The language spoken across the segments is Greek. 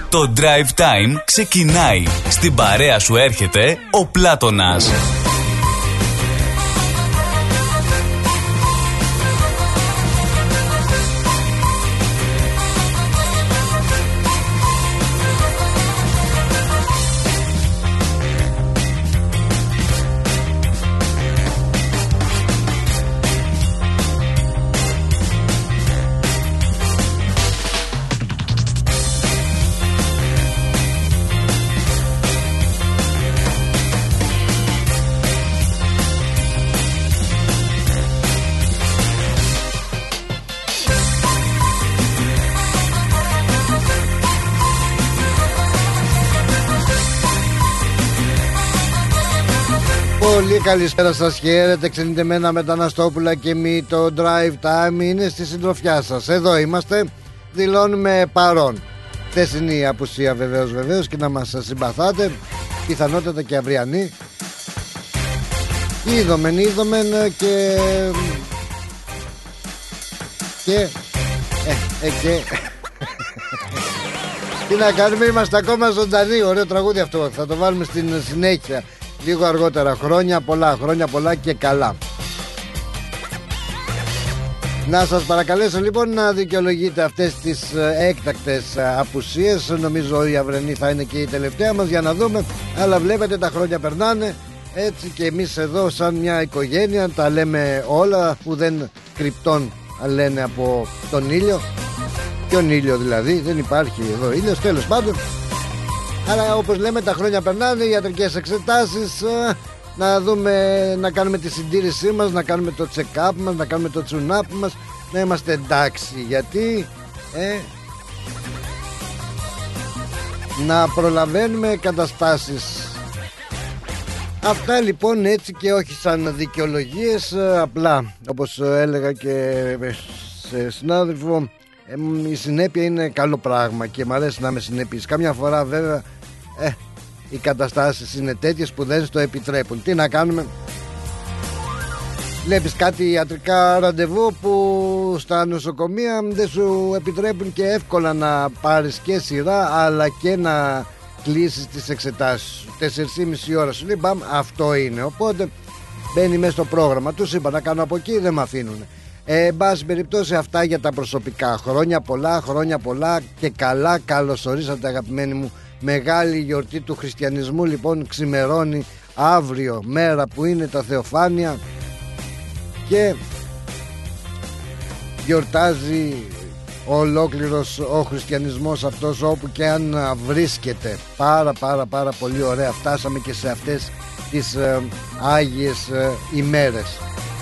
Το Drive Time ξεκινάει. Στην παρέα σου έρχεται ο Πλάτωνας. Πολύ καλησπέρα σας, χαίρετε. Ξενιτεμένα Μεταναστόπουλα και μη. Το Drive Time είναι στη συντροφιά σας. Εδώ είμαστε, δηλώνουμε παρόν. Χθεσινή απουσία βεβαίως και να μας συμπαθάτε. Πιθανότατα και αυριανή. Είδομεν και τι να κάνουμε, είμαστε ακόμα ζωντανοί. Ωραίο τραγούδι αυτό, θα το βάλουμε στην συνέχεια λίγο αργότερα. Χρόνια πολλά και καλά. Να σας παρακαλέσω λοιπόν να δικαιολογείτε αυτές τις έκτακτες απουσίες. Νομίζω η αυριανή θα είναι και η τελευταία μας, για να δούμε. Αλλά βλέπετε, τα χρόνια περνάνε. Έτσι και εμείς εδώ σαν μια οικογένεια τα λέμε όλα, που δεν κρυπτών λένε από τον ήλιο. Ποιον ήλιο δηλαδή, δεν υπάρχει εδώ ήλιος, τέλος πάντων. Αλλά όπως λέμε, τα χρόνια περνάνε, ιατρικές εξετάσεις, να δούμε, να κάνουμε τη συντήρησή μας, να κάνουμε το check-up μας, να κάνουμε το tune-up μας, να είμαστε εντάξει, γιατί να προλαβαίνουμε καταστάσεις. Αυτά λοιπόν, έτσι και όχι σαν δικαιολογίες, απλά όπως έλεγα και σε συνάδελφο, η συνέπεια είναι καλό πράγμα και μου αρέσει να είμαι συνεπής. Κάμια φορά βέβαια οι καταστάσεις είναι τέτοιες που δεν στο επιτρέπουν. Τι να κάνουμε. Βλέπεις κάτι ιατρικά ραντεβού που στα νοσοκομεία δεν σου επιτρέπουν και εύκολα να πάρεις και σειρά, αλλά και να κλείσεις τις εξετάσεις σου. 4,5 ώρα σου λέει, μπαμ, αυτό είναι. Οπότε μπαίνει μέσα στο πρόγραμμα. Τους είπα να κάνω από εκεί, δεν με αφήνουν. Εν πάση περιπτώσει, αυτά για τα προσωπικά. Χρόνια πολλά και καλά. Καλώς ορίσατε, αγαπημένοι μου. Μεγάλη γιορτή του χριστιανισμού λοιπόν ξημερώνει αύριο, μέρα που είναι τα Θεοφάνεια, και γιορτάζει ολόκληρος ο χριστιανισμός αυτός, όπου και αν βρίσκεται. Πάρα πολύ ωραία. Φτάσαμε και σε αυτές τις άγιες ημέρες.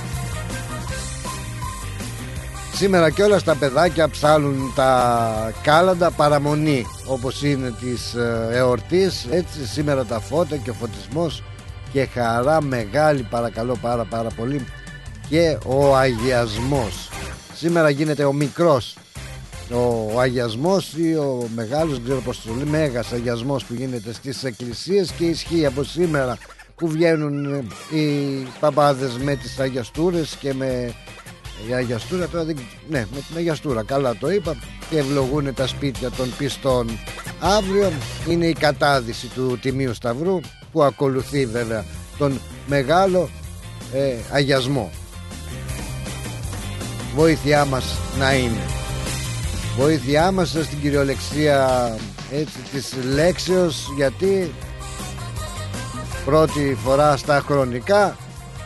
Σήμερα κιόλας τα παιδάκια ψάλουν τα κάλαντα, παραμονή όπως είναι της εορτής. Έτσι σήμερα τα φώτα και ο φωτισμός και χαρά μεγάλη, παρακαλώ πάρα πολύ, και ο αγιασμός. Σήμερα γίνεται ο μικρός ο αγιασμός ή ο μεγάλος, δεν ξέρω πώς το λέει, μέγας αγιασμός που γίνεται στις εκκλησίες, και ισχύει από σήμερα που βγαίνουν οι παπάδες με τις αγιαστούρες και με η αγιαστούρα, τώρα δεν... ναι, με την αγιαστούρα, καλά το είπα, και ευλογούν τα σπίτια των πιστών. Αύριο είναι η κατάδυση του Τιμίου Σταυρού, που ακολουθεί βέβαια τον μεγάλο αγιασμό. Βοήθειά μας να είναι. Βοήθειά μας στην κυριολεξία έτσι της λέξεως, γιατί πρώτη φορά στα χρονικά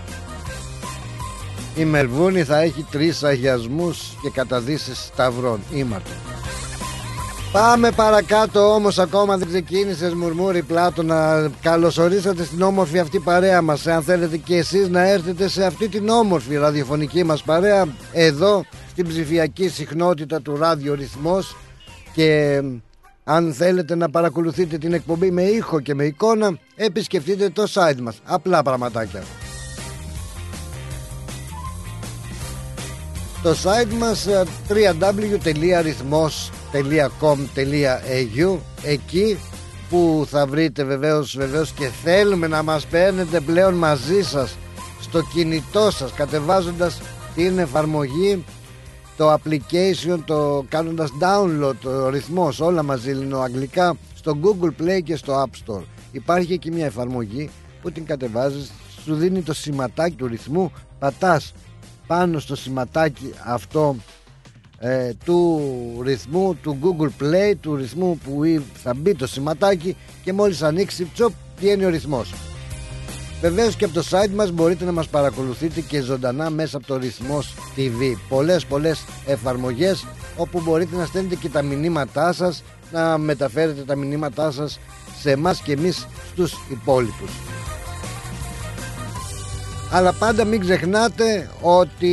η Μελβούνη θα έχει 3 αγιασμούς και καταδύσεις σταυρών. Ήμαρτο. Πάμε παρακάτω όμως, ακόμα δεν ξεκίνησες μουρμούρι Πλάτωνα. Καλωσορίσατε στην όμορφη αυτή παρέα μας. Αν θέλετε και εσείς να έρθετε σε αυτή την όμορφη ραδιοφωνική μας παρέα, εδώ στην ψηφιακή συχνότητα του Ράδιο Ρυθμός, και αν θέλετε να παρακολουθείτε την εκπομπή με ήχο και με εικόνα, επισκεφτείτε το site μας. Απλά πραγματάκια. Το site μας www.rhythmos.com.au, εκεί που θα βρείτε βεβαίως και θέλουμε να μας παίρνετε πλέον μαζί σας στο κινητό σας, κατεβάζοντας την εφαρμογή το application, το κάνοντας download, το ρυθμός, όλα μαζί ελληνοαγγλικά, στο Google Play και στο App Store. Υπάρχει εκεί μια εφαρμογή που την κατεβάζεις, σου δίνει το σηματάκι του ρυθμού, πατάς πάνω στο σηματάκι αυτό του ρυθμού του Google Play, του ρυθμού που θα μπει το σηματάκι, και μόλις ανοίξει, τσοπ, βγαίνει ο ρυθμός. Βεβαίως και από το site μας μπορείτε να μας παρακολουθείτε και ζωντανά μέσα από το Ρυθμός TV. Πολλές εφαρμογές όπου μπορείτε να στέλνετε και τα μηνύματά σας, να μεταφέρετε τα μηνύματά σας σε εμάς και εμείς στους υπόλοιπους. Αλλά πάντα μην ξεχνάτε ότι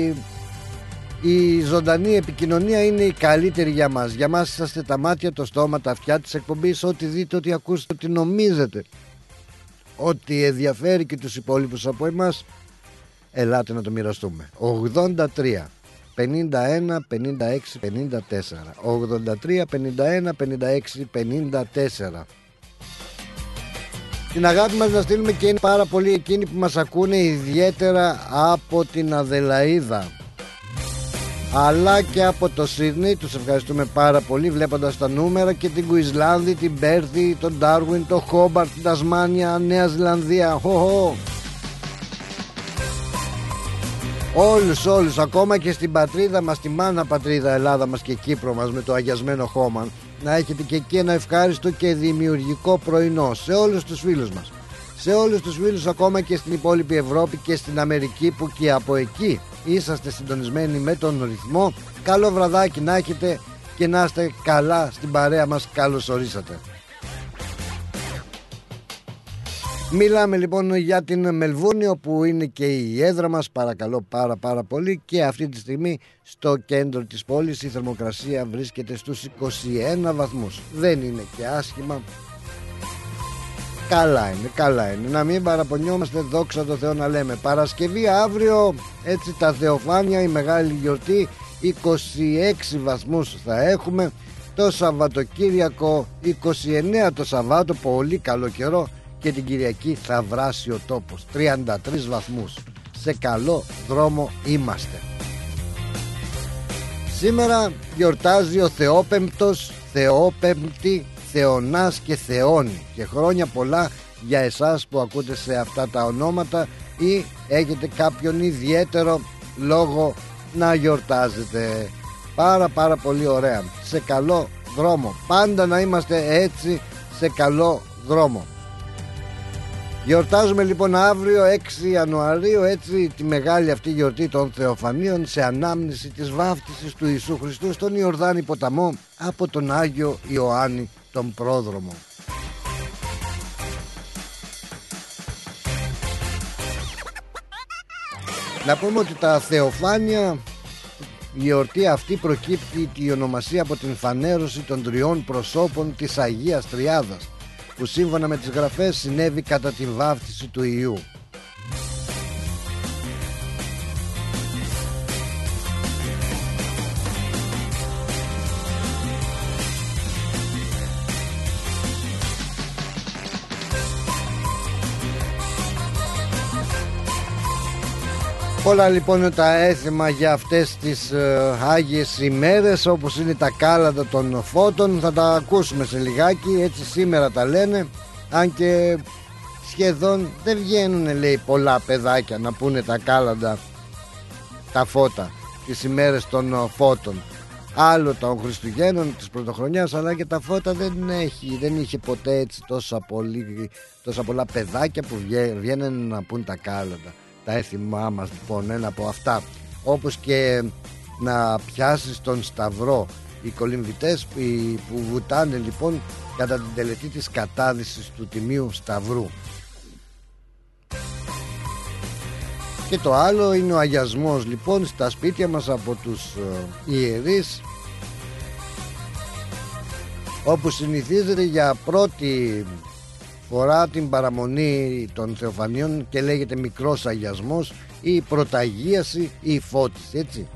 η ζωντανή επικοινωνία είναι η καλύτερη για μας. Για μας είσαστε τα μάτια, το στόμα, τα αυτιά της εκπομπής. Ό,τι δείτε, ό,τι ακούσετε, ό,τι νομίζετε ότι ενδιαφέρει και τους υπόλοιπους από εμάς, ελάτε να το μοιραστούμε. 83 51 56 54 83 51 56 54. Την αγάπη μας να στείλουμε και είναι πάρα πολλοί εκείνοι που μας ακούνε, ιδιαίτερα από την Αδελαΐδα αλλά και από το Σίδνεϊ. Τους ευχαριστούμε πάρα πολύ, βλέποντας τα νούμερα, και την Κουισλάνδη, την Πέρθη, τον Ντάρουιν, το Χόμπαρτ, την Τασμάνια, Νέα Ζηλανδία. Όλους, ακόμα και στην πατρίδα μας, τη μάνα πατρίδα Ελλάδα μας και Κύπρο μας, με το αγιασμένο χώμα, να έχετε και εκεί ένα ευχάριστο και δημιουργικό πρωινό. Σε όλους τους φίλους μας, σε όλους τους φίλους ακόμα και στην υπόλοιπη Ευρώπη και στην Αμερική, που και από εκεί είσαστε συντονισμένοι με τον ρυθμό. Καλό βραδάκι να έχετε και να είστε καλά στην παρέα μας. Καλώς ορίσατε. Μιλάμε λοιπόν για την Μελβούρνη, όπου είναι και η έδρα μας. Παρακαλώ πάρα πολύ. Και αυτή τη στιγμή στο κέντρο της πόλης η θερμοκρασία βρίσκεται στους 21 βαθμούς. Δεν είναι και άσχημα. Καλά είναι. Να μην παραπονιόμαστε, δόξα τω Θεώ να λέμε. Παρασκευή αύριο, έτσι τα Θεοφάνεια, η μεγάλη γιορτή, 26 βαθμούς θα έχουμε. Το Σαββατοκύριακο 29 το Σαββάτο, πολύ καλό καιρό, και την Κυριακή θα βράσει ο τόπος, 33 βαθμούς. Σε καλό δρόμο είμαστε. Σήμερα γιορτάζει ο Θεόπεμπτος, Θεόπεμπτη, Θεονάς και Θεόνη, και χρόνια πολλά για εσάς που ακούτε σε αυτά τα ονόματα ή έχετε κάποιον ιδιαίτερο λόγο να γιορτάζετε. Πάρα πολύ ωραία. Σε καλό δρόμο, πάντα να είμαστε έτσι, σε καλό δρόμο. Γιορτάζουμε λοιπόν αύριο 6 Ιανουαρίου, έτσι, τη μεγάλη αυτή γιορτή των Θεοφανίων, σε ανάμνηση της βάφτισης του Ιησού Χριστού στον Ιορδάνη ποταμό από τον Άγιο Ιωάννη τον Πρόδρομο. Να πούμε ότι τα Θεοφάνεια, η γιορτή αυτή προκύπτει η ονομασία από την φανέρωση των τριών προσώπων της Αγίας Τριάδας, που σύμφωνα με τις γραφές συνέβη κατά την βάφτιση του Ιού. Όλα λοιπόν τα έθιμα για αυτές τις Άγιες ημέρες, όπως είναι τα κάλαντα των φώτων, θα τα ακούσουμε σε λιγάκι. Έτσι σήμερα τα λένε, αν και σχεδόν δεν βγαίνουν, λέει, πολλά παιδάκια να πούνε τα κάλαντα, τα φώτα, τις ημέρες των φώτων. Άλλο των Χριστουγέννων, της Πρωτοχρονιάς, αλλά και τα φώτα δεν είχε ποτέ έτσι τόσα πολλά παιδάκια που βγαίνουν να πούν τα κάλαντα. Τα έθιμά μας λοιπόν, ένα από αυτά, όπως και να πιάσεις τον σταυρό, οι κολυμβητές που βουτάνε λοιπόν κατά την τελετή της κατάδυσης του Τιμίου Σταυρού. Και το άλλο είναι ο αγιασμός λοιπόν στα σπίτια μας από τους ιερείς, όπου συνηθίζεται για πρώτη φορά την παραμονή των Θεοφανίων και λέγεται μικρός αγιασμός ή πρωταγίαση ή φώτιση, έτσι.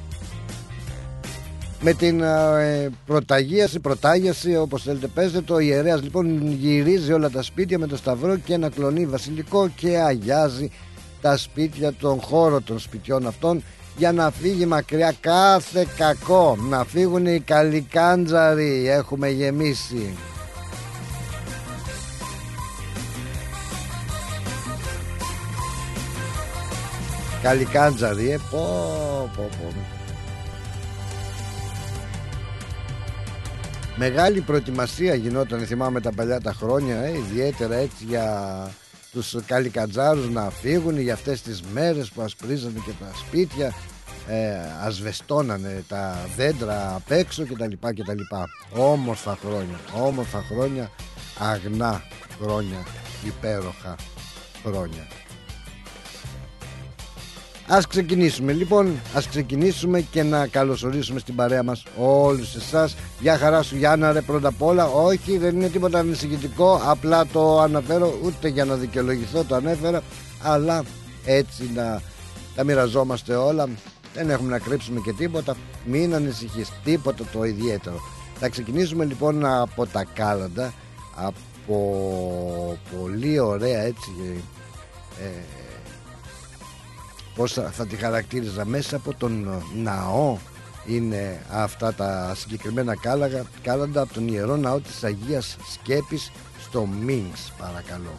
Με την προτάγιαση, όπως θέλετε πέστε το, ο ιερέας λοιπόν γυρίζει όλα τα σπίτια με το σταυρό και ένα κλονί βασιλικό και αγιάζει τα σπίτια, τον χώρο των σπιτιών αυτών, για να φύγει μακριά κάθε κακό. Να φύγουν οι καλικάντζαροι. Έχουμε γεμίσει. Καλικάντζαροι, πω. Μεγάλη προετοιμασία γινόταν, θυμάμαι τα παλιά τα χρόνια, ιδιαίτερα έτσι για τους καλικαντζάρους να φύγουν για αυτές τις μέρες που ασπρίζανε και τα σπίτια, ασβεστώνανε τα δέντρα απ' έξω κτλ. Όμορφα χρόνια, αγνά χρόνια, υπέροχα χρόνια. Ας ξεκινήσουμε λοιπόν, και να καλωσορίσουμε στην παρέα μας όλους εσάς. Γεια χαρά σου Γιάννα ρε, πρώτα απ' όλα. Όχι, δεν είναι τίποτα ανησυχητικό, απλά το αναφέρω, ούτε για να δικαιολογηθώ το ανέφερα, αλλά έτσι να τα μοιραζόμαστε όλα. Δεν έχουμε να κρύψουμε και τίποτα, μην ανησυχείς, τίποτα το ιδιαίτερο. Θα ξεκινήσουμε λοιπόν από τα κάλαντα, από πολύ ωραία έτσι, πώς θα τη χαρακτήριζα, μέσα από τον ναό είναι αυτά τα συγκεκριμένα κάλαντα, από τον Ιερό Ναό της Αγίας Σκέπης στο Μίνξ, παρακαλώ.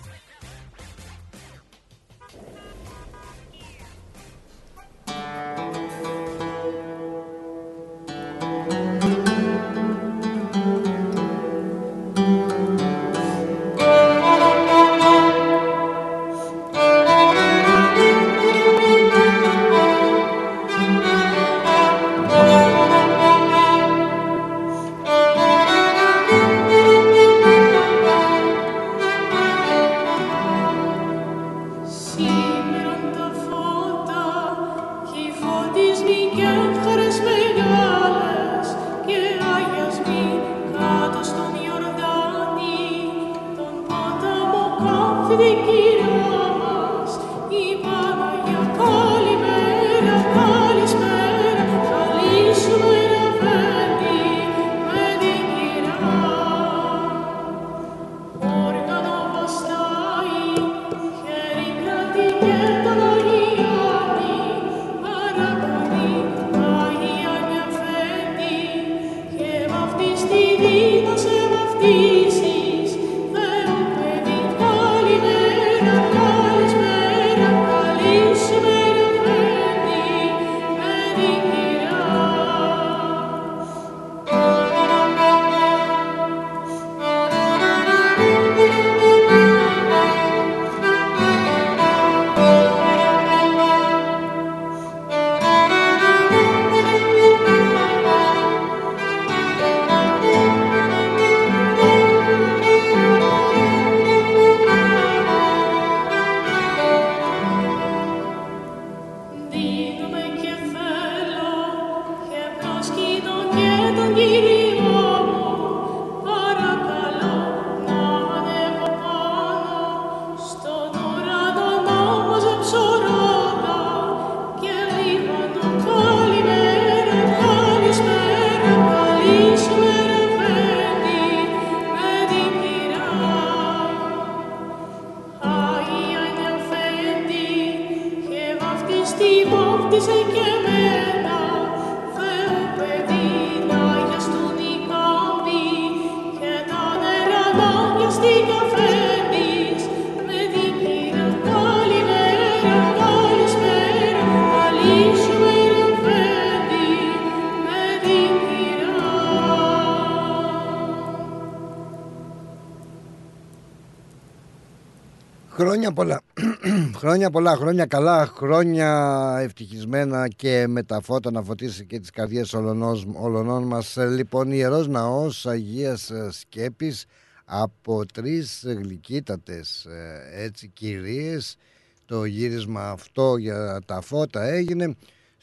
Χρόνια καλά, χρόνια ευτυχισμένα και με τα φώτα να φωτίσει και τις καρδιές όλων μας. Λοιπόν, Ιερός Ναός Αγίας Σκέπης, από 3 γλυκύτατες έτσι κυρίες, το γύρισμα αυτό για τα φώτα έγινε.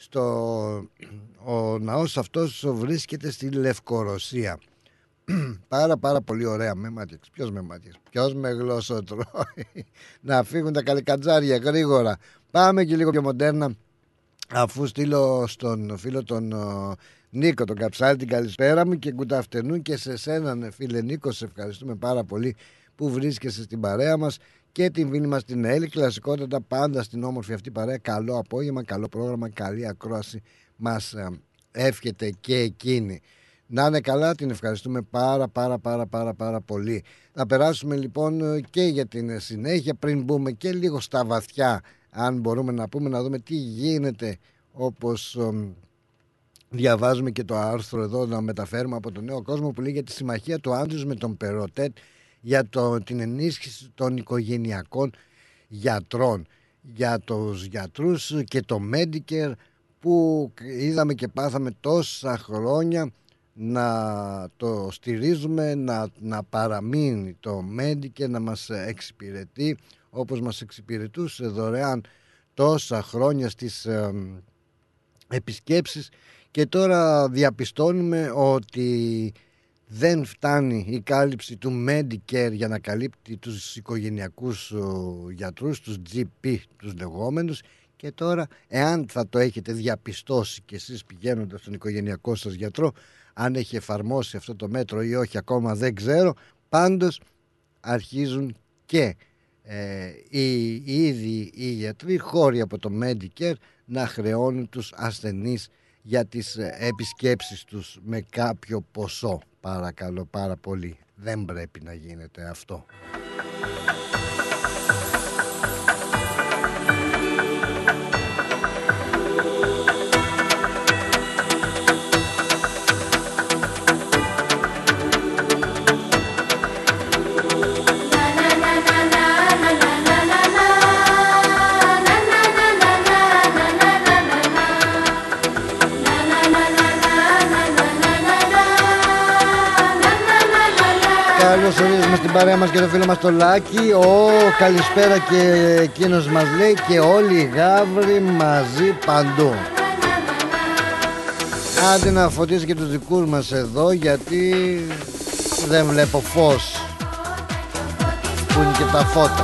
Ο ναός αυτός βρίσκεται στη Λευκορωσία. Πάρα πολύ ωραία. Με μάτιαξε. Ποιος με γλώσσο τρώει. Να φύγουν τα καλικαντζάρια γρήγορα. Πάμε και λίγο πιο μοντέρνα, αφού στείλω στον φίλο τον Νίκο τον Καψάλη την καλησπέρα μου και good afternoon και σε σένα φίλε Νίκο. Σε ευχαριστούμε πάρα πολύ που βρίσκεσαι στην παρέα μας και την φίλη μας την Έλλη. Κλασικότατα πάντα στην όμορφη αυτή παρέα. Καλό απόγευμα, καλό πρόγραμμα, καλή ακρόαση μας εύχεται και εκείνη. Να είναι καλά, την ευχαριστούμε πάρα πολύ. Θα περάσουμε λοιπόν και για την συνέχεια, πριν μπούμε και λίγο στα βαθιά, αν μπορούμε να πούμε, να δούμε τι γίνεται, όπως διαβάζουμε και το άρθρο εδώ, να μεταφέρουμε από τον Νέο Κόσμο, που λέει για τη συμμαχία του Άντρους με τον Περοτέτ για την ενίσχυση των οικογενειακών γιατρών, για τους γιατρούς και το Medicare που είδαμε και πάθαμε τόσα χρόνια να το στηρίζουμε, να παραμείνει το Medicare, να μας εξυπηρετεί όπως μας εξυπηρετούσε δωρεάν τόσα χρόνια στις επισκέψεις, και τώρα διαπιστώνουμε ότι δεν φτάνει η κάλυψη του Medicare για να καλύπτει τους οικογενειακούς γιατρούς, τους GP τους λεγόμενους, και τώρα εάν θα το έχετε διαπιστώσει και εσείς πηγαίνοντας στον οικογενειακό σας γιατρό, αν έχει εφαρμόσει αυτό το μέτρο ή όχι ακόμα δεν ξέρω, πάντως αρχίζουν και ήδη οι γιατροί χώροι από το Medicare να χρεώνουν τους ασθενείς για τις επισκέψεις τους με κάποιο ποσό. Παρακαλώ πάρα πολύ, δεν πρέπει να γίνεται αυτό. Καλώς ορίζουμε στην παρέα μας και το φίλο μας το Λάκη. Καλησπέρα, και εκείνος μας λέει και όλοι οι γάβροι μαζί παντού. Άντε να φωτίσει και τους δικούς μας εδώ, γιατί δεν βλέπω φως. Που είναι και τα φώτα.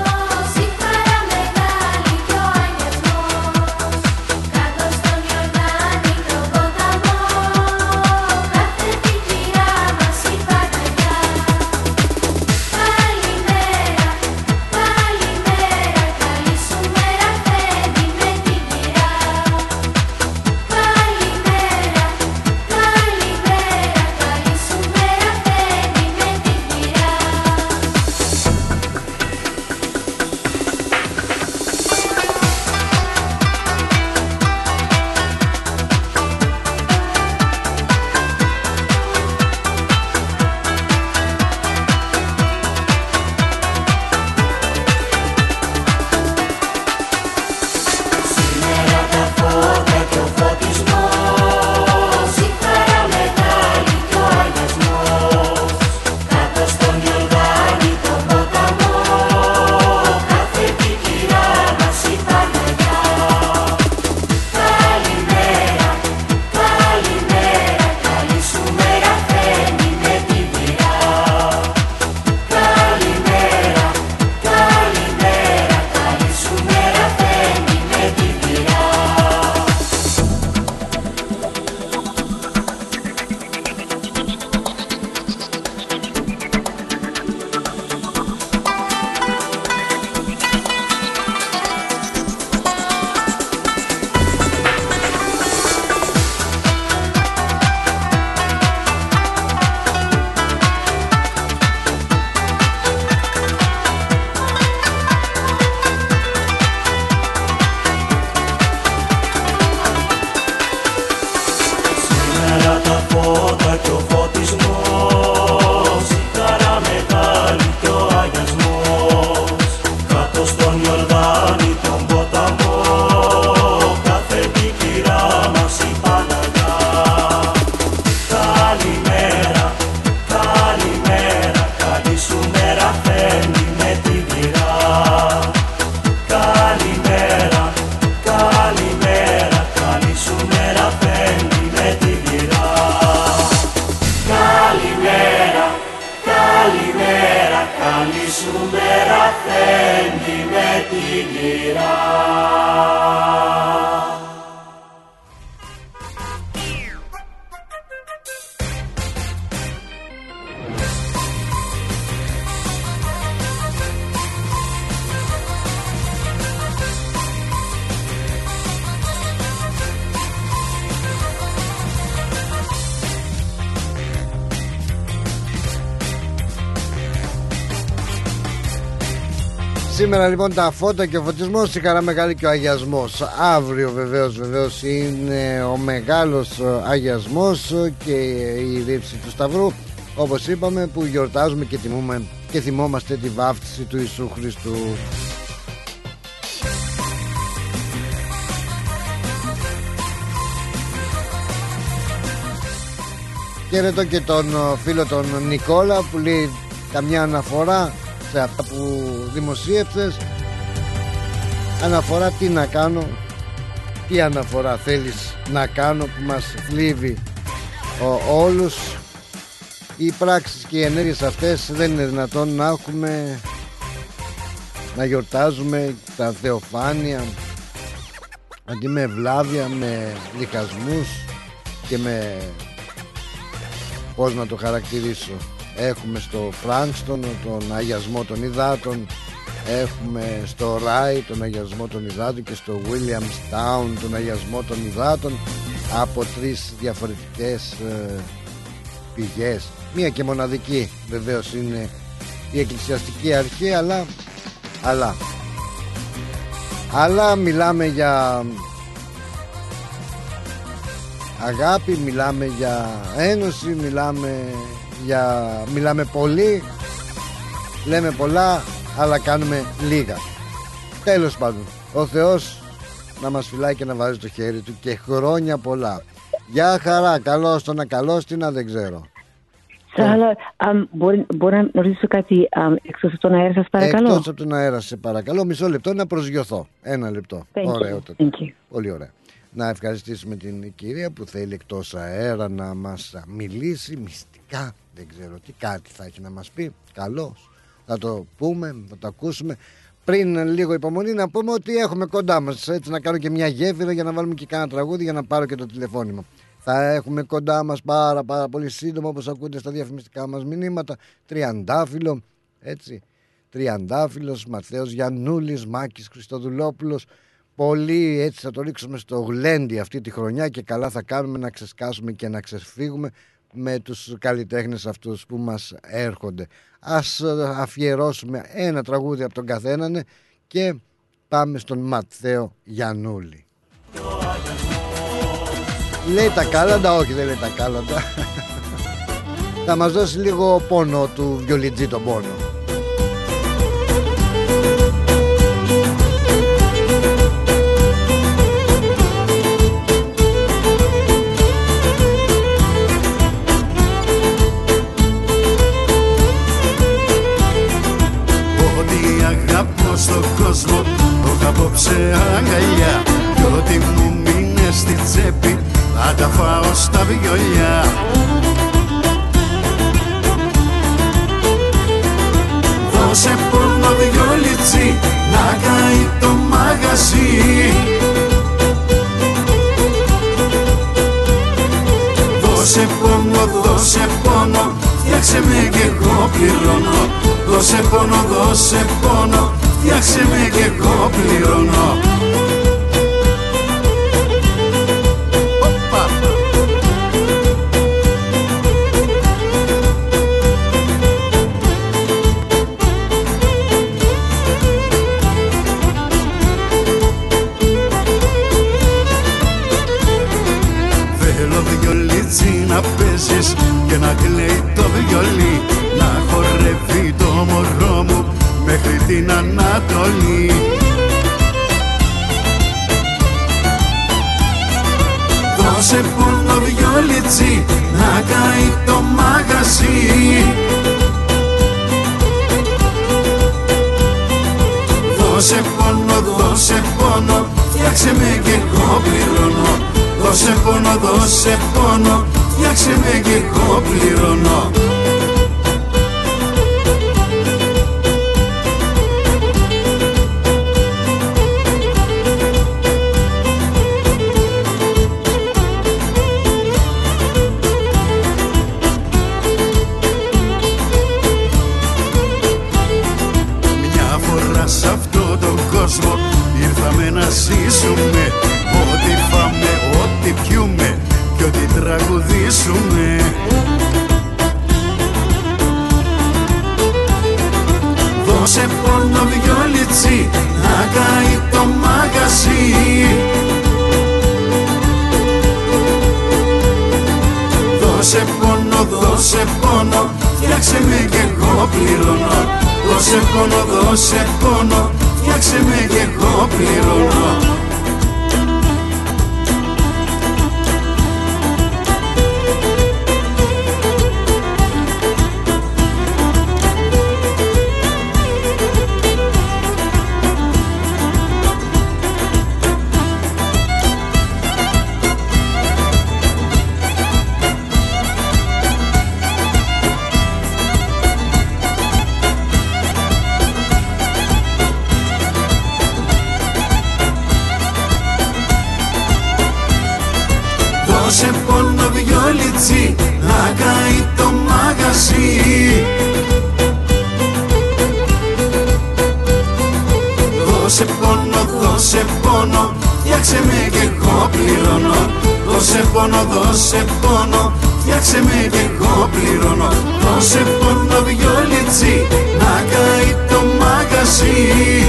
Σήμερα λοιπόν τα φώτα και ο φωτισμός, η χαρά μεγάλη και ο αγιασμός. Αύριο βεβαίως είναι ο μεγάλος αγιασμός και η ρήψη του Σταυρού, όπως είπαμε, που γιορτάζουμε και τιμούμε και θυμόμαστε τη βάφτιση του Ιησού Χριστού. Χαιρετώ και τον φίλο τον Νικόλα που λέει καμιά αναφορά σε αυτά που δημοσίευσες. Αναφορά τι να κάνω, τι αναφορά θέλεις να κάνω που μας θλίβει όλους. Οι πράξεις και οι ενέργειες αυτές δεν είναι δυνατόν να έχουμε, να γιορτάζουμε τα θεοφάνεια αντί με ευλάβεια, με διχασμούς και με, πώς να το χαρακτηρίσω, έχουμε στο Φράνκστον τον αγιασμό των υδάτων, έχουμε στο Ράι τον αγιασμό των υδάτων και στο Williamstown τον αγιασμό των υδάτων από τρεις διαφορετικές πηγές. Μία και μοναδική βεβαίως είναι η εκκλησιαστική αρχή, αλλά μιλάμε για αγάπη, μιλάμε για ένωση, μιλάμε πολύ, λέμε πολλά, αλλά κάνουμε λίγα. Τέλος πάντων, ο Θεός να μας φυλάει και να βάζει το χέρι του και χρόνια πολλά. Γεια χαρά, καλώς το να καλώς τι να δεν ξέρω. Μπορώ να ρωτήσω κάτι εκτός από τον αέρα σας παρακαλώ? Εκτός από τον αέρα σε παρακαλώ, μισό λεπτό να προσγειωθώ. Ένα λεπτό. Ωραίο. Πολύ ωραία. Να ευχαριστήσουμε την κυρία που θέλει εκτός αέρα να μας μιλήσει μυστικά. Δεν ξέρω τι, κάτι θα έχει να μας πει. Καλώς. Θα το πούμε, θα το ακούσουμε. Πριν λίγο υπομονή να πούμε ότι έχουμε κοντά μας, έτσι, να κάνω και μια γέφυρα για να βάλουμε και κάνα τραγούδι για να πάρω και το τηλεφώνημα. Θα έχουμε κοντά μας πάρα πολύ σύντομα, όπως ακούτε στα διαφημιστικά μας μηνύματα, Τριαντάφυλλο, έτσι, Τριαντάφυλλος, Ματθαίος Γιαννούλης, Μάκης Χριστοδουλόπουλος. Πολύ έτσι θα το ρίξουμε στο γλέντι αυτή τη χρονιά και καλά θα κάνουμε να ξεσκάσουμε και να ξεφύγουμε με τους καλλιτέχνες αυτούς που μας έρχονται. Ας αφιερώσουμε ένα τραγούδι από τον καθέναν και πάμε στον Ματθαίο Γιαννούλη. Λέει τα κάλαντα, όχι δεν λέει τα κάλαντα. Θα μας δώσει λίγο πόνο του βιολιτζή τον πόνο. Στον κόσμο έχω απόψε αγκαλιά κι ό,τι μου μείνε στη τσέπη θα τα φάω στα βιολιά. Δώσε πόνο βιολιτσί να καεί το μαγαζί. Δώσε πόνο, φτιάξε με κι εγώ πληρώνω. Δώσε πόνο, φτιάξε με κι εγώ πληρώνω. Θέλω βιολίτσι να παίζεις και να κλαίει το βιολί, να χορεύει το μωρό μου μέχρι την Ανατολή. Δώσε πόνο βιολιτσί να καεί το μαγαζί. Δώσε πόνο, φτιάξε με κι εγώ πληρώνω. Δώσε πόνο, φτιάξε με κι εγώ πληρώνω. Σ' αυτόν τον κόσμο ήρθαμε να ζήσουμε. Ό,τι φάμε, ό,τι πιούμε κι ό,τι τραγουδήσουμε. Δώσε πόνο βιολιτσί βιολίτσι να καεί το μαγαζί. Δώσε πόνο, δώσε πόνο, φτιάξε με κι εγώ πληρώνω. Δώσε πόνο, δώσε πόνο, φτιάξε με κι εγώ πληρώνω. Δώσε πόνο βιολίτσι να καεί το μαγαζί. Δώσε πόνο, δώσε πόνο, φτιάξε με κι εγώ πληρώνω. Δώσε πόνο, δώσε πόνο, φτιάξε με κι εγώ πληρώνω. Δώσε πόνο βιολίτσι να καεί το μαγαζί.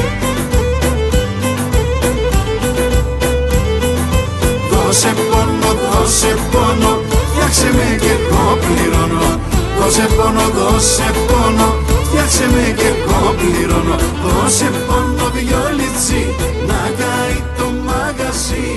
Δώσε πόνο, δώσε πόνο, φτιάξε με κι εγώ πληρώνω. Δώσε πόνο, δώσε πόνο, φτιάξε με κι εγώ πληρώνω. Δώσε πόνο βιολίτσι να καεί το μαγαζί.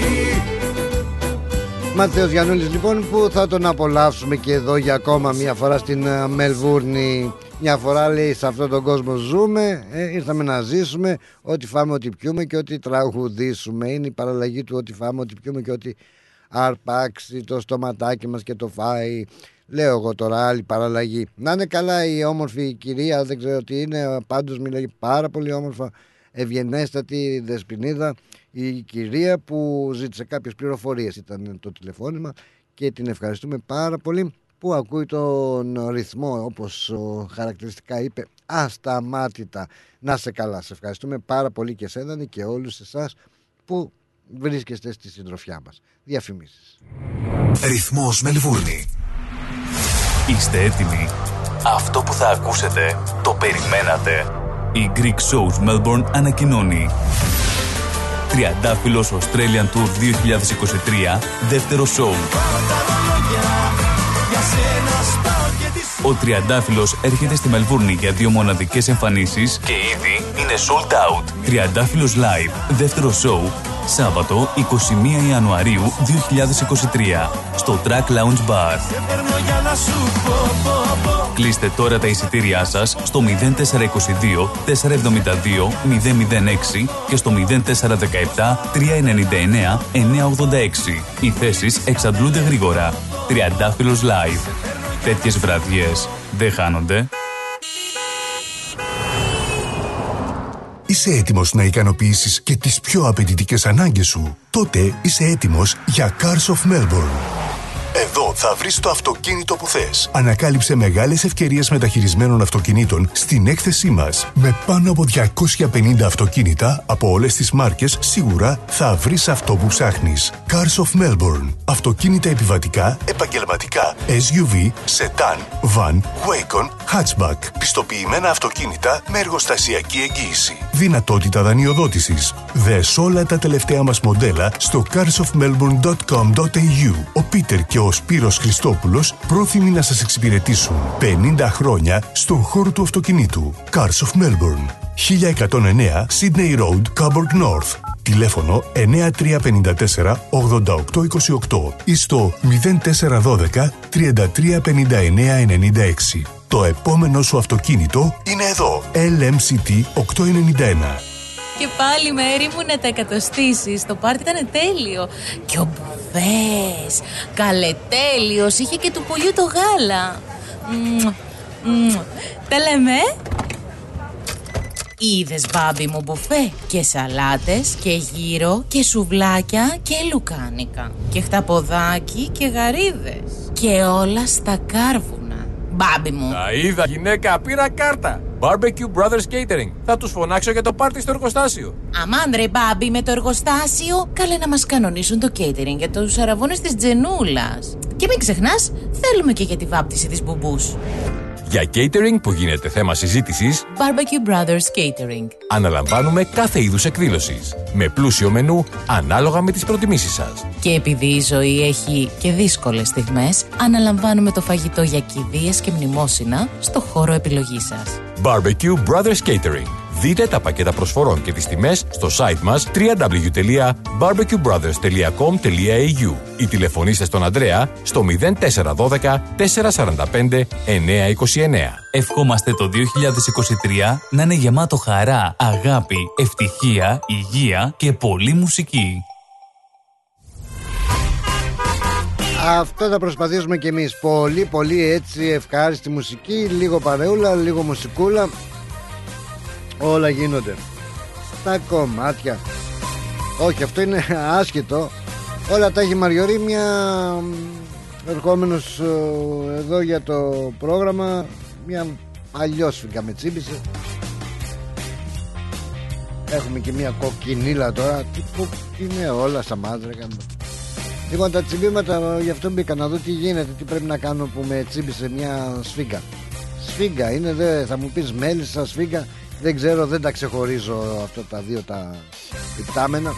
Μαθαίος Γιαννούλης λοιπόν, που θα τον απολαύσουμε και εδώ για ακόμα μια φορά στην Μελβούρνη. Μια φορά λέει σε αυτόν τον κόσμο ζούμε, ήρθαμε να ζήσουμε, ό,τι φάμε, ό,τι πιούμε και ό,τι τραγουδήσουμε. Είναι η παραλλαγή του ό,τι φάμε, ό,τι πιούμε και ό,τι αρπάξει το στοματάκι μας και το φάει. Λέω εγώ τώρα άλλη παραλλαγή. Να είναι καλά η όμορφη κυρία, δεν ξέρω τι είναι, πάντως μιλάει πάρα πολύ όμορφα, ευγενέστατη δεσποινίδα, η κυρία που ζήτησε κάποιες πληροφορίες, ήταν το τηλεφώνημα και την ευχαριστούμε πάρα πολύ που ακούει τον ρυθμό, όπως χαρακτηριστικά είπε, ασταμάτητα. Να σε καλά, σε ευχαριστούμε πάρα πολύ και εσένα και όλους εσάς που βρίσκεστε στη συντροφιά μας. Διαφημίσεις. Ρυθμός Μελβούρνη. Είστε έτοιμοι? Αυτό που θα ακούσετε το περιμένατε. Η Greek Shows Melbourne ανακοινώνει Τριαντάφυλλος Australian Tour 2023, δεύτερο show. Ο Τριαντάφυλλος έρχεται στη Μελβούρνη για 2 μοναδικές εμφανίσεις και ήδη είναι sold out. Τριαντάφυλλος Live, δεύτερο show, Σάββατο 21 Ιανουαρίου 2023, στο Track Lounge Bar. Κλείστε τώρα τα εισιτήριά σας στο 0422 472 006 και στο 0417 399 986. Οι θέσεις εξαντλούνται γρήγορα. Τριαντάφυλλος Live. Τέτοιες βραδιές δεν χάνονται. Είσαι έτοιμος να ικανοποιήσεις και τις πιο απαιτητικές ανάγκες σου? Τότε είσαι έτοιμος για Cars of Melbourne. Εδώ θα βρεις το αυτοκίνητο που θες. Ανακάλυψε μεγάλες ευκαιρίες μεταχειρισμένων αυτοκινήτων στην έκθεσή μας. Με πάνω από 250 αυτοκίνητα από όλες τις μάρκες, σίγουρα θα βρεις αυτό που ψάχνεις. Cars of Melbourne. Αυτοκίνητα επιβατικά, επαγγελματικά, SUV, sedan, van, wagon, hatchback. Πιστοποιημένα αυτοκίνητα με εργοστασιακή εγγύηση. Δυνατότητα δανειοδότησης. Δες όλα τα τελευταία μας μοντέλα στο carsofmelbourne.com.au. Ο Πίτερ και ο Σπύρος Χριστόπουλος πρόθυμοι να σας εξυπηρετήσουν. 50 χρόνια στον χώρο του αυτοκινήτου. Cars of Melbourne. 1109 Sydney Road, Coburg North. Τηλέφωνο 9354 8828 ή στο 0412 3359 96. Το επόμενο σου αυτοκίνητο είναι εδώ. LMCT 891. Και πάλι Μέρη μου να τα εκατοστήσεις. Το πάρτι ήταν τέλειο. Και ο μπουφές καλετέλειος. Είχε και του πολιού το γάλα. Τα λέμε. Είδες μπάμπι μου μπουφέ? Και σαλάτες και γύρο και σουβλάκια και λουκάνικα και χταποδάκι και γαρίδες και όλα στα κάρβουνα. Μπάμπι μου. Τα είδα γυναίκα, πήρα κάρτα. Barbecue Brothers Catering. Θα τους φωνάξω για το πάρτι στο εργοστάσιο. Αμάν ρε μπάμπι, με το εργοστάσιο. Καλέ να μας κανονίσουν το catering για τους αραβώνες της Τζενούλας. Και μην ξεχνάς, θέλουμε και για τη βάπτιση της μπουμπούς. Για catering που γίνεται θέμα συζήτησης, Barbecue Brothers Catering. αναλαμβάνουμε κάθε είδους εκδήλωσης, με πλούσιο μενού ανάλογα με τις προτιμήσεις σας. Και επειδή η ζωή έχει και δύσκολες στιγμές, αναλαμβάνουμε το φαγητό για κηδείες και μνημόσυνα στο χώρο επιλογής σας. Barbecue Brothers Catering. Δείτε τα πακέτα προσφορών και τις τιμές στο site μας www.barbecuebrothers.com.au ή τηλεφωνήστε στον Ανδρέα στο 0412 445 929. Ευχόμαστε το 2023 να είναι γεμάτο χαρά, αγάπη, ευτυχία, υγεία και πολλή μουσική. Αυτό θα προσπαθήσουμε κι εμείς. Πολύ πολύ έτσι ευχάριστη μουσική, λίγο παρεούλα, λίγο μουσικούλα. Όλα γίνονται στα κομμάτια. Όχι, αυτό είναι άσχετο. Όλα τα έχει Μαριωρή. Μια ερχόμενος εδώ για το πρόγραμμα, μια αλλιώς σφίγγα με τσίμπησε. Έχουμε και μια κοκκινίλα τώρα. Τι είναι όλα στα μάτρεκα. Λοιπόν, τα τσιμπήματα, γι' αυτό μπήκα να δω τι γίνεται, τι πρέπει να κάνω που με τσίμπησε μια σφίγγα. Σφίγγα είναι, θα μου πεις μέλισσα, σφίγγα. Δεν ξέρω, δεν τα ξεχωρίζω αυτά τα δύο τα υπτάμενα.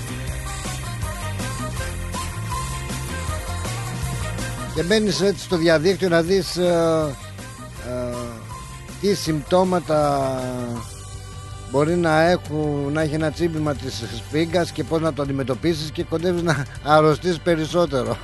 Και μπαίνεις έτσι στο διαδίκτυο να δεις τι συμπτώματα μπορεί να έχει ένα τσίμπημα της σφίγγας και πώς να το αντιμετωπίσεις, και κοντεύεις να αρρωστείς περισσότερο.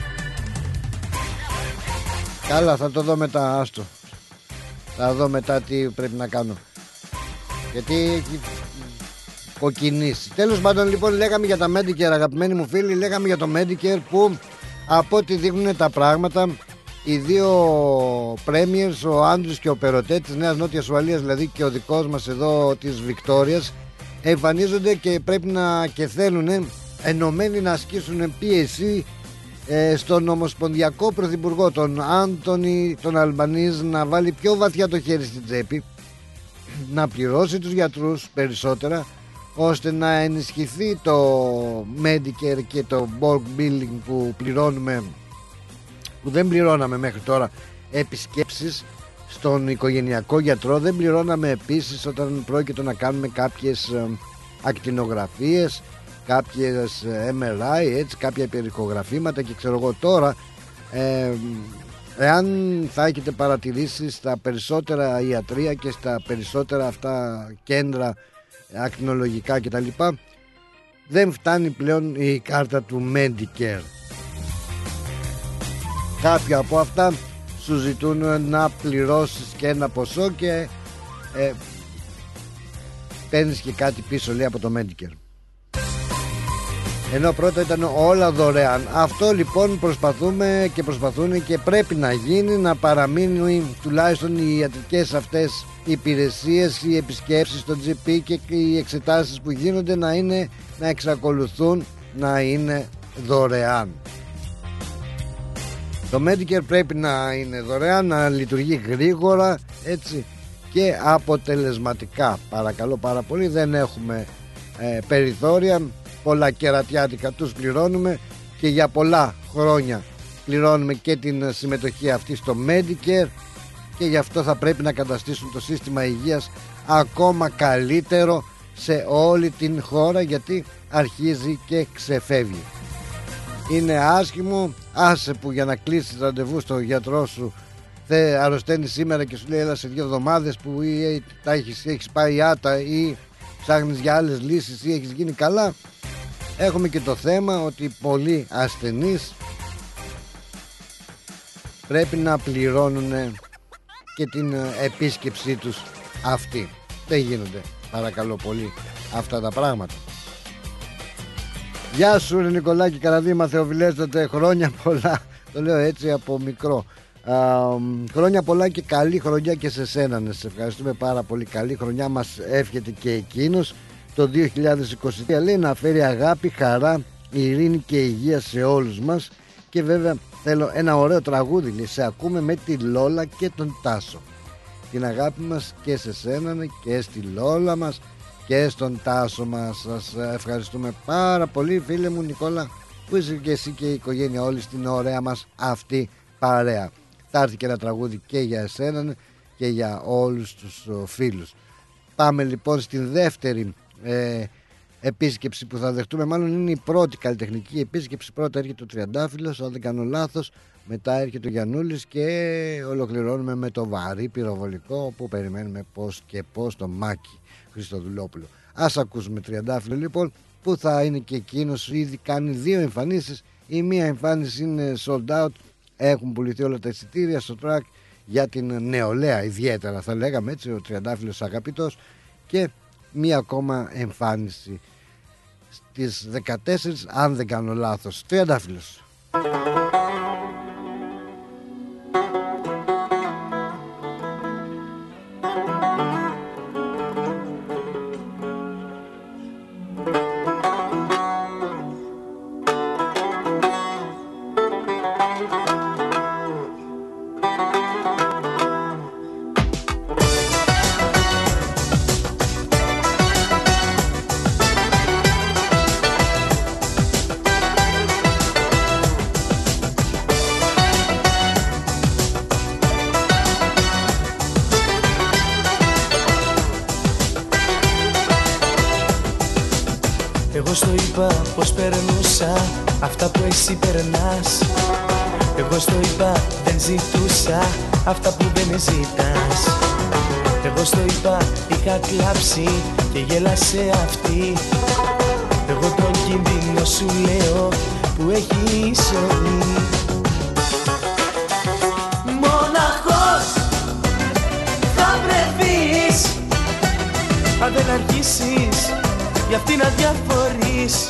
Καλά, θα το δω μετά, άστο. Θα δω μετά τι πρέπει να κάνω, γιατί έχει κοκκινήσει. Τέλος πάντων, λοιπόν, λέγαμε για τα Medicare, αγαπημένοι μου φίλοι. Λέγαμε για το Medicare που, από ό,τι δείχνουν τα πράγματα, οι δύο Premiers, ο Άντρους και ο Περοτέ της Νέας Νότιας Ουαλίας, δηλαδή και ο δικός μας εδώ της Βικτόριας, εμφανίζονται και πρέπει και θέλουν ενωμένοι να ασκήσουν πίεση στον Ομοσπονδιακό Πρωθυπουργό, τον Άντονι τον Αλμπανίζ, να βάλει πιο βαθιά το χέρι στην τσέπη, να πληρώσει τους γιατρούς περισσότερα, ώστε να ενισχυθεί το Medicare και το bulk billing που πληρώνουμε, που δεν πληρώναμε μέχρι τώρα, επισκέψεις στον οικογενειακό γιατρό. Δεν πληρώναμε επίσης όταν πρόκειται να κάνουμε κάποιες ακτινογραφίες, κάποιες MRI, έτσι, κάποια υπερηχογραφήματα και ξέρω εγώ. Τώρα εάν θα έχετε παρατηρήσει, στα περισσότερα ιατρεία και στα περισσότερα αυτά κέντρα ακτινολογικά κτλ, δεν φτάνει πλέον η κάρτα του Medicare. Κάποια από αυτά σου ζητούν να πληρώσεις και ένα ποσό και παίρνεις και κάτι πίσω, λέει, από το Medicare, ενώ πρώτα ήταν όλα δωρεάν. Αυτό λοιπόν προσπαθούμε και προσπαθούν και πρέπει να γίνει, να παραμείνουν τουλάχιστον οι ιατρικές αυτές υπηρεσίες, οι επισκέψεις στο GP και οι εξετάσεις που γίνονται να εξακολουθούν να είναι δωρεάν. Το Medicare πρέπει να είναι δωρεάν, να λειτουργεί γρήγορα, έτσι, και αποτελεσματικά. Παρακαλώ πάρα πολύ, δεν έχουμε περιθώρια. Πολλά κερατιάτικα τους πληρώνουμε και για πολλά χρόνια πληρώνουμε και την συμμετοχή αυτή στο Medicare, και γι' αυτό θα πρέπει να καταστήσουν το σύστημα υγείας ακόμα καλύτερο σε όλη την χώρα, γιατί αρχίζει και ξεφεύγει. Είναι άσχημο, άσε που για να κλείσεις ραντεβού στο γιατρό σου αρρωσταίνει σήμερα και σου λέει έλα σε 2 εβδομάδες, που έχεις πάει άτα ή ψάχνεις για άλλες λύσεις ή έχεις γίνει καλά. Έχουμε και το θέμα ότι πολλοί ασθενείς πρέπει να πληρώνουν και την επίσκεψή τους αυτή. Δεν γίνονται, παρακαλώ πολύ, αυτά τα πράγματα. Γεια σου ρε Νικολάκη Καραδίμα, Θεοφιλέστατε, χρόνια πολλά. Το λέω έτσι από μικρό. Χρόνια πολλά και καλή χρονιά και σε σένα. Να σε ευχαριστούμε πάρα πολύ. Καλή χρονιά μας εύχεται και εκείνος το 2023. Λέει να φέρει αγάπη, χαρά, ειρήνη και υγεία σε όλους μας. Και βέβαια θέλω ένα ωραίο τραγούδι, λέει, σε ακούμε, με τη Λόλα και τον Τάσο. Την αγάπη μας και σε σένα και στη Λόλα μας και στον Τάσο μας. Σας ευχαριστούμε πάρα πολύ, φίλε μου Νικόλα, που είσαι και εσύ και η οικογένεια όλη στην ωραία μας αυτή παρέα. θα έρθει και ένα τραγούδι και για εσένα και για όλους τους φίλους. Πάμε λοιπόν στην δεύτερη επίσκεψη που θα δεχτούμε. Μάλλον είναι η πρώτη καλλιτεχνική επίσκεψη. Πρώτα έρχεται ο Τριαντάφυλλος, αν δεν κάνω λάθος. Μετά έρχεται ο Γιαννούλης και ολοκληρώνουμε με το βαρύ πυροβολικό που περιμένουμε πώς και πώς το Μάκη Χριστοδουλόπουλο. Ας ακούσουμε Τριαντάφυλλο λοιπόν, που θα είναι και εκείνος. Ήδη κάνει 2 εμφανίσεις. Η μία εμφάνιση είναι sold out, έχουν πουληθεί όλα τα εισιτήρια στο track για την νεολαία, ιδιαίτερα θα λέγαμε έτσι, ο Τριαντάφυλλος αγαπητός. Και μία ακόμα εμφάνιση στις 14, αν δεν κάνω λάθος. Τριαντάφυλλος. Εγώ στο είπα πως περνούσα αυτά που εσύ περνάς. Εγώ στο είπα δεν ζητούσα αυτά που δεν ζητάς. Εγώ στο είπα είχα κλάψει και γέλασε αυτή. Εγώ τον κίνδυνο σου λέω που έχει η ζωή. Μοναχός θα βρεθείς αν δεν αρχίσεις για αυτή να διαφορείς.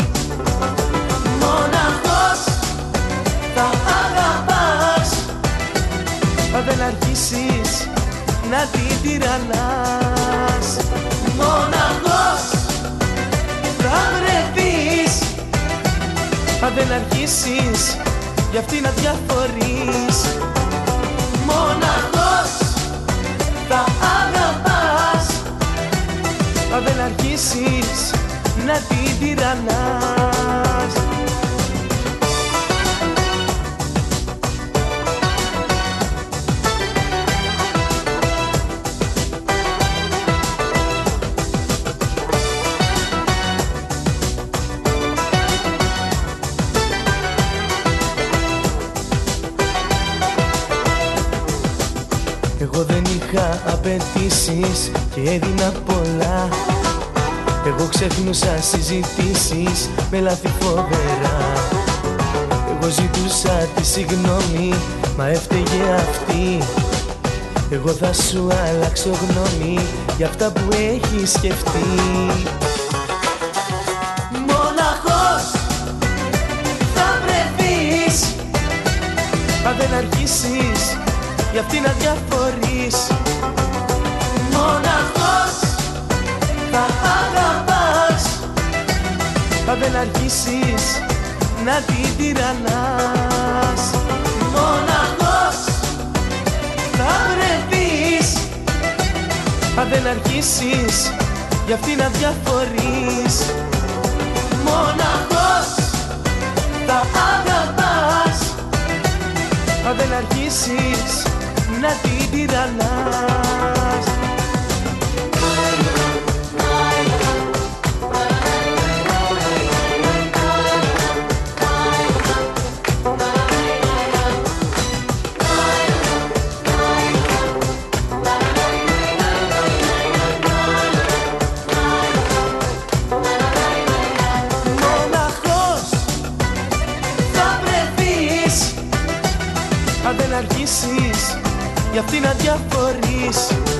Μοναχός θα αγαπάς αν δεν αρχίσεις να την τυραννάς. Μοναχός θα βρεθείς αν δεν αρχίσεις για αυτή να διαφορείς. Μοναχός θα αγαπάς αν δεν αρχίσεις να την τυραννάς. Εγώ δεν είχα απαιτήσεις και έδινα πολλά. Εγώ ξεχνούσα συζητήσεις με λάθη φοβερά. Εγώ ζητούσα τη συγγνώμη, μα έφταιγε αυτή. Εγώ θα σου αλλάξω γνώμη για αυτά που έχεις σκεφτεί. Μοναχός θα βρεθείς αν δεν αρχίσεις για αυτή να διαφορείς. Μοναχός θα αγαπάς αν δεν αρχίσεις να την τυραννάς. Μοναχός θα βρεθείς αν δεν αρχίσεις για αυτή να διαφορείς. Μοναχός θα αγαπάς αν δεν αρχίσεις να την τυραννάς. Αν δεν αρχίσεις για αυτή να διαφορείς.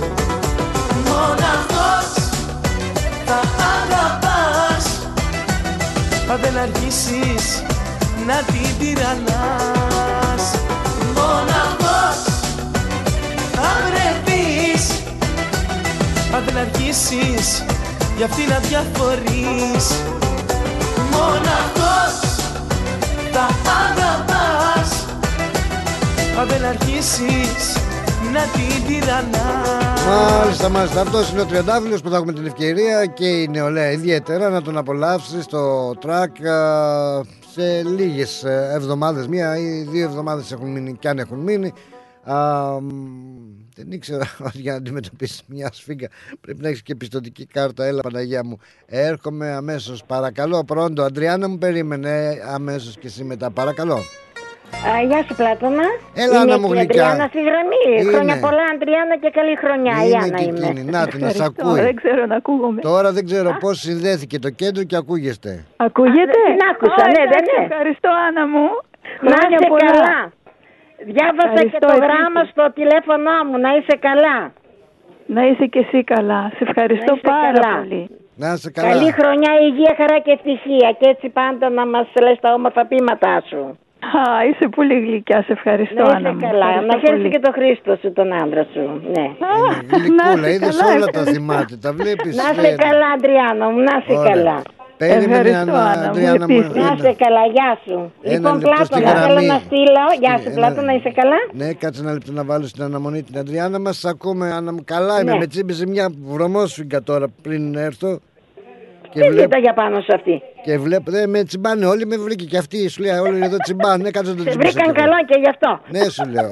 Μοναχός θα αγαπάς αν δεν αρχίσεις να την τυραννάς. Μοναχός θα βρεθείς αν δεν αρχίσεις για αυτή να διαφορείς. Μοναχός θα αγαπάς αν δεν αρχίσεις να την τυραννάς. Μάλιστα, αυτός είναι ο Τριαντάφυλλος που θα έχουμε την ευκαιρία και η νεολαία ιδιαίτερα να τον απολαύσει στο track σε λίγες εβδομάδες, 1 ή 2 εβδομάδες έχουν μείνει, κι αν έχουν μείνει. Δεν ήξερα ότι για να αντιμετωπίσεις μια σφίγγα πρέπει να έχεις και πιστωτική κάρτα. Έλα Παναγία μου, έρχομαι αμέσως. Παρακαλώ, πρώτο. Αντριάννα μου περίμενε αμέσως και εσύ μετά. Παρακαλώ. Γεια σου Πλάτωνα. Έλα Άννα μου γλυκιά. Αντριάννα στη γραμμή. Χρόνια πολλά Αντριάννα και καλή χρονιά. Η Άννα είμαι. Να την σ' ακούει. Δεν ξέρω να ακούγομαι. Τώρα δεν ξέρω πώς συνδέθηκε το κέντρο και ακούγεστε. Ακούγεται? Την άκουσα, ναι, δεν είναι. Ευχαριστώ Άννα μου. Να είσαι καλά. Διάβασα και το γράμμα στο τηλέφωνο μου. Να είσαι καλά. Να είσαι και εσύ καλά. Σε ευχαριστώ πάρα πολύ. Να είσαι καλά. Καλή χρονιά, υγεία, χαρά και ευτυχία. Και έτσι πάντα να μας λες τα όμορφα ποίηματά σου. Είσαι πολύ γλυκιά, σε ευχαριστώ Άννα μου. Να είσαι καλά. Να χαίρεσαι και τον Χρήστο σου, τον άντρα σου. Ναι. Γλυκούλα, είδες όλα τα θυμάται. Τα βλέπεις. Να είσαι καλά Αντριάννα μου, να είσαι καλά. Περίμενε Αντριάννα μου. Να είσαι καλά, γεια σου. Λοιπόν Πλάτωνα, θέλω να στείλω. Γεια σου Πλάτωνα, είσαι καλά? Ναι, κάτσε ένα λεπτό να βάλω στην αναμονή την Αντριάννα μας. Σ' ακούμε Άννα μου. Καλά είμαι, με τσίμπησε μια βρωμόσφυγγα τώρα πριν έρθω. Τι βλέπω για πάνω σε αυτή. Και βλέπω, με τσιμπάνε όλοι, με βρήκε και αυτή. Σου λέει όλοι εδώ τσιμπάνε, κάτσε να το τσιμπήσω. Σε βρήκαν καλό και γι' αυτό. Ναι, σου λέω.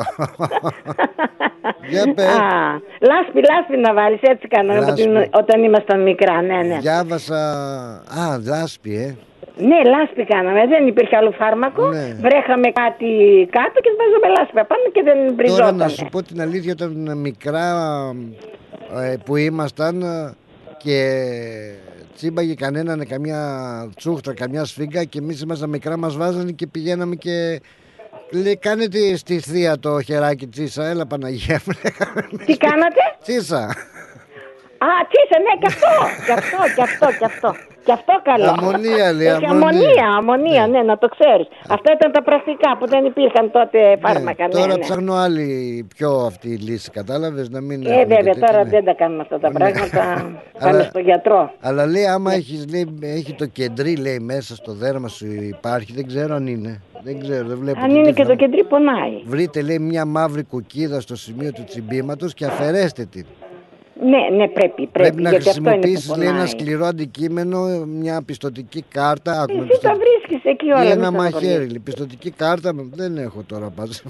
Για πες. Λάσπη να βάλεις, έτσι κάναμε όταν ήμασταν μικρά, ναι. Διάβασα, λάσπη, Ναι, λάσπη κάναμε, δεν υπήρχε άλλο φάρμακο. Ναι. Βρέχαμε κάτι κάτω και βάζαμε λάσπη απάνω και δεν μπριζόταν. Τώρα να σου πω την αλήθεια, όταν μικρά που ήμασταν και τσίμπαγε κανέναν καμιά τσούχτρα, καμιά σφίγγα και εμείς ήμασταν μικρά, μας βάζανε και πηγαίναμε και λέει κάνετε στη θεία το χεράκι Τσίσα, έλα Παναγία μου. Τι κάνατε? Τσίσα. Τσίσα, ναι, και αυτό. Και αυτό καλό. Αμμονία λέει. Αμμονία, ναι, να το ξέρεις. Αυτά ήταν τα πρακτικά που δεν υπήρχαν τότε φάρμακα. Τώρα ψάχνω άλλη πιο αυτή η λύση, κατάλαβες, να μην. Βέβαια, τώρα δεν τα κάνουμε αυτά τα πράγματα. Πάμε στο γιατρό. Αλλά λέει, άμα έχει το κεντρί, λέει, μέσα στο δέρμα σου υπάρχει, δεν ξέρω αν είναι. Δεν ξέρω, δεν βλέπω. Αν είναι και το κεντρί, πονάει. Βρείτε, λέει, μια μαύρη κουκκίδα στο σημείο του τσιμπήματος και αφαιρέστε την. Ναι, πρέπει να χρησιμοποιήσεις, λέει, ένα σκληρό αντικείμενο, μια πιστωτική κάρτα. Εσύ τα βρίσκεις εκεί όλα. Ή ένα μαχαίρι, πιστωτική κάρτα, δεν έχω τώρα πας.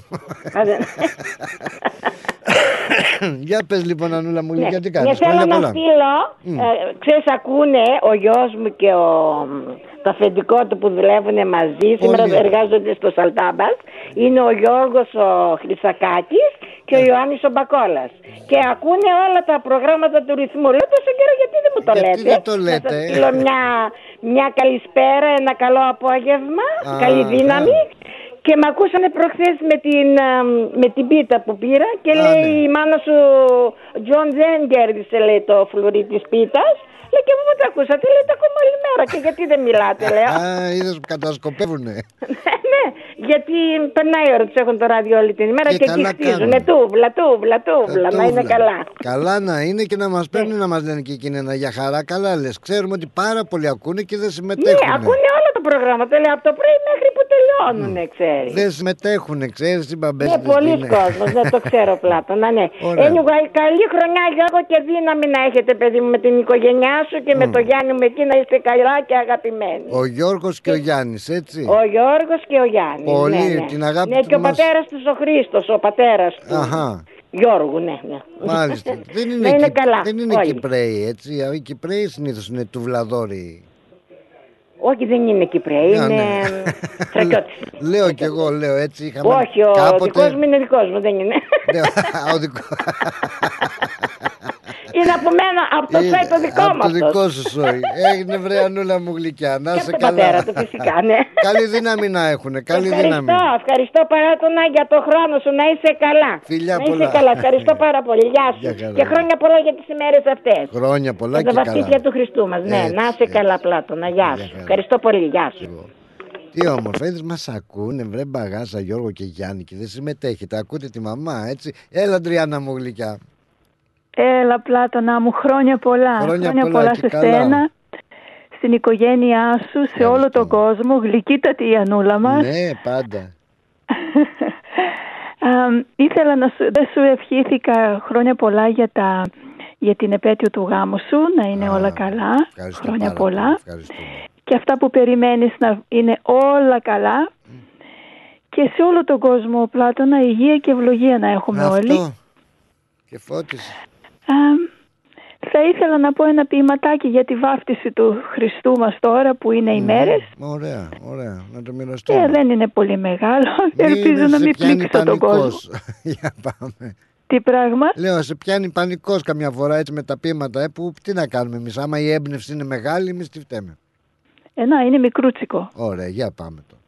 Για πες λοιπόν Ανούλα μου, γιατί κάνεις? Θέλω να στείλω, ξέρεις, ακούνε ο γιος μου και το αφεντικό του που δουλεύουν μαζί, σήμερα εργάζονται στο Σαλτάμπας, είναι ο Γιώργος ο Χρυσακάκης και ο Ιωάννης ο Μπακόλας. Και ακούνε όλα τα προγράμματα του ρυθμού. Λέω τόσο καιρό, γιατί δεν μου το λέτε? Δεν το λέτε. Θα σας στείλω μια καλησπέρα, ένα καλό απόγευμα, καλή δύναμη. Και με ακούσανε προχθές με την πίτα που πήρα και λέει η μάνα σου Τζον δεν κέρδισε, λέει, το φλουρί της πίτας. Λέει και μου το ακούσατε, λέει, το ακόμα όλη μέρα και γιατί δεν μιλάτε, λέω. Είδες που κατασκοπεύουνε. Ναι, γιατί περνάει η ώρα, τους έχουν το ράδιο όλη την ημέρα και εκεί χτίζουνε τούβλα, να είναι καλά. Καλά να είναι και να μας παίρνουν να μας λένε και εκείνοι ένα για χαρά. Καλά λες, ξέρουμε ότι πάρα πολλοί ακούνε και δεν συμμετέχουν. Ναι, ακούνε όλα τα προγράμματα, λέει, από το πρωί μέχρι που τελειώνουνε, ξέρεις. Δεν συμμετέχουν, ξέρεις, οι μπαμπές. Ναι, πολλοί κόσμος, δεν το ξέρω Πλάτωνα, ναι. Καλή χρονιά Γιώργο και δύναμη να έχετε, παιδί μου, με την οικογένειά σου και με το Γιάννη μου εκεί, να είστε καλά και αγαπημένοι. Ο Γιώργος και ο Γιάννης, έτσι. Ο Γιώργος και ο Γιάννης. Πολύ, την αγάπη του. Ναι, και ο πατέρας τους ο Χρήστος, ο πατέρας του. Γιώργου, ναι. Μάλιστα. Δεν είναι Κυπραίοι, έτσι. Οι Κυπραίοι συνήθως είναι τουβλαδόροι. Όχι, δεν είναι Κυπραίοι, είναι Θρακιώτης. Λέω κι εγώ, λέω έτσι. Όχι, ο δικός μου είναι δικός μου, δεν είναι. Είναι από μένα, από το σόι το δικό μου. Από το δικό σου σόι. Έγινε βρε Ανούλα μου γλυκιά, να είσαι καλά. Και πατέρα του φυσικά, ναι. Καλή δύναμη να έχουνε, καλή δύναμη. Ευχαριστώ Παράτωνα για το χρόνο σου, να είσαι καλά. Φιλιά πολλά. Να είσαι καλά, ευχαριστώ πάρα πολύ, γεια σου. Και χρόνια πολλά για τις ημέρες αυτές. Χρόνια πολλά και καλά. Για τα βαθύθια του Χριστού μας, ναι, να είσαι καλά Πλάτωνα, γεια σου. Ευχαριστώ πολύ, γεια σου. Τι όμορφα, είδες, μας ακούνε, βρε μπαγάζα Γιώργο και Γιάννη και δεν συμμετέχετε, ακούτε τη μαμά, έτσι. Έλα Αντριάννα μου γλυκιά. Έλα Πλάτωνα μου, χρόνια πολλά. Χρόνια πολλά σε σένα, στην οικογένειά σου, σε όλο τον κόσμο. Γλυκύτατη η Ανούλα μας. Ναι, πάντα. Ήθελα δεν σου ευχήθηκα χρόνια πολλά για την επέτειο του γάμου σου, να είναι όλα καλά. Χρόνια πολλά. Και αυτά που περιμένεις να είναι όλα καλά. Και σε όλο τον κόσμο, Πλάτωνα, υγεία και ευλογία να έχουμε όλοι. Αυτό. Και φώτιση. Θα ήθελα να πω ένα ποιηματάκι για τη βάφτιση του Χριστού μας τώρα που είναι οι μέρες. Ωραία, να το μοιραστούμε. Δεν είναι πολύ μεγάλο. Ελπίζω να μην πλήξω τον κόσμο. Για πάμε. Τι πράγμα? Λέω, σε πιάνει πανικός καμιά φορά έτσι με τα ποίηματα, που τι να κάνουμε εμείς, άμα η έμπνευση είναι μεγάλη, εμείς τι φταίμε. Είναι μικρούτσικο. Ωραία, για πάμε το.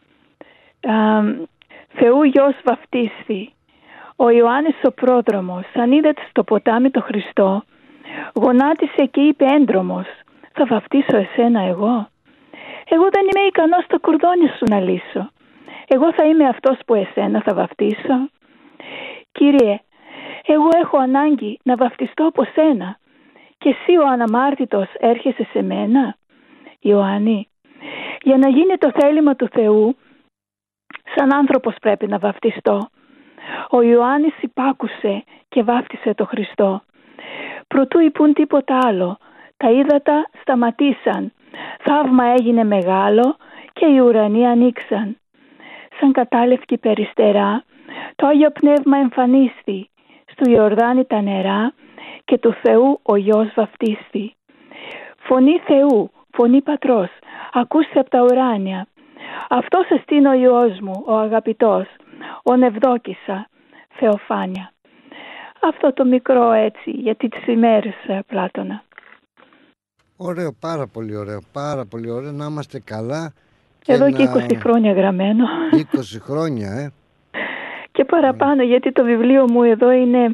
Θεού γιος βαφτίστη, ο Ιωάννης ο πρόδρομος, αν είδε στο ποτάμι το Χριστό, γονάτισε και είπε έντρομος, θα βαφτίσω εσένα εγώ. Εγώ δεν είμαι ικανός τα κορδόνια σου να λύσω. Εγώ θα είμαι αυτός που εσένα θα βαφτίσω. Κύριε, εγώ έχω ανάγκη να βαφτιστώ από σένα και εσύ ο αναμάρτητος έρχεσαι σε μένα. Ιωάννη, για να γίνει το θέλημα του Θεού, σαν άνθρωπος πρέπει να βαφτιστώ. Ο Ιωάννης υπάκουσε και βάφτισε το Χριστό. Προτού είπουν τίποτα άλλο, τα ύδατα σταματήσαν. Θαύμα έγινε μεγάλο και οι ουρανοί ανοίξαν. Σαν κατάλευκη περιστερά, το Άγιο Πνεύμα εμφανίστη. Στου Ιορδάνη τα νερά και του Θεού ο Υιός βαφτίστη. Φωνή Θεού, φωνή Πατρός, ακούστε από τα ουράνια. Αυτός εστίν ο Υιός μου, ο αγαπητός, ον ευδόκησα, Θεοφάνια. Αυτό το μικρό έτσι για τις ημέρες, Πλάτωνα. Ωραίο, πάρα πολύ ωραίο, να είμαστε καλά. Εδώ και 20 χρόνια γραμμένο. 20 χρόνια, Και παραπάνω, γιατί το βιβλίο μου εδώ είναι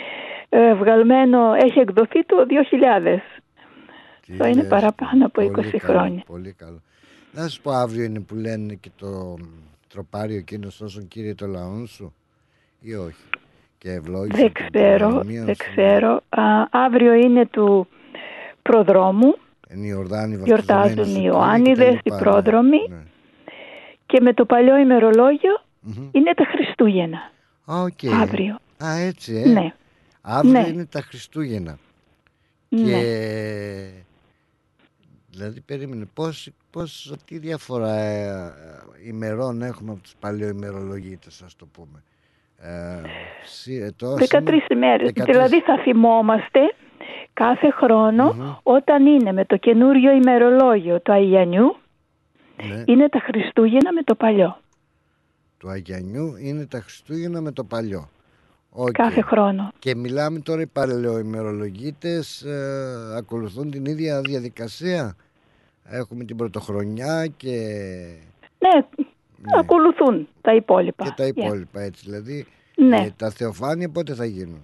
βγαλμένο, έχει εκδοθεί το 2000. Αυτό είναι παραπάνω από 20 χρόνια. Πολύ καλό. Να σου πω, αύριο είναι που λένε και το τροπάριο εκείνο όσον Κύριε το λαόν σου, ή όχι? Και ευλόγησε. Δεν ξέρω. Αύριο είναι του προδρόμου. Γιορτάζουν οι Ιωάννηδες, οι πρόδρομοι. Ναι. Και με το παλιό ημερολόγιο είναι τα Χριστούγεννα. Αύριο. Έτσι, Ναι. Αύριο είναι τα Χριστούγεννα. Ναι. Και δηλαδή περίμενε τι διαφορά ημερών έχουμε από τους παλαιοημερολογίτες, ας το πούμε. 13 ημέρες. Δηλαδή θα θυμόμαστε κάθε χρόνο όταν είναι με το καινούριο ημερολόγιο του Αγιανιού, είναι τα Χριστούγεννα με το παλιό. Του Αγιανιού είναι τα Χριστούγεννα με το παλιό. Κάθε χρόνο. Και μιλάμε τώρα, οι παλαιοημερολογίτες ακολουθούν την ίδια διαδικασία. Έχουμε την πρωτοχρονιά και... Ναι, ακολουθούν τα υπόλοιπα. Και τα υπόλοιπα, έτσι δηλαδή. Τα Θεοφάνεια πότε θα γίνουν?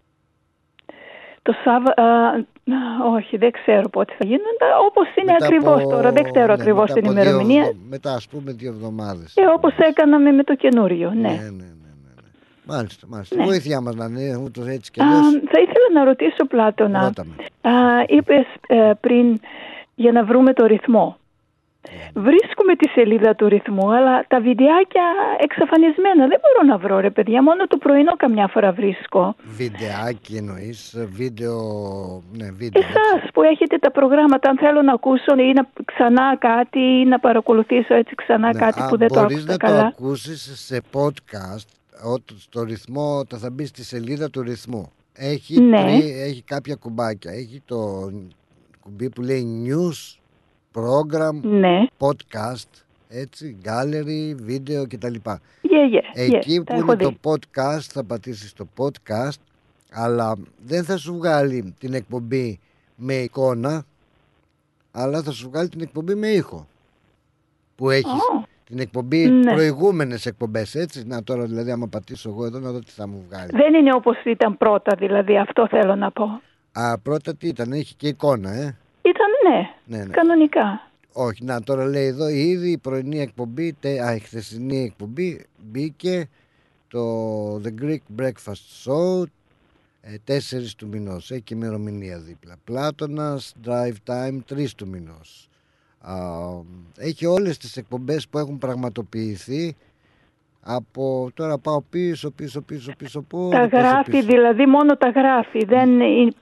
Το όχι, δεν ξέρω πότε θα γίνουν. Όπως είναι ακριβώς τώρα, δεν ξέρω ακριβώς την ημερομηνία. Μετά, ας πούμε, 2 εβδομάδες. Όπως έκαναμε με το καινούριο, ναι. Μάλιστα. Βοήθειά μας να είναι ούτως έτσι και αλλιώς. Θα ήθελα να ρωτήσω, Πλάτωνα. Είπες πριν για να βρούμε το ρυθμό. Βρίσκουμε τη σελίδα του ρυθμού, αλλά τα βιντεάκια εξαφανισμένα. Δεν μπορώ να βρω, ρε παιδιά. Μόνο το πρωινό καμιά φορά βρίσκω. Βιντεάκι εννοείς? Βίντεο. Εσάς που έχετε τα προγράμματα, αν θέλω να ακούσω ή να ξανά κάτι ή να παρακολουθήσω έτσι ξανά κάτι που δεν το άκουσα καλά. Μπορείς να το ακούσεις σε podcast. Στο ρυθμό θα μπει στη σελίδα του ρυθμού. Έχει κάποια κουμπάκια. Έχει το κουμπί που λέει news, program, podcast, έτσι, gallery, βίντεο κτλ. Εκεί που είναι το podcast θα πατήσεις το podcast, αλλά δεν θα σου βγάλει την εκπομπή με εικόνα, αλλά θα σου βγάλει την εκπομπή με ήχο που έχεις. Την εκπομπή, προηγούμενες εκπομπές, έτσι. Να τώρα δηλαδή άμα πατήσω εγώ εδώ να δω τι θα μου βγάλει. Δεν είναι όπως ήταν πρώτα, δηλαδή, αυτό θέλω να πω. Πρώτα τι ήταν, έχει και εικόνα, Ήταν ναι, κανονικά. Όχι, να τώρα λέει εδώ ήδη η πρωινή εκπομπή, η χθεσινή εκπομπή μπήκε το The Greek Breakfast Show 4 του μηνός, έχει και ημερομηνία δίπλα. Πλάτωνας Drive Time 3 του μηνός. Έχει όλες τις εκπομπές που έχουν πραγματοποιηθεί. Από τώρα πάω πίσω. Τα γράφει, δηλαδή μόνο τα γράφει. Δεν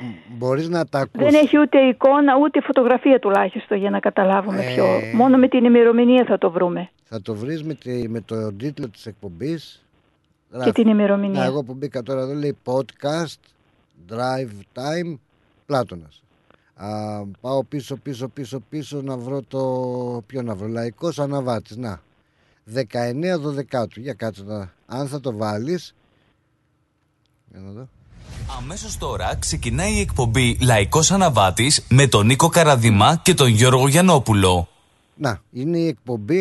μπορείς να τα ακούσεις. Δεν έχει ούτε εικόνα ούτε φωτογραφία τουλάχιστον για να καταλάβουμε ποιο. Μόνο με την ημερομηνία θα το βρούμε. Θα το βρεις με το τίτλο της εκπομπής. Και την ημερομηνία. Εγώ που μπήκα τώρα εδώ λέει podcast, drive time, Πλάτωνας. Πάω πίσω να βρω ποιο να βρω. Λαϊκός Αναβάτης. Να. 19 Δωδεκάτου. Για κάτσε αν θα το βάλεις. Για να δω. Αμέσως τώρα ξεκινάει η εκπομπή Λαϊκός Αναβάτης με τον Νίκο Καραδημά και τον Γιώργο Γιαννόπουλο. Να, είναι η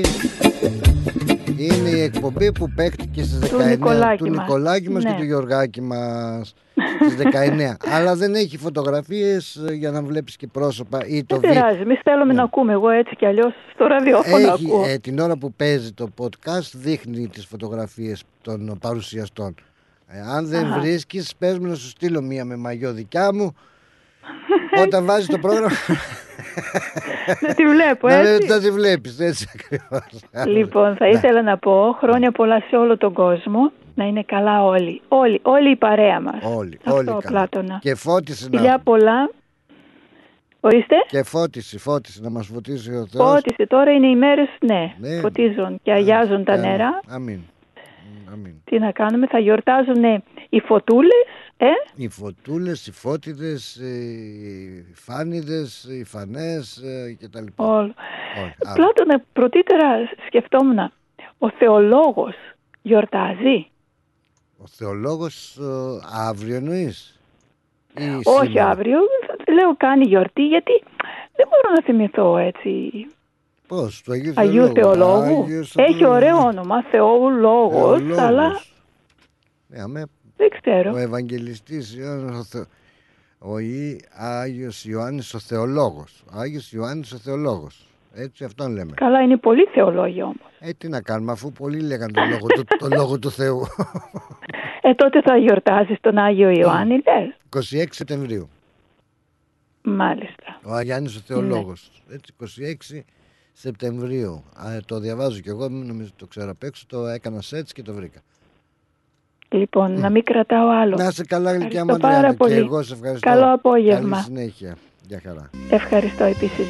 εκπομπή που παίχτηκε στις 19 του Νικολάκη μας και του Γιωργάκη μας στις 19. Αλλά δεν έχει φωτογραφίες για να βλέπεις και πρόσωπα ή το βίντεο. Δεν πειράζει, εμείς θέλουμε να ακούμε. Εγώ έτσι κι αλλιώς στο ραδιόφωνο ακούω. Την ώρα που παίζει το podcast δείχνει τις φωτογραφίες των παρουσιαστών. Αν δεν βρίσκεις, πες μου να σου στείλω μία με μαγιό δικιά μου. Όταν βάζεις το πρόγραμμα να τη βλέπω, έτσι. Να τη βλέπεις, έτσι ακριβώς. Λοιπόν, θα ήθελα να πω χρόνια πολλά σε όλο τον κόσμο. Να είναι καλά όλοι η παρέα μας. Όλοι Πλάτωνα. Και φώτιση φιλιά πολλά. Ορίστε. Και φώτιση να μας φωτίσει ο Θεός. Φώτιση, τώρα είναι οι μέρες, φωτίζουν και αγιάζουν τα νερά. Αμήν. Τι να κάνουμε, θα γιορτάζουν οι φωτούλες. Οι φωτούλες, οι φώτιδες, οι φάνιδες, οι φανές και τα λοιπά. Όλο. Πλάτωνα, πρωτήτερα σκεφτόμουν, ο θεολόγος γιορτάζει. Ο θεολόγος αύριο εννοείς? Όχι αύριο, λέω κάνει γιορτή, γιατί δεν μπορώ να θυμηθώ έτσι. Πώς, του Αγίου Θεολόγου. Έχει ωραίο όνομα, Θεολόγος, αλλά δεν ξέρω. Ο Ευαγγελιστής ο Άγιος Ιωάννης ο Θεολόγος. Ο Άγιος Ιωάννης ο Θεολόγος. Έτσι αυτόν λέμε. Καλά, είναι πολλοί θεολόγοι όμως. Τι να κάνουμε, αφού πολλοί λέγανε το λόγο του Θεού. Τότε θα γιορτάζεις τον Άγιο Ιωάννη, λες? 26 Σεπτεμβρίου. Μάλιστα. Ο Άγιος ο Θεολόγος. Έτσι, 26 Σεπτεμβρίου. Το διαβάζω κι εγώ, μην νομίζω το ξέρω απ' έξω. Το έκανα search και το βρήκα. Λοιπόν, να μην κρατάω άλλο. Να είσαι καλά, γλυκιά μου Αντριάννα. Και εγώ σε ευχαριστώ. Καλό απόγευμα. Καλή συνέχεια. Γεια χαρά. Ευχαριστώ επίσης.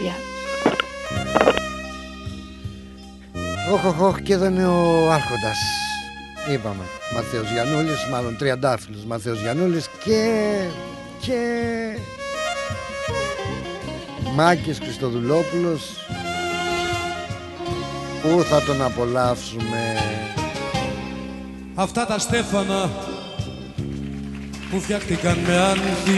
Και εδώ είναι ο Άρχοντας. Είπαμε, Μαθαίος Γιαννούλης, μάλλον Τριαντάφυλλος Μαθαίος Γιαννούλης και Μάκης Χριστοδουλόπουλος, που θα τον απολαύσουμε. Αυτά τα στέφανα που φτιάχτηκαν με άνθη,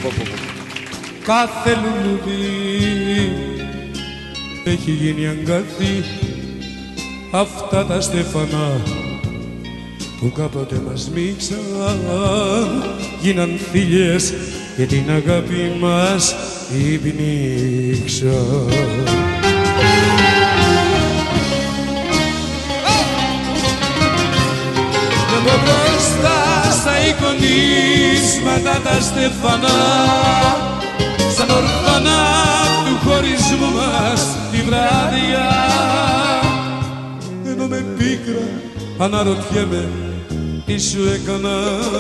κάθε λουλούδι έχει γίνει αγκάθι. Αυτά τα στέφανα που κάποτε μας μίξαν, γίναν φίλες και την αγάπη μας υπνίξαν. Και μπροστά στα εικονίσματα τα στέφανα, σαν ορφανά του χωρισμού μας τη βράδια, ενώ με πίκρα αναρωτιέμαι τι σου έκανα,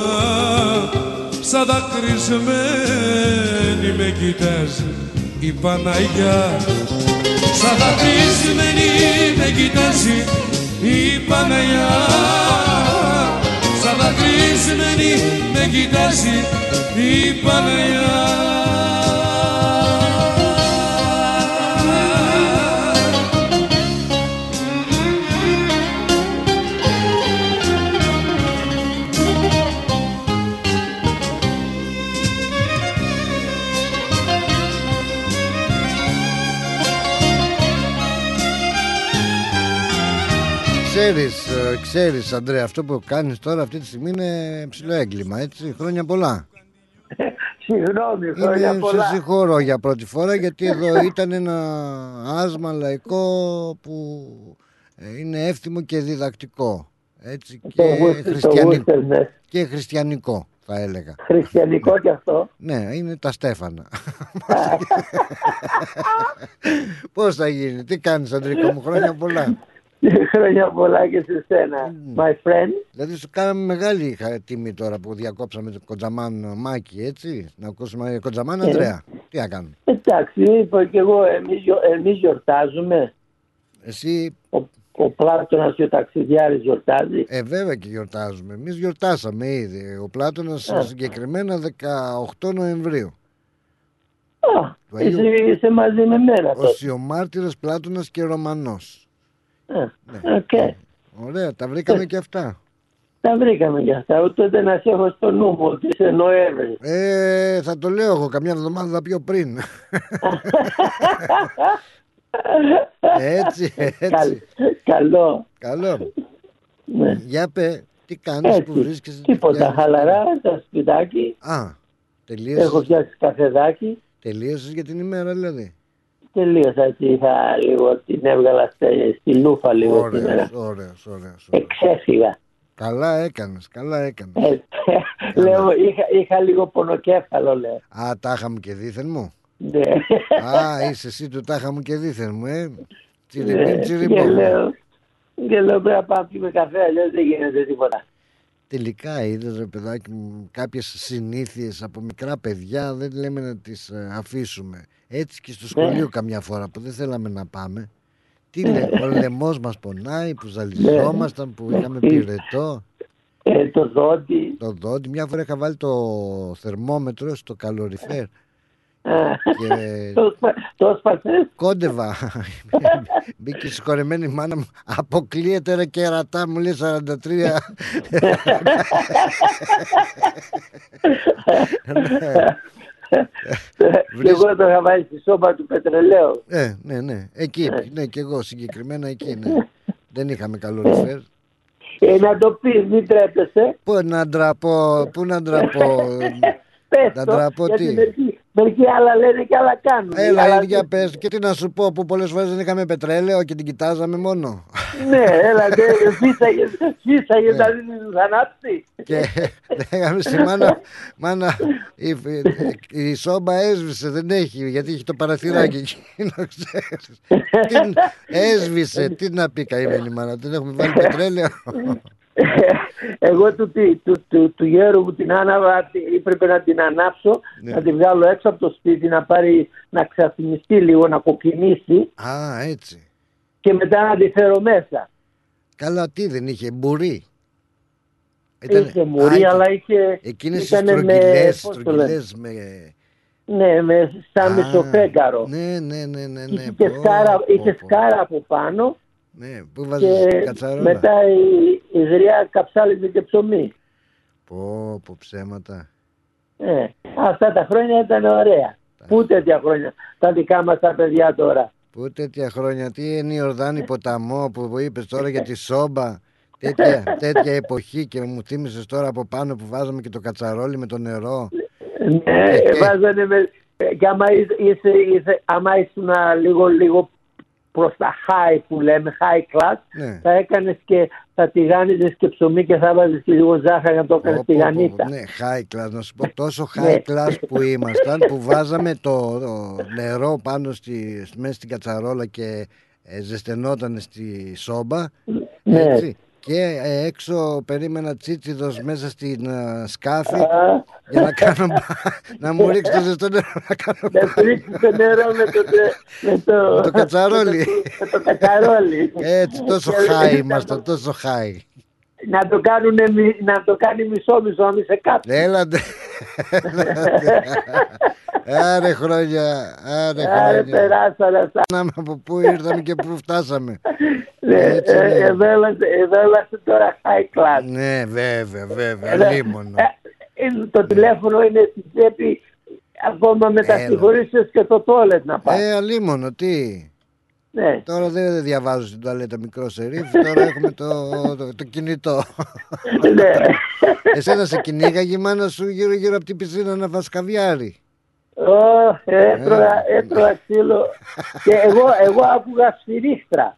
σαν δακρυσμένη με κοιτάζει η Παναγιά, σαν δακρυσμένη με κοιτάζει η Παναγιά, σαν δακρυσμένη με κοιτάζει η Παναγιά. Ξέρεις Ανδρέα, αυτό που κάνεις τώρα αυτή τη στιγμή είναι ψηλό έγκλημα, έτσι, χρόνια πολλά. Συγγνώμη, χρόνια πολλά. Σε συγχωρώ για πρώτη φορά, γιατί εδώ ήταν ένα άσμα λαϊκό που είναι εύθυμο και διδακτικό, έτσι, και χριστιανικό θα έλεγα. Χριστιανικό κι αυτό. Ναι, είναι τα στέφανα. Πώς θα γίνει, τι κάνεις Ανδρικό μου, χρόνια πολλά. Χρόνια πολλά και σε σένα, my friend. Δηλαδή σου κάναμε μεγάλη τιμή τώρα που διακόψαμε τον Κοντζαμάν Μάκη, έτσι. Να ακούσουμε Κοντζαμάν Ανδρέα. Τι να κάνουμε. Εντάξει, είπα και εγώ, εμείς γιορτάζουμε. Εσύ... Ο Πλάτωνας και ο Ταξιδιάρης γιορτάζει. Βέβαια και γιορτάζουμε. Εμείς γιορτάσαμε ήδη. Ο Πλάτωνας συγκεκριμένα 18 Νοεμβρίου. Είσαι μαζί με μένα. Ο Σιωμάρτυρας Πλάτωνας και Ρωμανός. Okay. Ωραία, τα βρήκαμε και αυτά. Τα βρήκαμε και αυτά. Ούτε να σε έχω στο νου μου ότι είσαι Νοέμβρη. Θα το λέω εγώ καμιά εβδομάδα πιο πριν. Έτσι. Καλό. Ναι. Για πέ, τι κάνεις που βρίσκεσαι? Τίποτα, χαλαρά, στο σπιτάκι. Τελείωσες. Έχω φτιάξει καφεδάκι. Τελείωσες για την ημέρα δηλαδή? Τελείωσα, έτσι είχα λίγο, την έβγαλα στη λούφα λίγο. Ωραίος. Εξέφυγα. Καλά έκανες. Λέω, είχα λίγο πονοκέφαλο, λέω. Τάχα μου και δίθεν μου. Ναι. Είσαι εσύ του τάχα μου και δίθεν μου, τσιριμπών. Και λέω πρέπει να πάμε με καφέ, αλλιώς δεν γίνεται τίποτα. Τελικά είδες, ρε παιδάκι μου, κάποιες συνήθειες από μικρά παιδιά δεν λέμε να τις αφήσουμε. Έτσι και στο σχολείο καμιά φορά που δεν θέλαμε να πάμε. Τι λέει, ο λαιμός μας πονάει, που ζαλιζόμασταν, που είχαμε πυρετό. Το δόντι. Μια φορά είχα βάλει το θερμόμετρο στο καλοριφέρ. Το σπασές. Κόντευα. Μπήκε συγχωρεμένη η μάνα μου. Αποκλείεται ρε κερατά, μου λέει 43. Εγώ το είχα βάλει στη σόμπα του πετρελαίου. Ναι. Εκεί, ναι, και εγώ συγκεκριμένα εκεί, ναι. Δεν είχαμε καλοριφέρ. Να το πεις, μην τρέπεσαι. Πού να ντραπώ. Πες το, γιατί μερικοί άλλα λένε και άλλα κάνουν. Έλα, ίδια πες. Και τι να σου πω, που πολλές φορές δεν είχαμε πετρέλαιο και την κοιτάζαμε μόνο. Ναι, έλα, φύσαγε να δίνεις ανάψη. Και λέγαμε στη μάνα, η σόμπα έσβησε, δεν έχει, γιατί έχει το παραθυράκι εκείνο, ξέρεις. Έσβησε, τι να πει καημένη μάνα, δεν έχουμε βάλει πετρέλαιο. Εγώ του γέρου μου την άναβα, έπρεπε να την ανάψω, να την βγάλω έξω από το σπίτι, να ξαθυμιστεί λίγο, να κοκκινήσει. Έτσι. Και μετά να τη φέρω μέσα. Καλά, τι δεν είχε, μπουρί? Είχε μπουρί, αλλά είχε... Εκείνες τις στρογγυλές με... Ναι, σαν μισοφέγγαρο. Ναι. Είχε σκάρα από πάνω. Ναι, πού βάζεις κατσαρόλα? Μετά η γριά καψάλιζε και ψωμί. Πω ψέματα. Αυτά τα χρόνια ήταν ωραία. Πού τέτοια χρόνια τα δικά μας τα παιδιά τώρα. Πού τέτοια χρόνια, τι είναι η Ιορδάνη ποταμό που είπες τώρα για τη σόμπα. Τέτοια εποχή και μου θύμισες τώρα από πάνω που βάζαμε και το κατσαρόλι με το νερό. Ναι, βάζανε και άμα ήσουν λίγο προς τα high που λέμε, high class, θα έκανες και θα τηγάνιζες και ψωμί και θα βάζεις και λίγο ζάχαρη να το έκανες τηγανίτα. Ναι, high class, να σου πω, τόσο high class που ήμασταν, που βάζαμε το νερό πάνω μέσα στην κατσαρόλα και ζεσθενόταν στη σόμπα, έτσι. Και έξω περίμενα τσίτσιδος μέσα στην σκάφη για να μου ρίξει το ζεστό νερό να κάνω πάλι. Να ρίξει το νερό με το κατσαρόλι. Έτσι, τόσο high ήμασταν, τόσο high. Να το κάνει μισό, να μην σε κάψει. Έλατε. Άρε χρόνια. Άρε περάσαμε. Από πού ήρθαμε και πού φτάσαμε. Εδώ είμαστε τώρα high class. Ναι, βέβαια, λίμωνο. Το τηλέφωνο είναι στη τσέπη ακόμα με τα συγχωρήσεις και το τόλετ να πάει. Αλίμονο, τι. Ναι. Τώρα δεν διαβάζω στην τουαλέτα μικρό σερίφ, τώρα έχουμε το κινητό. Ναι. Εσένα σε κυνήγαγε η μάνα σου γύρω από την πισίνα να φας καβιάρι? Έτρωγα ξύλο. Και εγώ άκουγα σφυρίχτρα.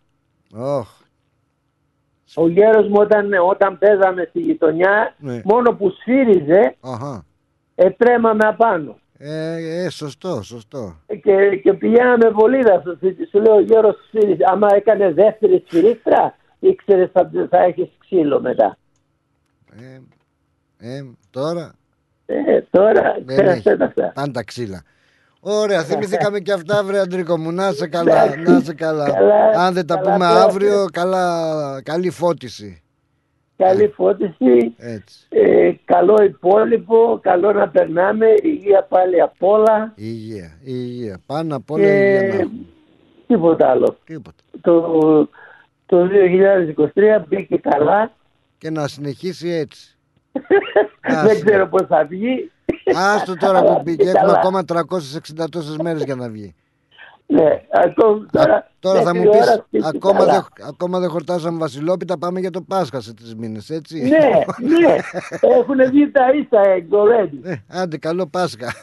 Ο γέρος μου όταν παίζαμε στη γειτονιά, μόνο που σφύριζε, τρέμαμε απάνω. Σωστό. Και πηγαίναμε βολίδα στο σπίτι. Σου λέω, Γιώργο, άμα έκανε δεύτερη σφυρίχτρα, ήξερες θα έχεις ξύλο μετά. Τώρα. Τώρα ξέρετε τα αυτά. Πάντα ξύλα. Ωραία, θυμηθήκαμε και αυτά, βρε Αντρίκο μου. Να σε καλά. Αν δεν τα πούμε αύριο, καλή φώτιση. Καλή φώτιση. Καλό υπόλοιπο. Καλό να περνάμε. Υγεία πάλι απ' όλα. Υγεία. Πάνω απ' όλα υγεία. Τίποτα άλλο. Το 2023 μπήκε καλά. Και να συνεχίσει έτσι. Δεν ξέρω πώς θα βγει. Άστο τώρα που πήγε. Έχουμε ακόμα 360 τόσες μέρες για να βγει. Ναι, τώρα θα μου πεις, ακόμα δεν χορτάσαμε Βασιλόπιτα, πάμε για το Πάσχα σε 3 μήνες, έτσι. Ναι, έχουν βγει τα Easter egg already. Άντε, καλό Πάσχα.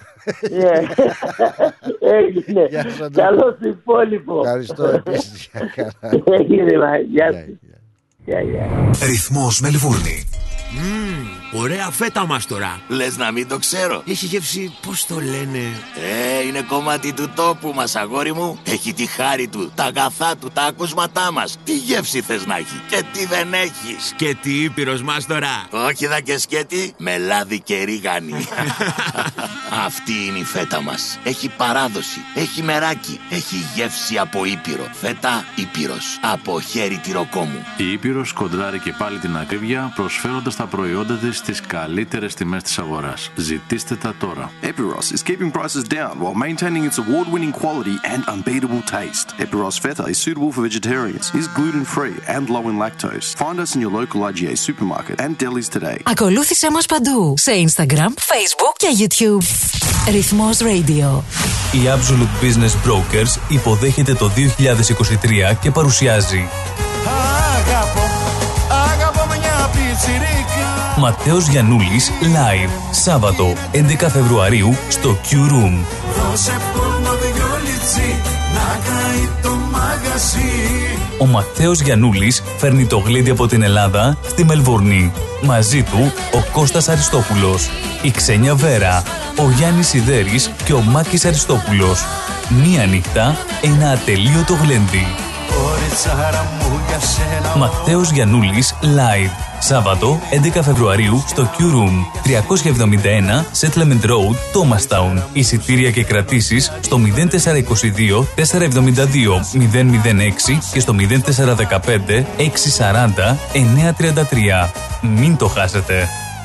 Έγινε, καλό στο υπόλοιπο. Ευχαριστώ επίσης. Έγινε, γεια σου. Ρυθμός Μελβούρνη. Ωραία φέτα μας τώρα. Λες να μην το ξέρω. Έχει γεύση, πώς το λένε? Είναι κομμάτι του τόπου μας, αγόρι μου. Έχει τη χάρη του, τα αγαθά του, τα ακούσματά μας. Τι γεύση θες να έχει και τι δεν έχει? Σκέτη Ήπειρος μας τώρα. Όχι δα και σκέτη, με λάδι και ρίγανη. Αυτή είναι η φέτα μας. Έχει παράδοση, έχει μεράκι, έχει γεύση από Ήπειρο. Φέτα Ήπειρος, από χέρι τυροκόμου. Η Ήπειρος κοντράρει και πάλι την ακρίβεια, προσφέροντας τα προϊόντα της στις καλύτερες τιμές της αγοράς. Ζητήστε τα τώρα. Epiros is keeping prices down while maintaining its award-winning quality and unbeatable taste. Epiros Feta is suitable for vegetarians, is gluten-free and low in lactose. Find us in your local IGA supermarket and delis today. Ακολούθησέ μας παντού σε Instagram, Facebook και YouTube. Ρυθμός Radio. Η Absolute Business Brokers υποδέχεται το 2023 και παρουσιάζει Αγαπώ μια πιτσιρίκα. Ματθαίος Γιαννούλης live Σάββατο 11 Φεβρουαρίου στο Q Room. Δώσε πόνο δυο λιτσί, να καεί το μαγαζί. Ο Ματθαίος Γιαννούλης φέρνει το γλέντι από την Ελλάδα στη Μελβούρνη. Μαζί του ο Κώστας Αριστόπουλος, η Ξένια Βέρα, ο Γιάννης Σιδέρης και ο Μάκης Αριστόπουλος. Μία νύχτα, ένα ατελείωτο γλέντι. Ματθαίος Γιαννούλης live Σάββατο 11 Φεβρουαρίου στο Q Room 371 Settlement Road, Thomastown. Εισιτήρια και κρατήσεις στο 0422 472 006 και στο 0415 640 933. Μην το χάσετε.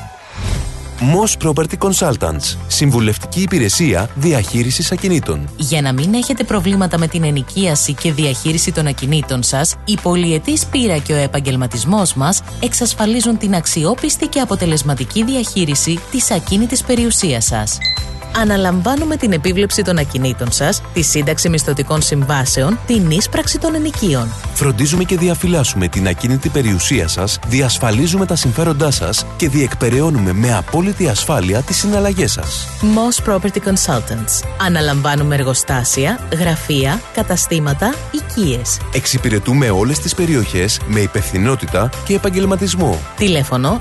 Moss Property Consultants. Συμβουλευτική υπηρεσία διαχείρισης ακινήτων. Για να μην έχετε προβλήματα με την ενοικίαση και διαχείριση των ακινήτων σας, η πολυετής πείρα και ο επαγγελματισμός μας εξασφαλίζουν την αξιόπιστη και αποτελεσματική διαχείριση της ακίνητης περιουσίας σας. Αναλαμβάνουμε την επίβλεψη των ακινήτων σας, τη σύνταξη μισθωτικών συμβάσεων, την ίσπραξη των ενοικίων. Φροντίζουμε και διαφυλάσσουμε την ακίνητη περιουσία σας, διασφαλίζουμε τα συμφέροντά σας και διεκπεραιώνουμε με απόλυτη ασφάλεια τις συναλλαγές σας. Moss Property Consultants. Αναλαμβάνουμε εργοστάσια, γραφεία, καταστήματα, οικίες. Εξυπηρετούμε όλες τις περιοχές με υπευθυνότητα και επαγγελματισμό. Τηλέφωνο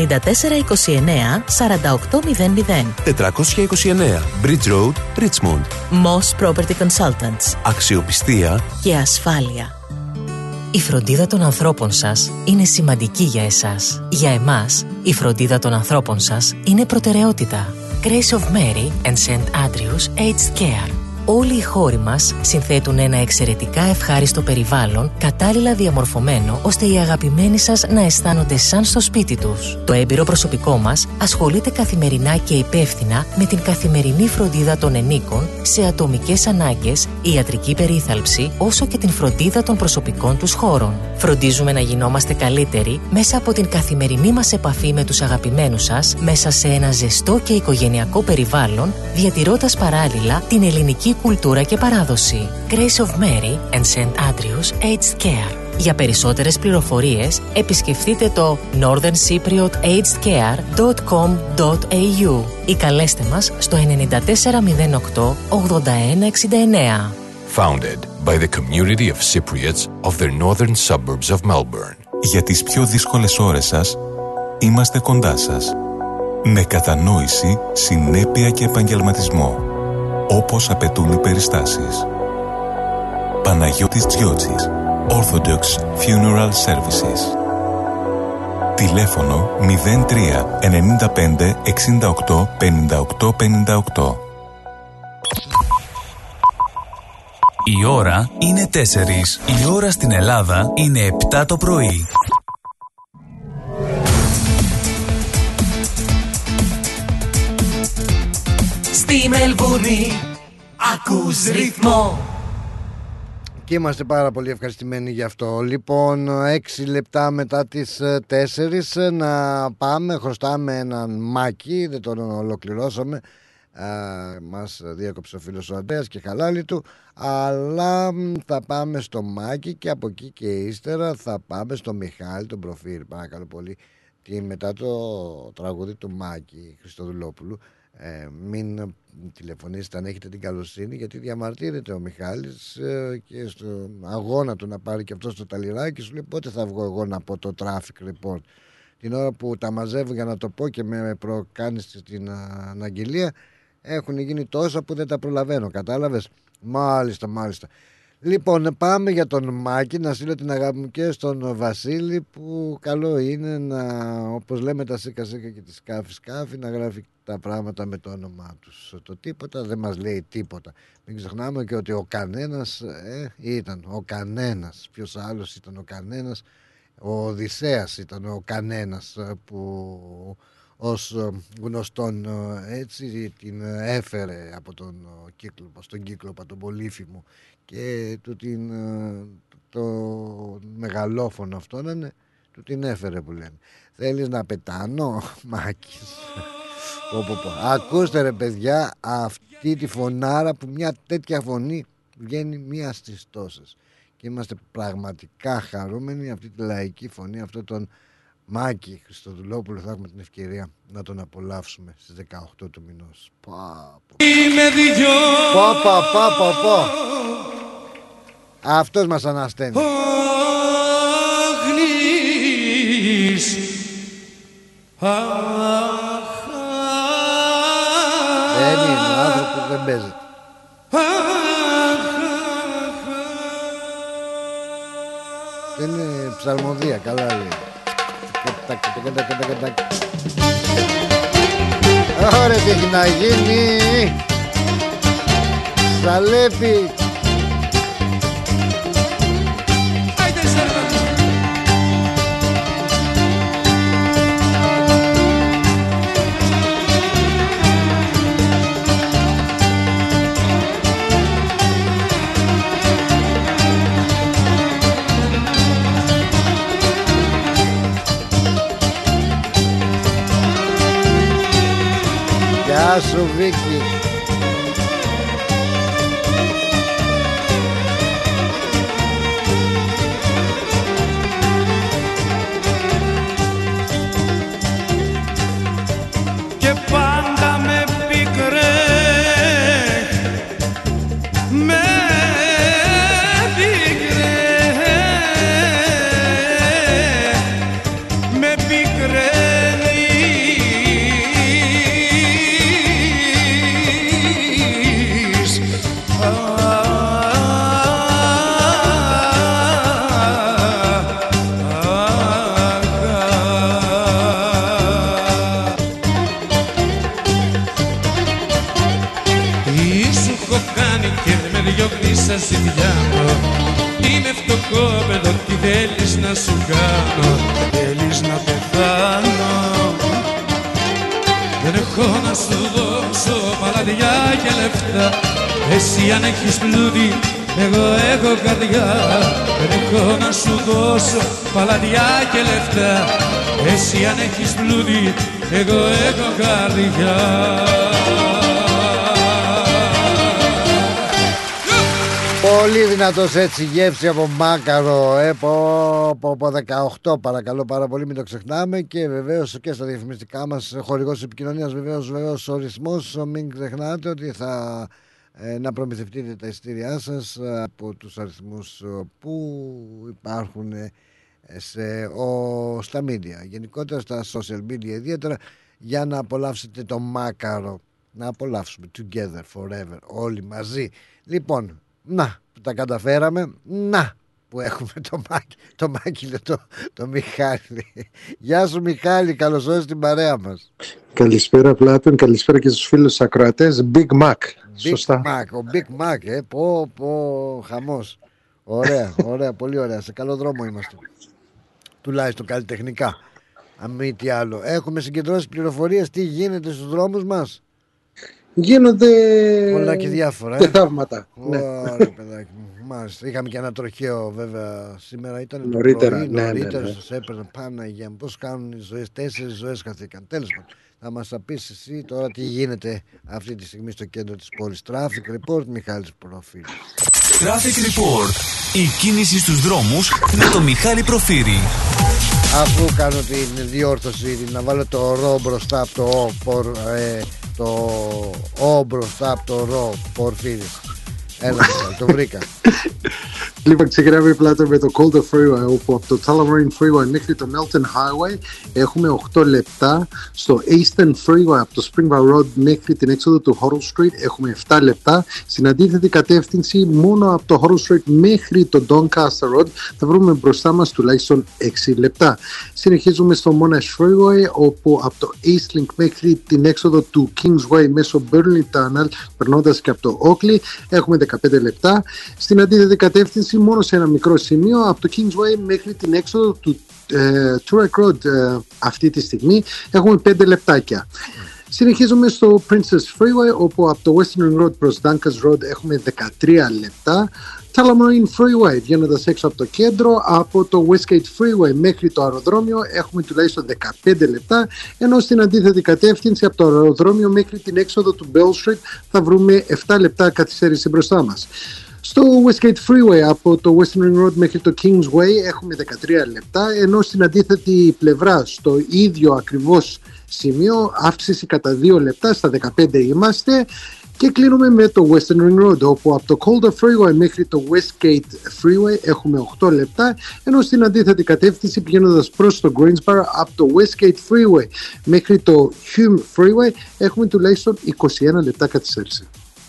9429 4800 429 Bridge Road, Richmond. Moss Property Consultants. Αξιοπιστία και ασφάλεια. Η φροντίδα των ανθρώπων σας είναι σημαντική για εσάς. Για εμάς, η φροντίδα των ανθρώπων σας είναι προτεραιότητα. Grace of Mary and St. Andrews Aged Care. Όλοι οι χώροι μας συνθέτουν ένα εξαιρετικά ευχάριστο περιβάλλον, κατάλληλα διαμορφωμένο, ώστε οι αγαπημένοι σας να αισθάνονται σαν στο σπίτι τους. Το έμπειρο προσωπικό μας ασχολείται καθημερινά και υπεύθυνα με την καθημερινή φροντίδα των ενίκων σε ατομικές ανάγκες, ιατρική περίθαλψη, όσο και την φροντίδα των προσωπικών τους χώρων. Φροντίζουμε να γινόμαστε καλύτεροι μέσα από την καθημερινή μας επαφή με τους αγαπημένους σας, μέσα σε ένα ζεστό και οικογενειακό περιβάλλον, διατηρώντας παράλληλα την ελληνική κουλτούρα και παράδοση. Grace of Mary and St. Andrews Aged Care. Για περισσότερες πληροφορίες επισκεφτείτε το northerncypriotagedcare.com.au ή καλέστε μας στο 9408 8169. Founded by the community of Cypriots of the northern suburbs of Melbourne. Για τις πιο δύσκολες ώρες σας, είμαστε κοντά σας. Με κατανόηση, συνέπεια και επαγγελματισμό, όπως απαιτούν οι περιστάσεις. Παναγιώτης Τζιότσης, Orthodox Funeral Services. Τηλέφωνο 03 95 68 58 58. Η ώρα είναι 4. Η ώρα στην Ελλάδα είναι 7 το πρωί. Στη Μελβούρνη ακούς ρυθμό. Και είμαστε πάρα πολύ ευχαριστημένοι γι' αυτό. Λοιπόν, 6 λεπτά μετά τις 4 να πάμε. Χρωστάμε έναν Μάκη, δεν τον ολοκληρώσαμε. Μας διέκοψε ο φίλος ο Αντρέας και χαλάλι του. Αλλά θα πάμε στο Μάκη και από εκεί και ύστερα θα πάμε στο Μιχάλη, τον προφίλ, παρακαλώ πολύ. Και μετά το τραγούδι του Μάκη Χριστοδουλόπουλου, μην τηλεφωνήσετε αν έχετε την καλοσύνη, γιατί διαμαρτύρεται ο Μιχάλης και στο αγώνα του να πάρει και αυτό στο ταλιράκι σου λέει πότε θα βγω εγώ να πω το traffic report. Την ώρα που τα μαζεύω για να το πω και με προκάνεις την αναγγελία, έχουν γίνει τόσα που δεν τα προλαβαίνω, κατάλαβες? Μάλιστα. Λοιπόν, πάμε για τον Μάκη, να στείλω την αγάπη μου και στον Βασίλη, που καλό είναι να, όπως λέμε τα σίκα και τη σκάφη, να γράφει τα πράγματα με το όνομά τους. Το τίποτα δεν μας λέει τίποτα. Μην ξεχνάμε και ότι ο κανένας ήταν ο κανένας. Ποιος άλλος ήταν ο κανένας? Ο Οδυσσέας ήταν ο κανένας που ως γνωστόν έτσι την έφερε από τον κύκλοπα, τον Πολύφημο, και το μεγαλόφωνο αυτό του την έφερε που λένε. Θέλεις να πετάνω, Μάκης? Ακούστε ρε παιδιά αυτή τη φωνάρα, που μια τέτοια φωνή βγαίνει μία στις τόσες, και είμαστε πραγματικά χαρούμενοι αυτή τη λαϊκή φωνή, αυτό τον Μάκη Χριστοδουλόπουλο. Θα έχουμε την ευκαιρία να τον απολαύσουμε στις 18 του μηνός. Αυτός μας ανασταίνει. Δεν είναι ο άνθρωπος, δεν παίζεται. Είναι ψαλμοδία, καλά λέει. Ωραία, τι έχει να γίνει? Σαλέπι. Γεια σου Βίκη. Και πάντα με πικρέ, με πικραίνεις. Σαν ζητιάνο, είμαι φτωχόπεδο, τι θέλεις να σου κάνω? Θέλεις να πεθάνω? Δεν έχω να σου δώσω παλαδιά και λεφτά. Εσύ αν έχεις πλούτη, εγώ έχω καρδιά. Δεν έχω να σου δώσω παλαδιά και λεφτά. Εσύ αν έχεις πλούτη, εγώ έχω καρδιά. Πολύ δυνατός έτσι, γεύση από μάκαρο, από 18 παρακαλώ πάρα πολύ, μην το ξεχνάμε. Και βεβαίως και στα διαφημιστικά μας, χορηγός επικοινωνίας βεβαίως ο ρυθμός. Μην ξεχνάτε ότι θα να προμηθευτείτε τα εισιτήριά σας από τους αριθμούς που υπάρχουν στα media, γενικότερα στα social media ιδιαίτερα. για να απολαύσετε το μάκαρο. Να απολαύσουμε together forever όλοι μαζί. Λοιπόν, να που τα καταφέραμε, να που έχουμε το Μάκη, το Μιχάλη. Γεια σου Μιχάλη, καλώς ήρθες στην παρέα μας. Καλησπέρα Πλάτων, καλησπέρα και στους φίλους ακροατές. Big Mac, σωστά. Ο Big Mac, χαμός. Ωραία, πολύ ωραία. Σε καλό δρόμο είμαστε. Τουλάχιστον καλλιτεχνικά. Αν μη τι άλλο. Έχουμε συγκεντρώσει πληροφορίες τι γίνεται στους δρόμους μας. Γίνονται πολλά και διάφορα. Και θαύματα. Ωραία, παιδάκι μου. Μάλιστα. Είχαμε και ένα τροχαίο βέβαια σήμερα. Ήταν νωρίτερα. Νωρίτερα σας έπαιρναν. Παναγία μου, πώς κάνουν οι ζωές. 4 ζωές χαθήκαν. Τέλος πάντων. Θα μας τα πεις εσύ τώρα τι γίνεται αυτή τη στιγμή στο κέντρο της πόλης. Traffic Report, Μιχάλης Προφίλη. Traffic Report. Η κίνηση στους δρόμους με το Μιχάλη Προφίλη. Αφού κάνω την διόρθωση, να βάλω το ρο μπροστά από το ο μπροστά από το ρο Πορφύρης. Έλα, το βρήκα. Λοιπόν, ξεκινάμε Πλάτων με το Calder Freeway, όπου από το Tullamarine Freeway μέχρι το Melton Highway έχουμε 8 λεπτά. Στο Eastern Freeway από το Springvale Road μέχρι την έξοδο του Hoddle Street έχουμε 7 λεπτά. Στην αντίθετη κατεύθυνση, μόνο από το Hoddle Street μέχρι το Doncaster Road θα βρούμε μπροστά μας τουλάχιστον 6 λεπτά. Συνεχίζουμε στο Monash Freeway, όπου από το Eastlink μέχρι την έξοδο του Kingsway μέσω Burnley Tunnel, περνώντας και από το Oakley, έχουμε 15 λεπτά. Στην αντίθετη κατεύθυνση, μόνο σε ένα μικρό σημείο, από το Kingsway μέχρι την έξοδο του Turek Road αυτή τη στιγμή έχουμε 5 λεπτάκια. Συνεχίζουμε στο Princess Freeway, όπου από το Western Road προς Dunkers Road έχουμε 13 λεπτά. Tullamarine Freeway, βγαίνοντας έξω από το κέντρο, από το Westgate Freeway μέχρι το αεροδρόμιο έχουμε τουλάχιστον 15 λεπτά, ενώ στην αντίθετη κατεύθυνση από το αεροδρόμιο μέχρι την έξοδο του Bell Street θα βρούμε 7 λεπτά καθυστέρηση μπροστά μας. Στο Westgate Freeway από το Western Road μέχρι το Kingsway έχουμε 13 λεπτά, ενώ στην αντίθετη πλευρά στο ίδιο ακριβώς σημείο αύξηση κατά 2 λεπτά, στα 15 είμαστε. Και κλείνουμε με το Western Ring Road, όπου από το Calder Freeway μέχρι το Westgate Freeway έχουμε 8 λεπτά, ενώ στην αντίθετη κατεύθυνση πηγαίνοντας προς το Greensboro από το Westgate Freeway μέχρι το Hume Freeway έχουμε τουλάχιστον 21 λεπτά καθυστέρηση.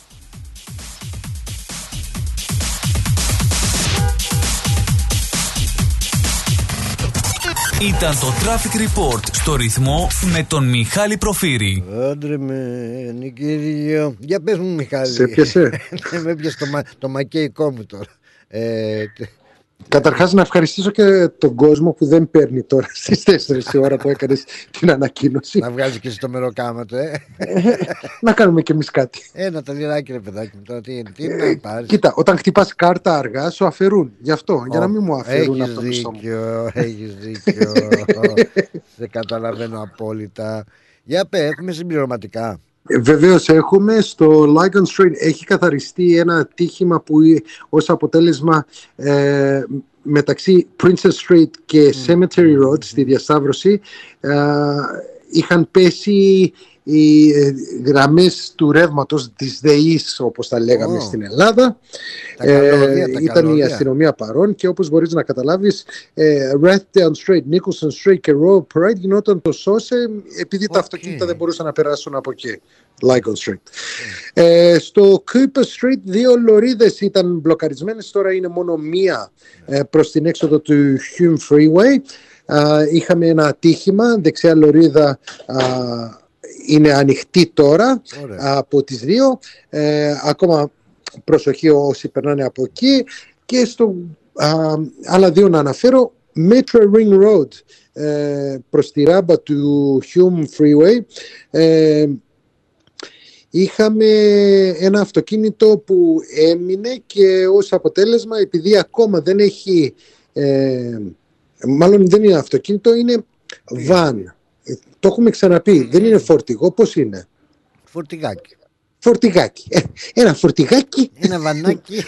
Ήταν το Traffic Report στο ρυθμό με τον Μιχάλη Προφίλη. Άντρε με νοικίδιο. Για πες μου Μιχάλη. Σε πιάσε. Με πιάσε το μακέικό μου τώρα. Καταρχάς να ευχαριστήσω και τον κόσμο που δεν παίρνει τώρα στις 4 η ώρα που έκανες την ανακοίνωση. Να βγάλεις και εσύ το μεροκάματο, Να κάνουμε κι εμείς κάτι. Ένα τα λιράκι ρε παιδάκι μου τώρα, τι να πάρεις. Κοίτα, όταν χτυπάς κάρτα αργά σου αφαιρούν, γι' αυτό, για να μην μου αφαιρούν από το μισθό μου. Έχεις δίκιο, σε καταλαβαίνω απόλυτα. Για πες, έχουμε συμπληρωματικά. Βεβαίως έχουμε. Στο Lygon Street έχει καθαριστεί ένα ατύχημα που ως αποτέλεσμα μεταξύ Princess Street και Cemetery Road στη διασταύρωση είχαν πέσει οι γραμμές του ρεύματος της ΔΕΗς, όπως τα λέγαμε στην Ελλάδα. Ήταν η αστυνομία παρόν και όπως μπορείς να καταλάβεις, Rathdown Street, Nicholson Street και Royal Parade γινόταν το σώσε επειδή τα αυτοκίνητα δεν μπορούσαν να περάσουν από εκεί. Lygon Street. Στο Cooper Street 2 λωρίδες ήταν μπλοκαρισμένες, τώρα είναι μόνο μία προς την έξοδο του Hume Freeway. Είχαμε ένα ατύχημα, δεξιά λωρίδα είναι ανοιχτή τώρα. Από τις 2. Ακόμα προσοχή όσοι περνάνε από εκεί. Και στο άλλα 2 να αναφέρω, Metro Ring Road προς τη ράμπα του Hume Freeway. Είχαμε ένα αυτοκίνητο που έμεινε και ως αποτέλεσμα, επειδή ακόμα δεν έχει, μάλλον δεν είναι αυτοκίνητο, είναι van. Το έχουμε ξαναπεί, δεν είναι φορτηγό, πώς είναι? Φορτηγάκι. Ένα φορτηγάκι. Ένα βανάκι.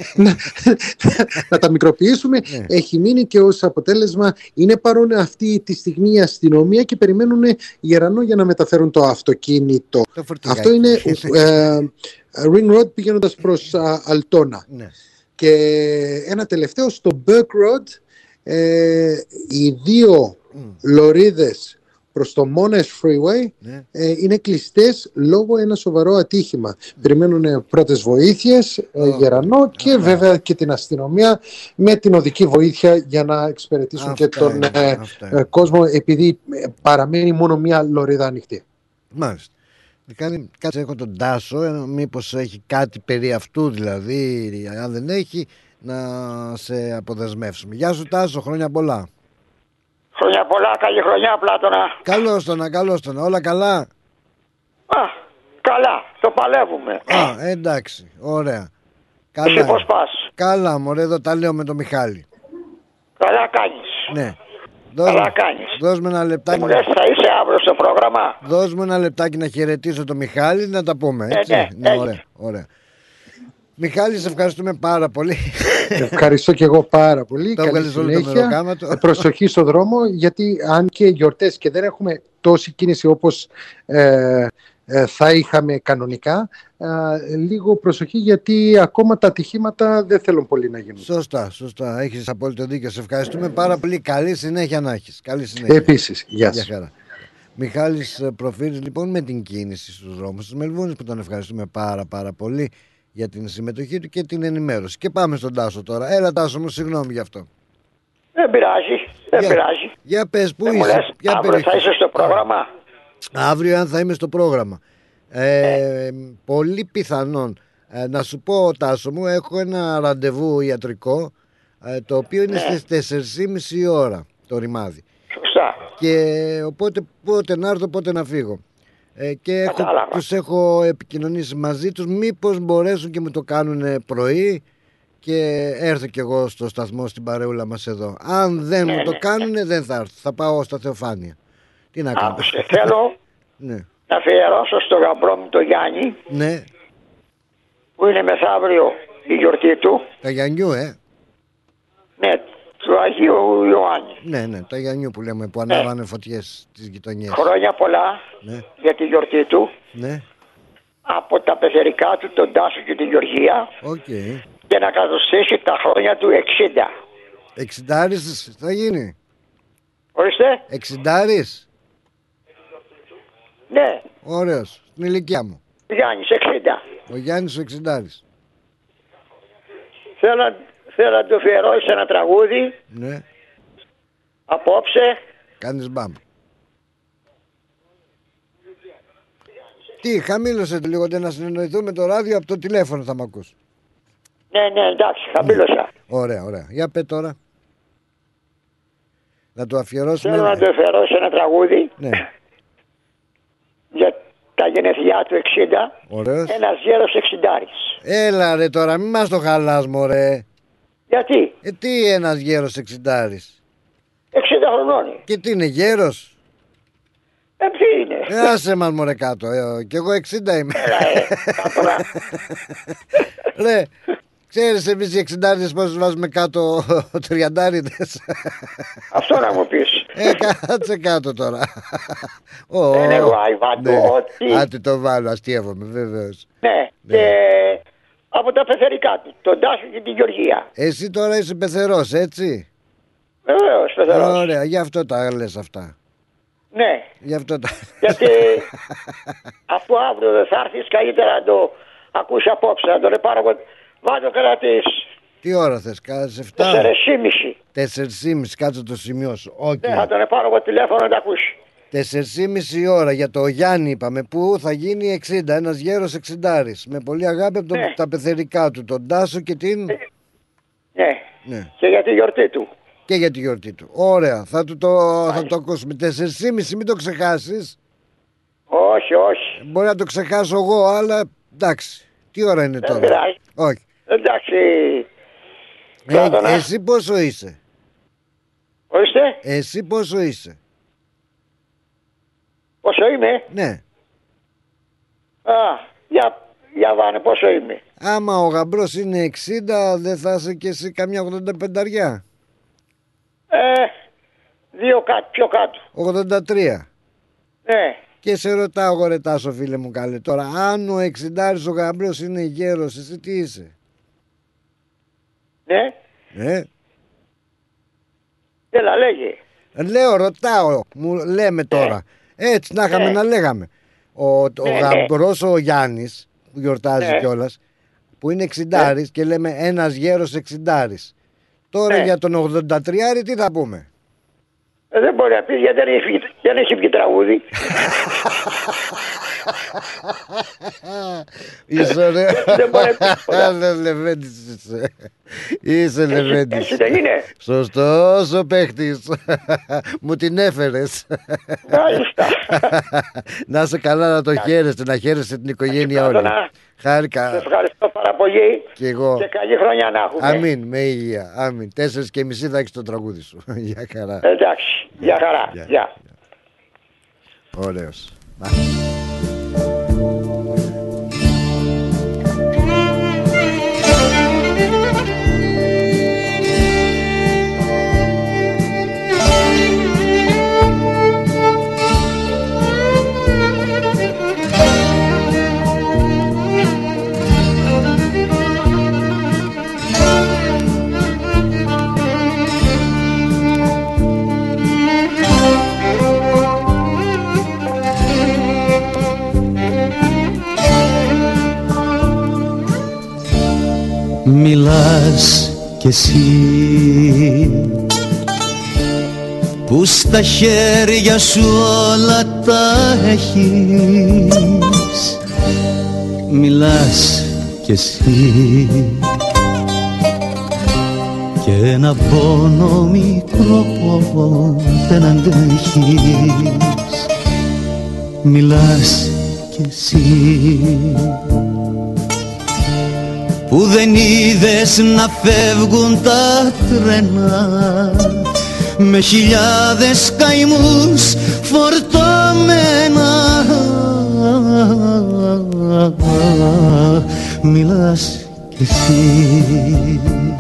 Να τα μικροποιήσουμε. Έχει μείνει και ως αποτέλεσμα είναι παρόν αυτή τη στιγμή η αστυνομία και περιμένουν γερανό για να μεταφέρουν το αυτοκίνητο. Αυτό είναι Ring Road πηγαίνοντας προς Αλτώνα. Και ένα τελευταίο στο Burke Road, οι 2 λωρίδες προς το Monash Freeway είναι κλειστές λόγω ένα σοβαρό ατύχημα. Περιμένουν πρώτες βοήθειες, γερανό και βέβαια και την αστυνομία με την οδική βοήθεια για να εξυπηρετήσουν και τον κόσμο, επειδή παραμένει μόνο μία λωρίδα ανοιχτή. Μάλιστα. Κάτσε, έχω τον Τάσο, μήπως έχει κάτι περί αυτού, δηλαδή αν δεν έχει, να σε αποδεσμεύσουμε. Γεια σου Τάσο, χρόνια πολλά. Χρόνια πολλά, καλή χρονιά Πλάτωνα. Καλώς τον, όλα καλά. Καλά, το παλεύουμε. Εντάξει, ωραία. Εσύ πώς πας? Καλά μωρέ, εδώ τα λέω με τον Μιχάλη. Καλά κάνεις. Ναι. Καλά κάνεις. Δώσ' μου ένα λεπτάκι. Μου λες θα είσαι αύριο στο πρόγραμμα. Δώσ' μου ένα λεπτάκι να χαιρετήσω τον Μιχάλη, να τα πούμε, έτσι. Ναι, ωραία. Μιχάλη, σε ευχαριστούμε πάρα πολύ. Ευχαριστώ και εγώ πάρα πολύ. Καλή συνέχεια. Προσοχή στο δρόμο, γιατί αν και γιορτές και δεν έχουμε τόση κίνηση όπως θα είχαμε κανονικά, λίγο προσοχή, γιατί ακόμα τα ατυχήματα δεν θέλουν πολύ να γίνουν. Σωστά. Έχεις απόλυτο δίκιο. Σε ευχαριστούμε πάρα πολύ. Καλή συνέχεια να έχεις. Καλή συνέχεια. Επίσης, γεια σας. Μιχάλης Προφύρης, λοιπόν, με την κίνηση στους δρόμους της Μελβούνης, που τον ευχαριστούμε πάρα πολύ για την συμμετοχή του και την ενημέρωση. Και πάμε στον Τάσο τώρα. Έλα Τάσο μου, συγγνώμη γι' αυτό. Δεν πειράζει. Για πες, πού είσαι? Αύριο θα είσαι στο πρόγραμμα. Αύριο αν θα είμαι στο πρόγραμμα. Πολύ πιθανόν. Να σου πω Τάσο μου, έχω ένα ραντεβού ιατρικό, το οποίο είναι στις 4:30 η ώρα το ρημάδι. Σωστά. Και οπότε πότε να έρθω, πότε να φύγω. Και τους έχω επικοινωνήσει μαζί τους, μήπως μπορέσουν και μου το κάνουν πρωί και έρθω κι εγώ στο σταθμό στην παρεούλα μας εδώ. Αν δεν μου το κάνουν, δεν θα έρθω. Θα πάω στα Θεοφάνεια. Τι να κάνω. Θέλω να αφιερώσω στο γαμπρό μου το Γιάννη, που είναι μεθαύριο η γιορτή του. Τα Γιαννιού, Ναι, του Αγίου Ιωάννη. Ναι, τα Γιαννιού που λέμε, που ανάβανε φωτιές στις γειτονιές. Χρόνια πολλά για τη γιορτή του. Ναι. Από τα πεθερικά του, τον Τάσο και την Γεωργία. Και να κατοστήσει τα χρόνια του 60. 60 θα γίνει. Ορίστε. 60. Ναι. Ωραίος, στην ηλικία μου. Ο Γιάννης 60. Ο Γιάννης ο 60. Θέλω να του αφιερώσει ένα τραγούδι. Ναι. Απόψε. Κάνεις μπαμ. Τι, χαμήλωσε λίγο να συνεννοηθούμε το ράδιο, από το τηλέφωνο θα μ' ακούς. Ναι, εντάξει, χαμήλωσα. Ωραία. Για πέ τώρα. Να το αφιερώσουμε. Θέλω να του αφιερώσει ένα τραγούδι. Ναι. Για τα γενεθλιά του 60. Ωραίος. Ένας γέρος 60. Έλα ρε τώρα, μη μας το χαλάς μωρέ. Γιατί? Τι ένας γέρος 60. 60 χρονών. Και τι είναι, γέρος? Ποιοι είναι? Άσε μας μωρέ κάτω, κι εγώ 60 είμαι. Ρε, ξέρεις εμείς οι 60 πόσους βάζουμε κάτω 30. Αυτό να μου πεις. Κάτσε κάτω τώρα. Δεν εγώ αϊβάντου ότι... Άντε το βάλω, αστείευομαι βέβαιος. Ναι, και από τα πεθερικά του, τον Τάσο και την Γεωργία. Εσύ τώρα είσαι πεθερός, έτσι? Βεβαίως, πεθερός. Ωραία, γι' αυτό τα λες αυτά. Ναι. Γι' αυτό τα... Γιατί αφού αύριο δεν θα έρθεις, καλύτερα να το ακούσει απόψε. Να τον πάρω. Βάζω κατά τις... Τι ώρα θες, σε 7? 4:30. 4:30, κάτσε το σημειώσω. Ναι, θα τον πάρω εγώ τηλέφωνο να το ακούσει. 4:30 ώρα για το Γιάννη είπαμε, που θα γίνει 60, ένας γέρος 60. Με πολύ αγάπη από τα πεθερικά του, τον Τάσο και την... Ναι, και για τη γιορτή του. Και για τη γιορτή του. Ωραία, θα το ακούσουμε. 4:30, μην το ξεχάσεις. Όχι. Μπορεί να το ξεχάσω εγώ, αλλά εντάξει. Τι ώρα είναι τώρα? Πειράζει. Όχι. Εντάξει. Εσύ πόσο είσαι? Ορίστε. Εσύ πόσο είσαι? Πόσο είμαι? Ναι. Για βάνε, πόσο είμαι? Άμα ο γαμπρός είναι 60, δεν θα είσαι και εσύ καμιά 85? Δύο κάτι, πιο κάτω. 83. Ναι. Και σε ρωτάω εγώ ρε Τάσο φίλε μου καλέ τώρα, αν ο 60 ο γαμπρός είναι γέρος, εσύ τι είσαι? Ναι. Έλα λέγε. Λέω, ρωτάω, μου λέμε τώρα. Έτσι να είχαμε να λέγαμε. Ο γαμπρός ο Γιάννης που γιορτάζει κιόλας, που είναι 60 και λέμε ένας γέρος 60. Τώρα για τον 83 τι θα πούμε? Δεν μπορεί να πει γιατί δεν έχει βγει τραγούδι. Είσαι ωραίο. Δεν μπορεί να πει. Λεβέντης είσαι. Είσαι Λεβέντης. Έτσι δεν είναι? Σωστός ο παίχτης. Μου την έφερες. Μάλιστα. Να είσαι καλά, να το χαίρεσαι, να χαίρεσαι την οικογένεια όλη. Χάρηκα. Σε ευχαριστώ πάρα πολύ. Και εγώ. Και καλή χρονιά να έχουμε. Αμήν, με υγεία. Αμήν. 4:30 θα έχεις το τραγούδι σου. Γεια χαρά. Εντάξει. Γεια χαρά. Γεια. Ωραίος. Μιλάς κι εσύ που στα χέρια σου όλα τα έχεις. Μιλάς κι εσύ και ένα πόνο μικρό δεν αντέχεις. Μιλάς κι εσύ που δεν είδες να φεύγουν τα τρένα με χιλιάδες καημούς φορτωμένα. Μιλάς κι εσύ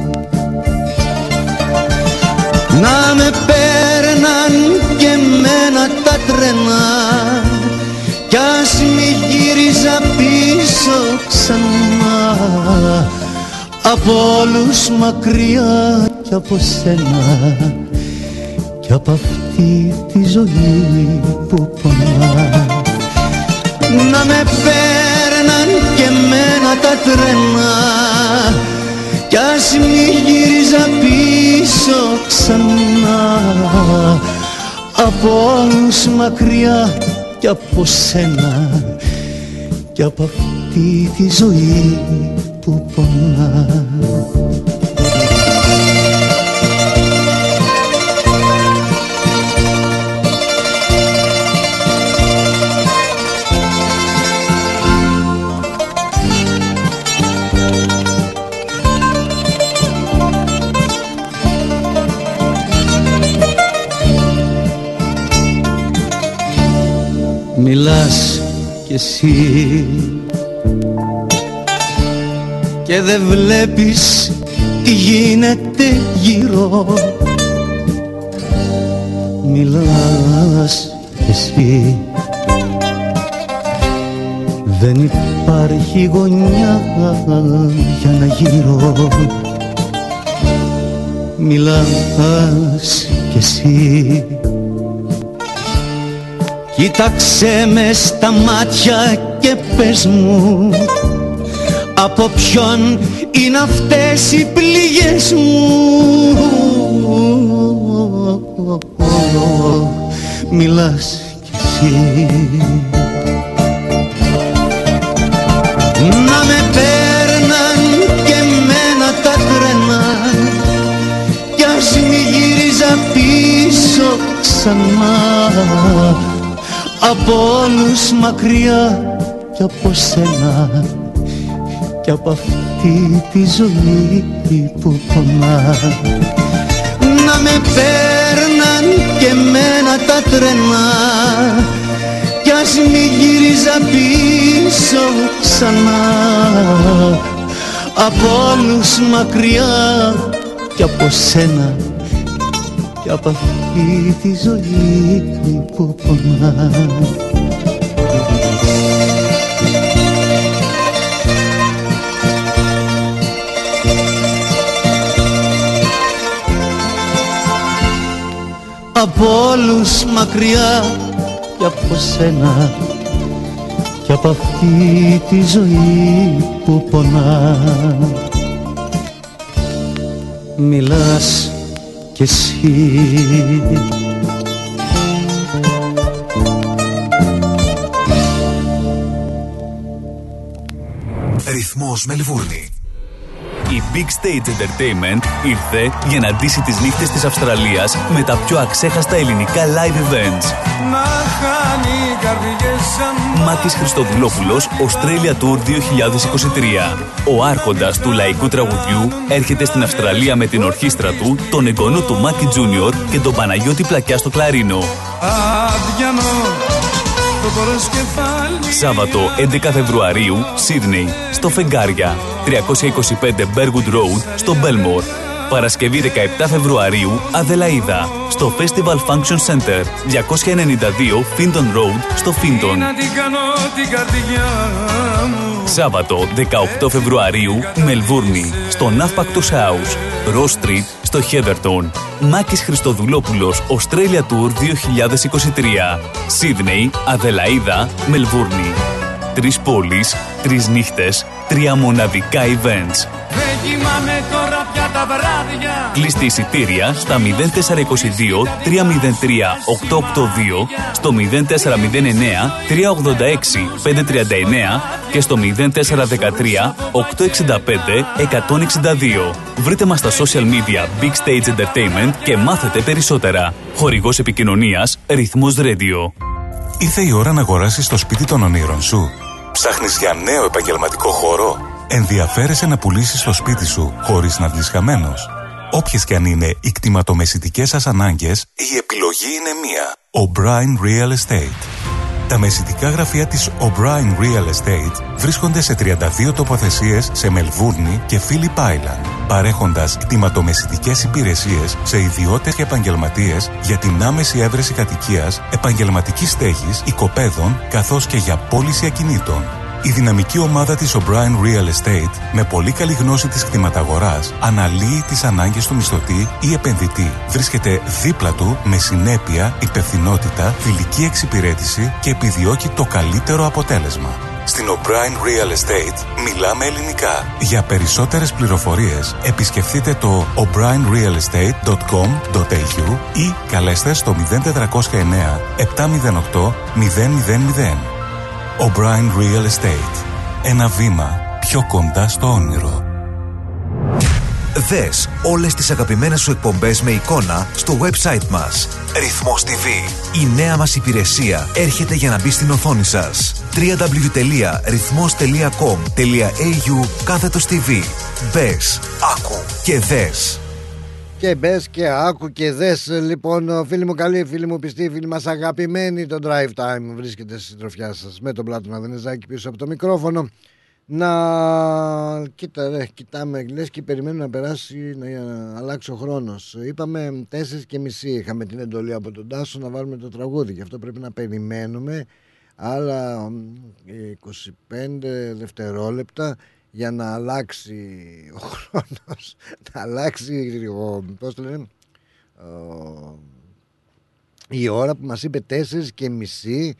να με παίρναν και εμένα τα τρένα κι ας μη γύριζα πίσω ξανά από όλους μακριά κι από σένα κι από αυτή τη ζωή που πονά. Να με παίρναν και εμένα τα τρένα κι ας μη γύριζα πίσω ξανά από όλους μακριά κι από σένα κι από αυτή τη ζωή που πονά. Μιλάς κι εσύ και δεν βλέπεις τι γίνεται γύρω. Μιλάς κι εσύ, δεν υπάρχει γωνιά για να γύρω. Μιλάς κι εσύ, κοίταξε με στα μάτια και πες μου από ποιον είναι αυτές οι πληγές μου. Μιλάς κι εσύ να με παίρναν και εμένα τα τρένα κι ας μη γύριζα πίσω ξανά από όλους μακριά κι από σένα κι από αυτή τη ζωή που πονά. Να με παίρναν και εμένα τα τρένα κι ας μη γύριζα πίσω ξανά από όλους μακριά κι από σένα κι από αυτή τη ζωή που πονά. από όλους μακριά και από σένα και από αυτή τη ζωή που πονά. Μιλάς κι εσύ Ρυθμός Μελβούρνη. Η Big Stage Entertainment ήρθε για να ντύσει τις νύχτες της Αυστραλίας με τα πιο αξέχαστα ελληνικά live events. Μάκης Χριστοδουλόπουλος, Australia Tour 2023. Ο άρχοντας του λαϊκού τραγουδιού έρχεται στην Αυστραλία με την ορχήστρα του, τον εγγονό του Μάκη Τζούνιορ και τον Παναγιώτη Πλακιά στο κλαρίνο. Σάββατο 11 Φεβρουαρίου, Σίδνεϊ, στο Φεγγάρια, 325 Bergwood Road, στο Belmore. Παρασκευή 17 Φεβρουαρίου, Αδελαΐδα, στο Festival Function Center, 292 Finton Road, στο Finton. Σάββατο 18 Φεβρουαρίου, Μελβούρνη, στο Navpactus House, Ross Street, στο Heatherton. Μάκης Χριστοδουλόπουλος, Australia Tour 2023. Σίδνεϊ, Αδελαΐδα, Μελβούρνη. 3 πόλεις, 3 νύχτες, 3 μοναδικά events. Τώρα πια τα βράδια. Κλείστε εισιτήρια στα 0422 303 882, στο 0409 386 539 και στο 0413 865 162. Βρείτε μας στα social media Big Stage Entertainment και μάθετε περισσότερα. Χορηγός επικοινωνίας Ρυθμός Radio. Ήρθε η ώρα να αγοράσεις το σπίτι των ονείρων σου. Ψάχνεις για νέο επαγγελματικό χώρο? Ενδιαφέρεσαι να πουλήσεις το σπίτι σου χωρίς να βγεις χαμένος? Όποιες και αν είναι οι κτηματομεσητικές σας ανάγκες, η επιλογή είναι μία. O'Brien Real Estate. Τα μεσητικά γραφεία της O'Brien Real Estate βρίσκονται σε 32 τοποθεσίες σε Μελβούρνη και Phillip Island, παρέχοντας κτηματομεσητικές υπηρεσίες σε ιδιώτες και επαγγελματίες για την άμεση έβρεση κατοικίας, επαγγελματικής στέγης, οικοπαίδων, καθώς και για πώληση ακινήτων. Η δυναμική ομάδα της O'Brien Real Estate, με πολύ καλή γνώση της κτηματαγοράς, αναλύει τις ανάγκες του μισθωτή ή επενδυτή. Βρίσκεται δίπλα του με συνέπεια, υπευθυνότητα, φιλική εξυπηρέτηση και επιδιώκει το καλύτερο αποτέλεσμα. Στην O'Brien Real Estate μιλάμε ελληνικά. Για περισσότερες πληροφορίες επισκεφτείτε το o'brienrealestate.com.au ή καλέστε στο 0409 708 000. O'Brien Real Estate. Ένα βήμα πιο κοντά στο όνειρο. Δες όλες τις αγαπημένες σου εκπομπές με εικόνα στο website μας. Ρυθμός TV. Η νέα μας υπηρεσία έρχεται για να μπει στην οθόνη σας. www.rythmos.com.au/TV. Μπες, άκου και δες. Και μπες και άκου και δες. Λοιπόν, φίλοι μου καλοί, φίλοι μου πιστοί, φίλοι μας αγαπημένοι, το Drive Time βρίσκεται στη συντροφιά σας με τον Πλάτωνα Δενεζάκη πίσω από το μικρόφωνο. Κοιτάμε, λες και περιμένουμε να περάσει, να αλλάξει ο χρόνος. Είπαμε 4:30, είχαμε την εντολή από τον Τάσο να βάλουμε το τραγούδι. Γι' αυτό πρέπει να περιμένουμε άλλα 25 δευτερόλεπτα για να αλλάξει ο χρόνος, να αλλάξει πώς το λένε, η ώρα που μας είπε 4:30,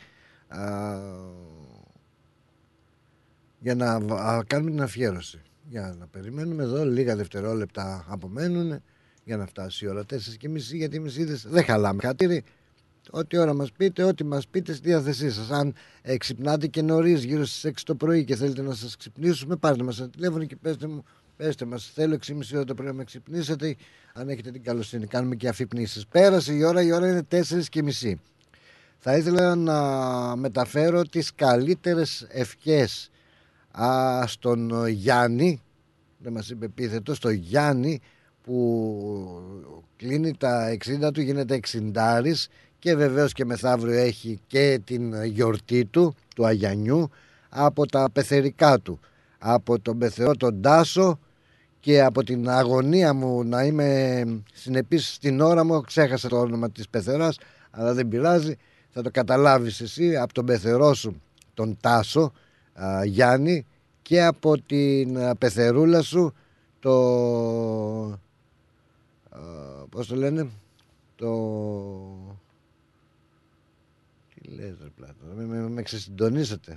για να κάνουμε την αφιέρωση. Για να περιμένουμε εδώ, λίγα δευτερόλεπτα απομένουν για να φτάσει η ώρα 4:30, γιατί εμείς δεν χαλάμε χατήρι. Ό,τι ώρα μας πείτε, ό,τι μας πείτε στη διάθεσή σας. Αν ξυπνάτε και νωρίς, γύρω στις 6 το πρωί και θέλετε να σας ξυπνήσουμε, πάρτε μας ένα τηλέφωνο και πέστε μας, θέλω 6:30 ώρα το πρωί να με ξυπνήσετε. Αν έχετε την καλοσύνη, κάνουμε και αφυπνήσεις. Πέρασε η ώρα είναι 4:30. Θα ήθελα να μεταφέρω τις καλύτερες ευχές στον Γιάννη, δεν μας είπε επίθετο, στο Γιάννη που κλείνει τα 60 του, γίνεται 60άρης και βεβαίως και μεθαύριο έχει και την γιορτή του Αγιανιού, από τα πεθερικά του, από τον πεθερό τον Τάσο και από την αγωνία μου να είμαι συνεπής στην ώρα μου. Ξέχασα το όνομα της πεθεράς, αλλά δεν πειράζει, θα το καταλάβεις εσύ, από τον πεθερό σου τον Τάσο Γιάννη, και από την πεθερούλα σου πώς το λένε, Τι λες ρε Πλάτωνα, με ξεσυντονίσατε.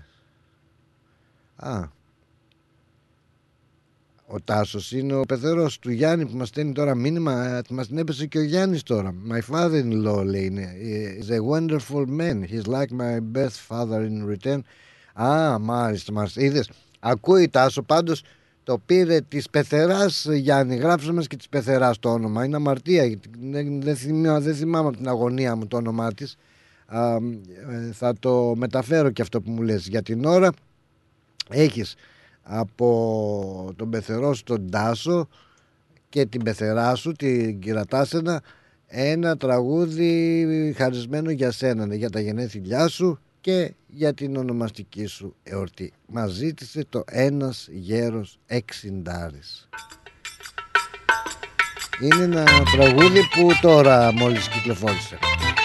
Ο Τάσος είναι ο πεθερός του Γιάννη που μας στέλνει τώρα μήνυμα. Μας την έπεσε και ο Γιάννης τώρα. My father-in-law λέει είναι. He's a wonderful man. He's like my best father in return. Μάλιστα. Είδες. Ακούει Τάσο, πάντως το πήρε της πεθεράς Γιάννη. Γράψε μας και της πεθεράς το όνομα. Είναι αμαρτία. Δεν θυμάμαι από την αγωνία μου το όνομά της. Θα το μεταφέρω και αυτό που μου λες. Για την ώρα έχεις από τον πεθερό σου τον Τάσο και την πεθερά σου την Κυρατάσενα ένα τραγούδι χαρισμένο για σένα, για τα γενέθλιά σου και για την ονομαστική σου εορτή. Μας ζήτησε το Ένας Γέρος Εξιντάρης. Είναι ένα τραγούδι που τώρα μόλις κυκλοφόρησε.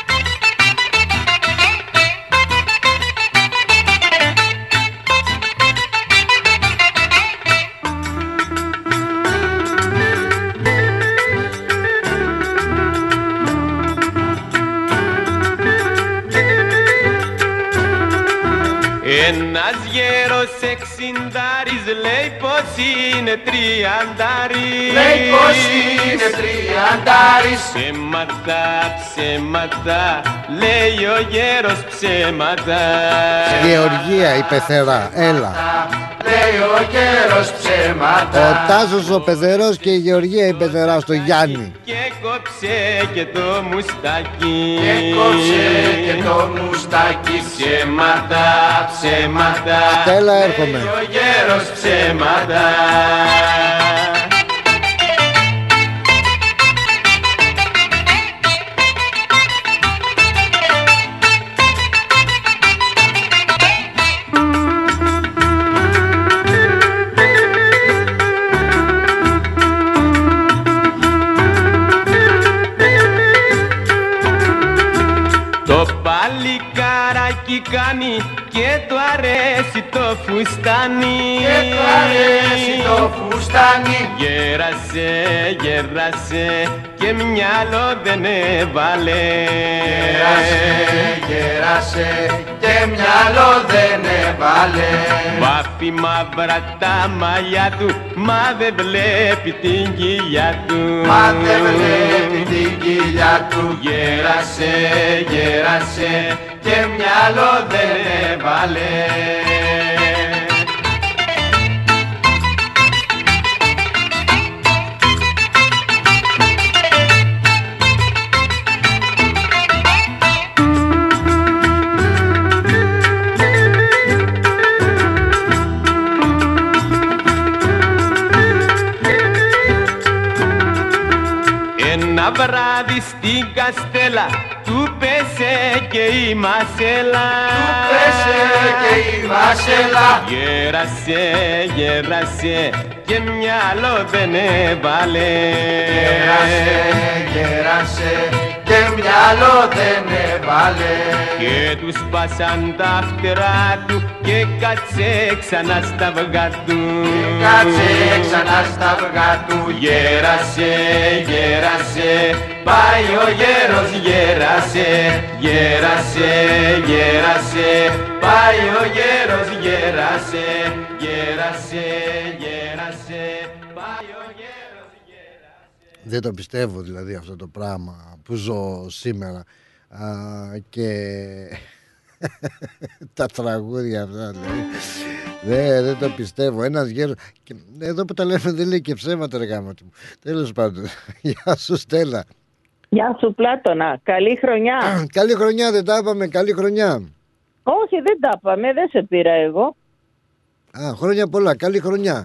Ένας γέρος εξιντάρης λέει πως είναι τριαντάρης. Λέει πως είναι τριαντάρης. Ψέματα, λέει ο γέρος ψέματα. Γεωργία η πεθερά, έλα. Λέει ο γέρος ψέματα. Ο Τάσος ο πεθερός και η Γεωργία η πεθερά στο Γιάννη. Και κόψε και το μουστάκι. Και κόψε και το μουστάκι. Ψέματα. Στέλλα, έρχομαι. Λέει ο γέρος ψέματα. Κάνει και του αρέσει το φουστάνι. Και του αρέσει το φουστάνι. Γέρασε και μυαλό δεν έβαλε. Γέρασε και μυαλό δεν έβαλε. Βάφει μαύρα τα μαλλιά του, μα δεν βλέπει την κοιλιά του. Μα δεν βλέπει την κοιλιά του. Γέρασε και μυαλό δεν έβαλε. Ένα βράδυ στην Καστέλα του πέσε και η μασέλα. Του πέσε και η μασέλα. Γέρασε και μυαλό δεν έβαλε. Γέρασε και μυαλό δεν έβαλε. Και του σπάσαν τα φτερά του και κάτσε ξανά στα αυγά του. Κάτσε ξανά στα αυγά του. Γέρασε, πάει ο γέρος γέρασε. Πάει ο γέρος γέρασε. Πάει ο γέρος γέρασε. Δεν το πιστεύω δηλαδή αυτό το πράγμα που ζω σήμερα. Και τα τραγούδια αυτά δηλαδή. Δεν το πιστεύω. Ένας γέρος. Και εδώ που τα λέμε δεν λέει και ψέματα ρε γάμοτι μου. Τέλος πάντων. Γεια σου Στέλλα. Γεια σου Πλάτωνα. Καλή χρονιά. Καλή χρονιά, δεν τα είπαμε. Καλή χρονιά. Όχι, δεν τα είπαμε. Δεν σε πήρα εγώ. Χρόνια πολλά. Καλή χρονιά.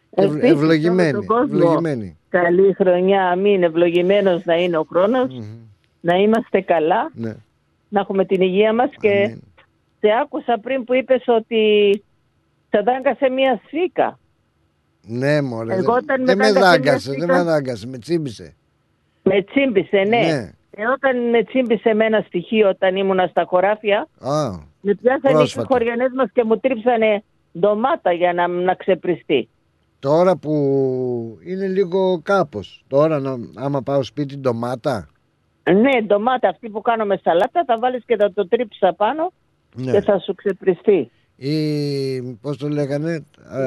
Ευλογημένη. Καλή χρονιά. Μην ευλογημένος να είναι ο χρόνος. Να είμαστε καλά. Ναι. Να έχουμε την υγεία μας. Και σε άκουσα πριν που είπες ότι σε δάγκασε μια σφίκα. Ναι μωρέ. Δεν με δάγκασε. Με τσίμπησε. Με τσίμπησε, ναι. Όταν με τσίμπησε με ένα στοιχείο όταν ήμουνα στα χωράφια, με πιάσανε οι χωριανές μας και μου τρίψανε ντομάτα για να ξεπριστεί. Τώρα που είναι λίγο κάπως, τώρα άμα πάω σπίτι ντομάτα. Ναι, ντομάτα αυτή που κάνω με σαλάτα, θα βάλεις και θα το τρίψεις απάνω και θα σου ξεπριστεί. Ή πώς το λέγανε,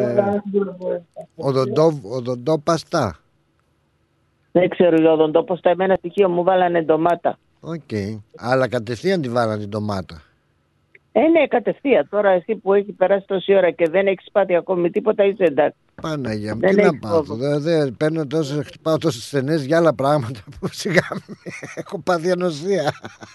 οδοντόπαστα. Δεν ξέρω για οδοντόπαστα, εμένα στοιχείο μου βάλανε ντομάτα. Οκ, αλλά κατευθείαν τη βάλανε την ντομάτα. Ναι, κατευθείαν. Τώρα εσύ που έχει περάσει τόση ώρα και δεν έχεις πάθει ακόμη τίποτα, είσαι εντάξει. Παναγία μου, τι να πάθω. Δεν παίρνω τόσο, χτυπάω τόσες στενές για άλλα πράγματα που σιγά έχω πάθει ανοσία.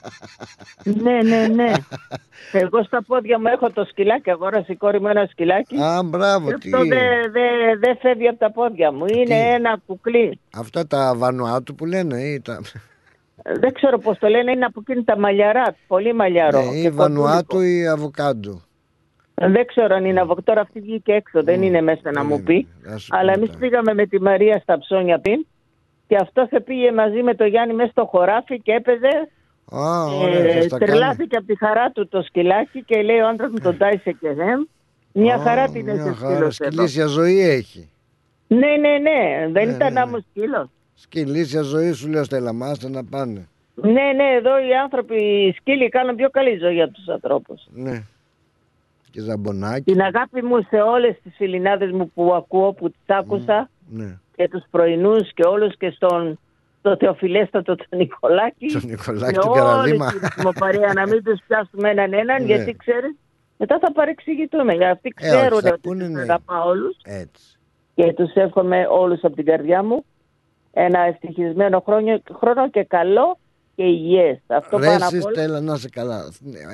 Ναι. Εγώ στα πόδια μου έχω το σκυλάκι, αγόρασε η κόρη μου ένα σκυλάκι. Α, μπράβο, τι. Αυτό δεν φεύγει από τα πόδια μου. Είναι ένα κουκλί. Αυτά τα Βανουάτου που λένε ή τα... Δεν ξέρω πώς το λένε, είναι από εκείνη τα μαλλιαρά, πολύ μαλλιαρό. Ή Βανουάτου ή αβοκάντο. Δεν ξέρω αν είναι αβοκάντο, τώρα αυτή βγήκε έξω, δεν είναι μέσα να μου πει. Αλλά εμείς πήγαμε με τη Μαρία στα ψώνια πριν και αυτό σε πήγε μαζί με το Γιάννη μέσα στο χωράφι και έπαιζε. Τρελάθηκε από τη χαρά του το σκυλάκι και λέει ο άντρας μου τον τάισε και μια χαρά την έχει σκύλος. Σκυλίσια ζωή έχει. Ναι, δεν ήταν άμμος σκύλος. Σκυλίσια ζωή σου λέω, Στέλλα, μάστε να πάνε. Ναι, εδώ οι άνθρωποι, οι σκύλοι κάνουν πιο καλή ζωή από τους ανθρώπους. Ναι. Και ζαμπονάκι. Την αγάπη μου σε όλες τις φιλινάδες μου που ακούω, που τις άκουσα, και τους πρωινούς και όλους και στο Θεοφιλέστατο τον Νικολάκη. Τον Νικολάκη, τον Καραδίμα. Και όλη την παρέα, να μην τους πιάσουμε έναν, γιατί ξέρεις, μετά θα παρεξηγηθούμε. Γιατί αυτοί ξέρουν ότι τους αγαπάω όλους. Έτσι. Και τους εύχομαι όλους από την καρδιά μου ένα ευτυχισμένο χρόνο και καλό και υγιές. Αυτό πάνω απ' όλα. Στέλλα, να είσαι καλά.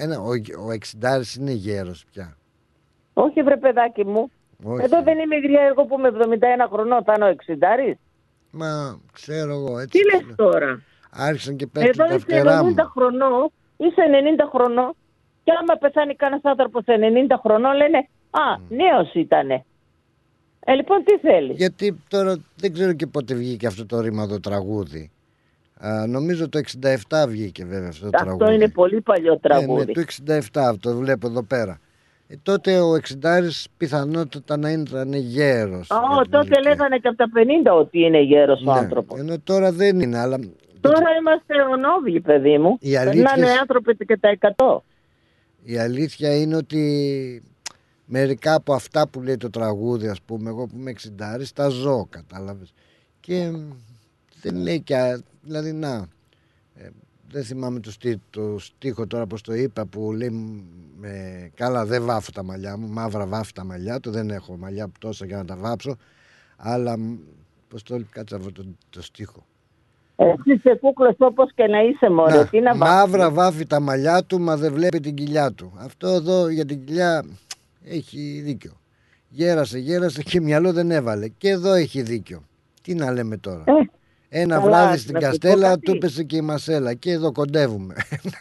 Ο εξιντάρης είναι γέρος πια. Όχι βρε παιδάκι μου. Όχι. Εδώ δεν είμαι γριά εγώ που είμαι 71 χρονών, θα είναι ο εξιντάρης. Μα ξέρω εγώ έτσι. Τι λες τώρα. Άρχισαν και πέφτουν τα φτερά μου. Εδώ είσαι 90 χρονών και άμα πεθάνει κανένας άνθρωπος 90 χρονών λένε νέος ήτανε. Λοιπόν, τι θέλει. Γιατί τώρα δεν ξέρω και πότε βγήκε αυτό το ρήμα το τραγούδι. Νομίζω το 67 βγήκε βέβαια αυτό το τραγούδι. Αυτό είναι πολύ παλιό τραγούδι. Ναι, το 67 το βλέπω εδώ πέρα. Τότε ο εξιντάρης πιθανότατα να ήταν γέρος. Τότε λέγανε και από τα 50 ότι είναι γέρος ο άνθρωπος. Ενώ τώρα δεν είναι. Αλλά... Τώρα είμαστε ονόβιοι, παιδί μου. Περνάνε άνθρωποι και τα 100. Η αλήθεια είναι ότι μερικά από αυτά που λέει το τραγούδι, ας πούμε, εγώ που είμαι εξιντάρης, τα ζω, κατάλαβες. Και δεν λέει και, δηλαδή δεν θυμάμαι το στίχο τώρα πως το είπα, που λέει καλά δεν βάφω τα μαλλιά μου, μαύρα βάφω τα μαλλιά του, δεν έχω μαλλιά τόσα για να τα βάψω, αλλά πως το κάτσα το στίχο. Εσύ είσαι κούκλος όπως και να είσαι, μωρέ. Μαύρα βάφει τα μαλλιά του, μα δεν βλέπει την κοιλιά του. Αυτό εδώ για την κοιλιά έχει δίκιο. Γέρασε και μυαλό δεν έβαλε. Και εδώ έχει δίκιο. Τι να λέμε τώρα. Ένα βράδυ στην Καστέλα του έπεσε και η μασέλα. Και εδώ κοντεύουμε.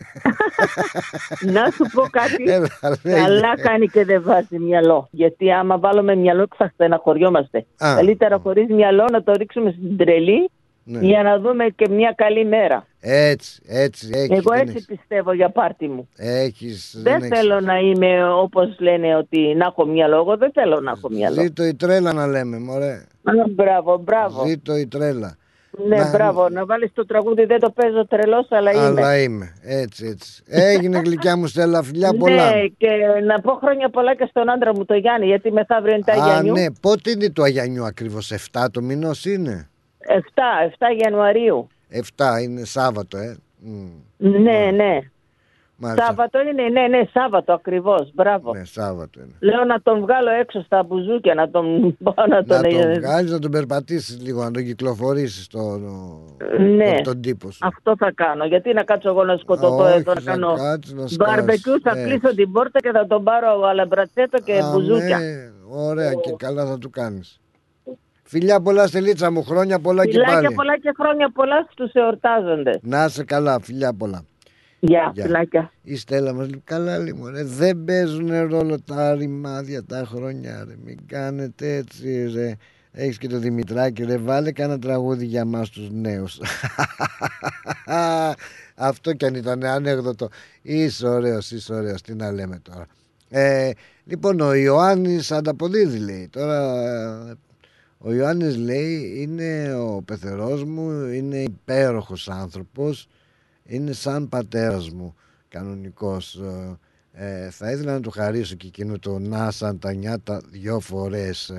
Να σου πω κάτι. Καλά κάνει και δεν βάζει μυαλό. Γιατί άμα βάλουμε μυαλό θα στεναχωριόμαστε. Καλύτερα χωρίς μυαλό να το ρίξουμε στην τρελή. Για να δούμε και μια καλή μέρα. Έτσι. Εγώ έτσι πιστεύω για πάρτι μου. Δεν θέλω να είμαι όπως λένε ότι να έχω μυαλό. Εγώ δεν θέλω να έχω μυαλό. Ζήτω η τρέλα να λέμε, μωρέ. Μπράβο. Ζήτω η τρέλα. Ναι, μπράβο. Να βάλεις το τραγούδι, δεν το παίζω τρελός, αλλά είμαι. Έτσι. Έγινε γλυκιά μου, Στέλλα, φιλιά πολλά. Ναι, και να πω χρόνια πολλά και στον άντρα μου το Γιάννη, γιατί μεθαύριο είναι τα Αγιανιού. Ναι, πότε είναι το Αγιανιού ακριβώς, 7 το μηνός είναι? 7 Ιανουαρίου. 7 είναι Σάββατο, Ναι. Μάλιστα. Σάββατο είναι, ναι, Σάββατο ακριβώς, μπράβο. Ναι, Σάββατο είναι. Λέω να τον βγάλω έξω στα μπουζούκια, να τον βγάλεις, να τον περπατήσεις λίγο, να τον κυκλοφορήσεις τον τύπο σου. Αυτό θα κάνω, γιατί να κάτσω εγώ να σκοτωθώ εδώ, να κάνω μπαρμπεκιού, θα κλείσω την πόρτα και θα τον πάρω αλαμπρατσέτο και μπουζούκια. Ναι, ωραία και καλά θα του κάνεις. Φιλιά πολλά, Στελίτσα μου, χρόνια πολλά και πάλι. Φιλιά πολλά και χρόνια πολλά στους εορτάζοντες. Να είσαι καλά, φιλιά πολλά. Γεια, φιλάκια. Η Στέλλα μας λέει, καλά λοιπόν, δεν παίζουν ρόλο τα ρημάδια τα χρόνια, ρε. Μην κάνετε έτσι, ρε. Έχεις και το Δημητράκη, ρε, βάλε κάνα τραγούδι για μας τους νέους. Αυτό κι αν ήταν ανέκδοτο. Είσαι ωραίος, τι να λέμε τώρα. Λοιπόν, ο Ιωάννης ανταποδίδει, λέει. Τώρα ο Ιωάννης λέει, είναι ο πεθερός μου, είναι υπέροχος άνθρωπος. Είναι σαν πατέρας μου κανονικός. Θα ήθελα να του χαρίσω και εκείνο το Νάσαν τα νιάτα 2 φορές.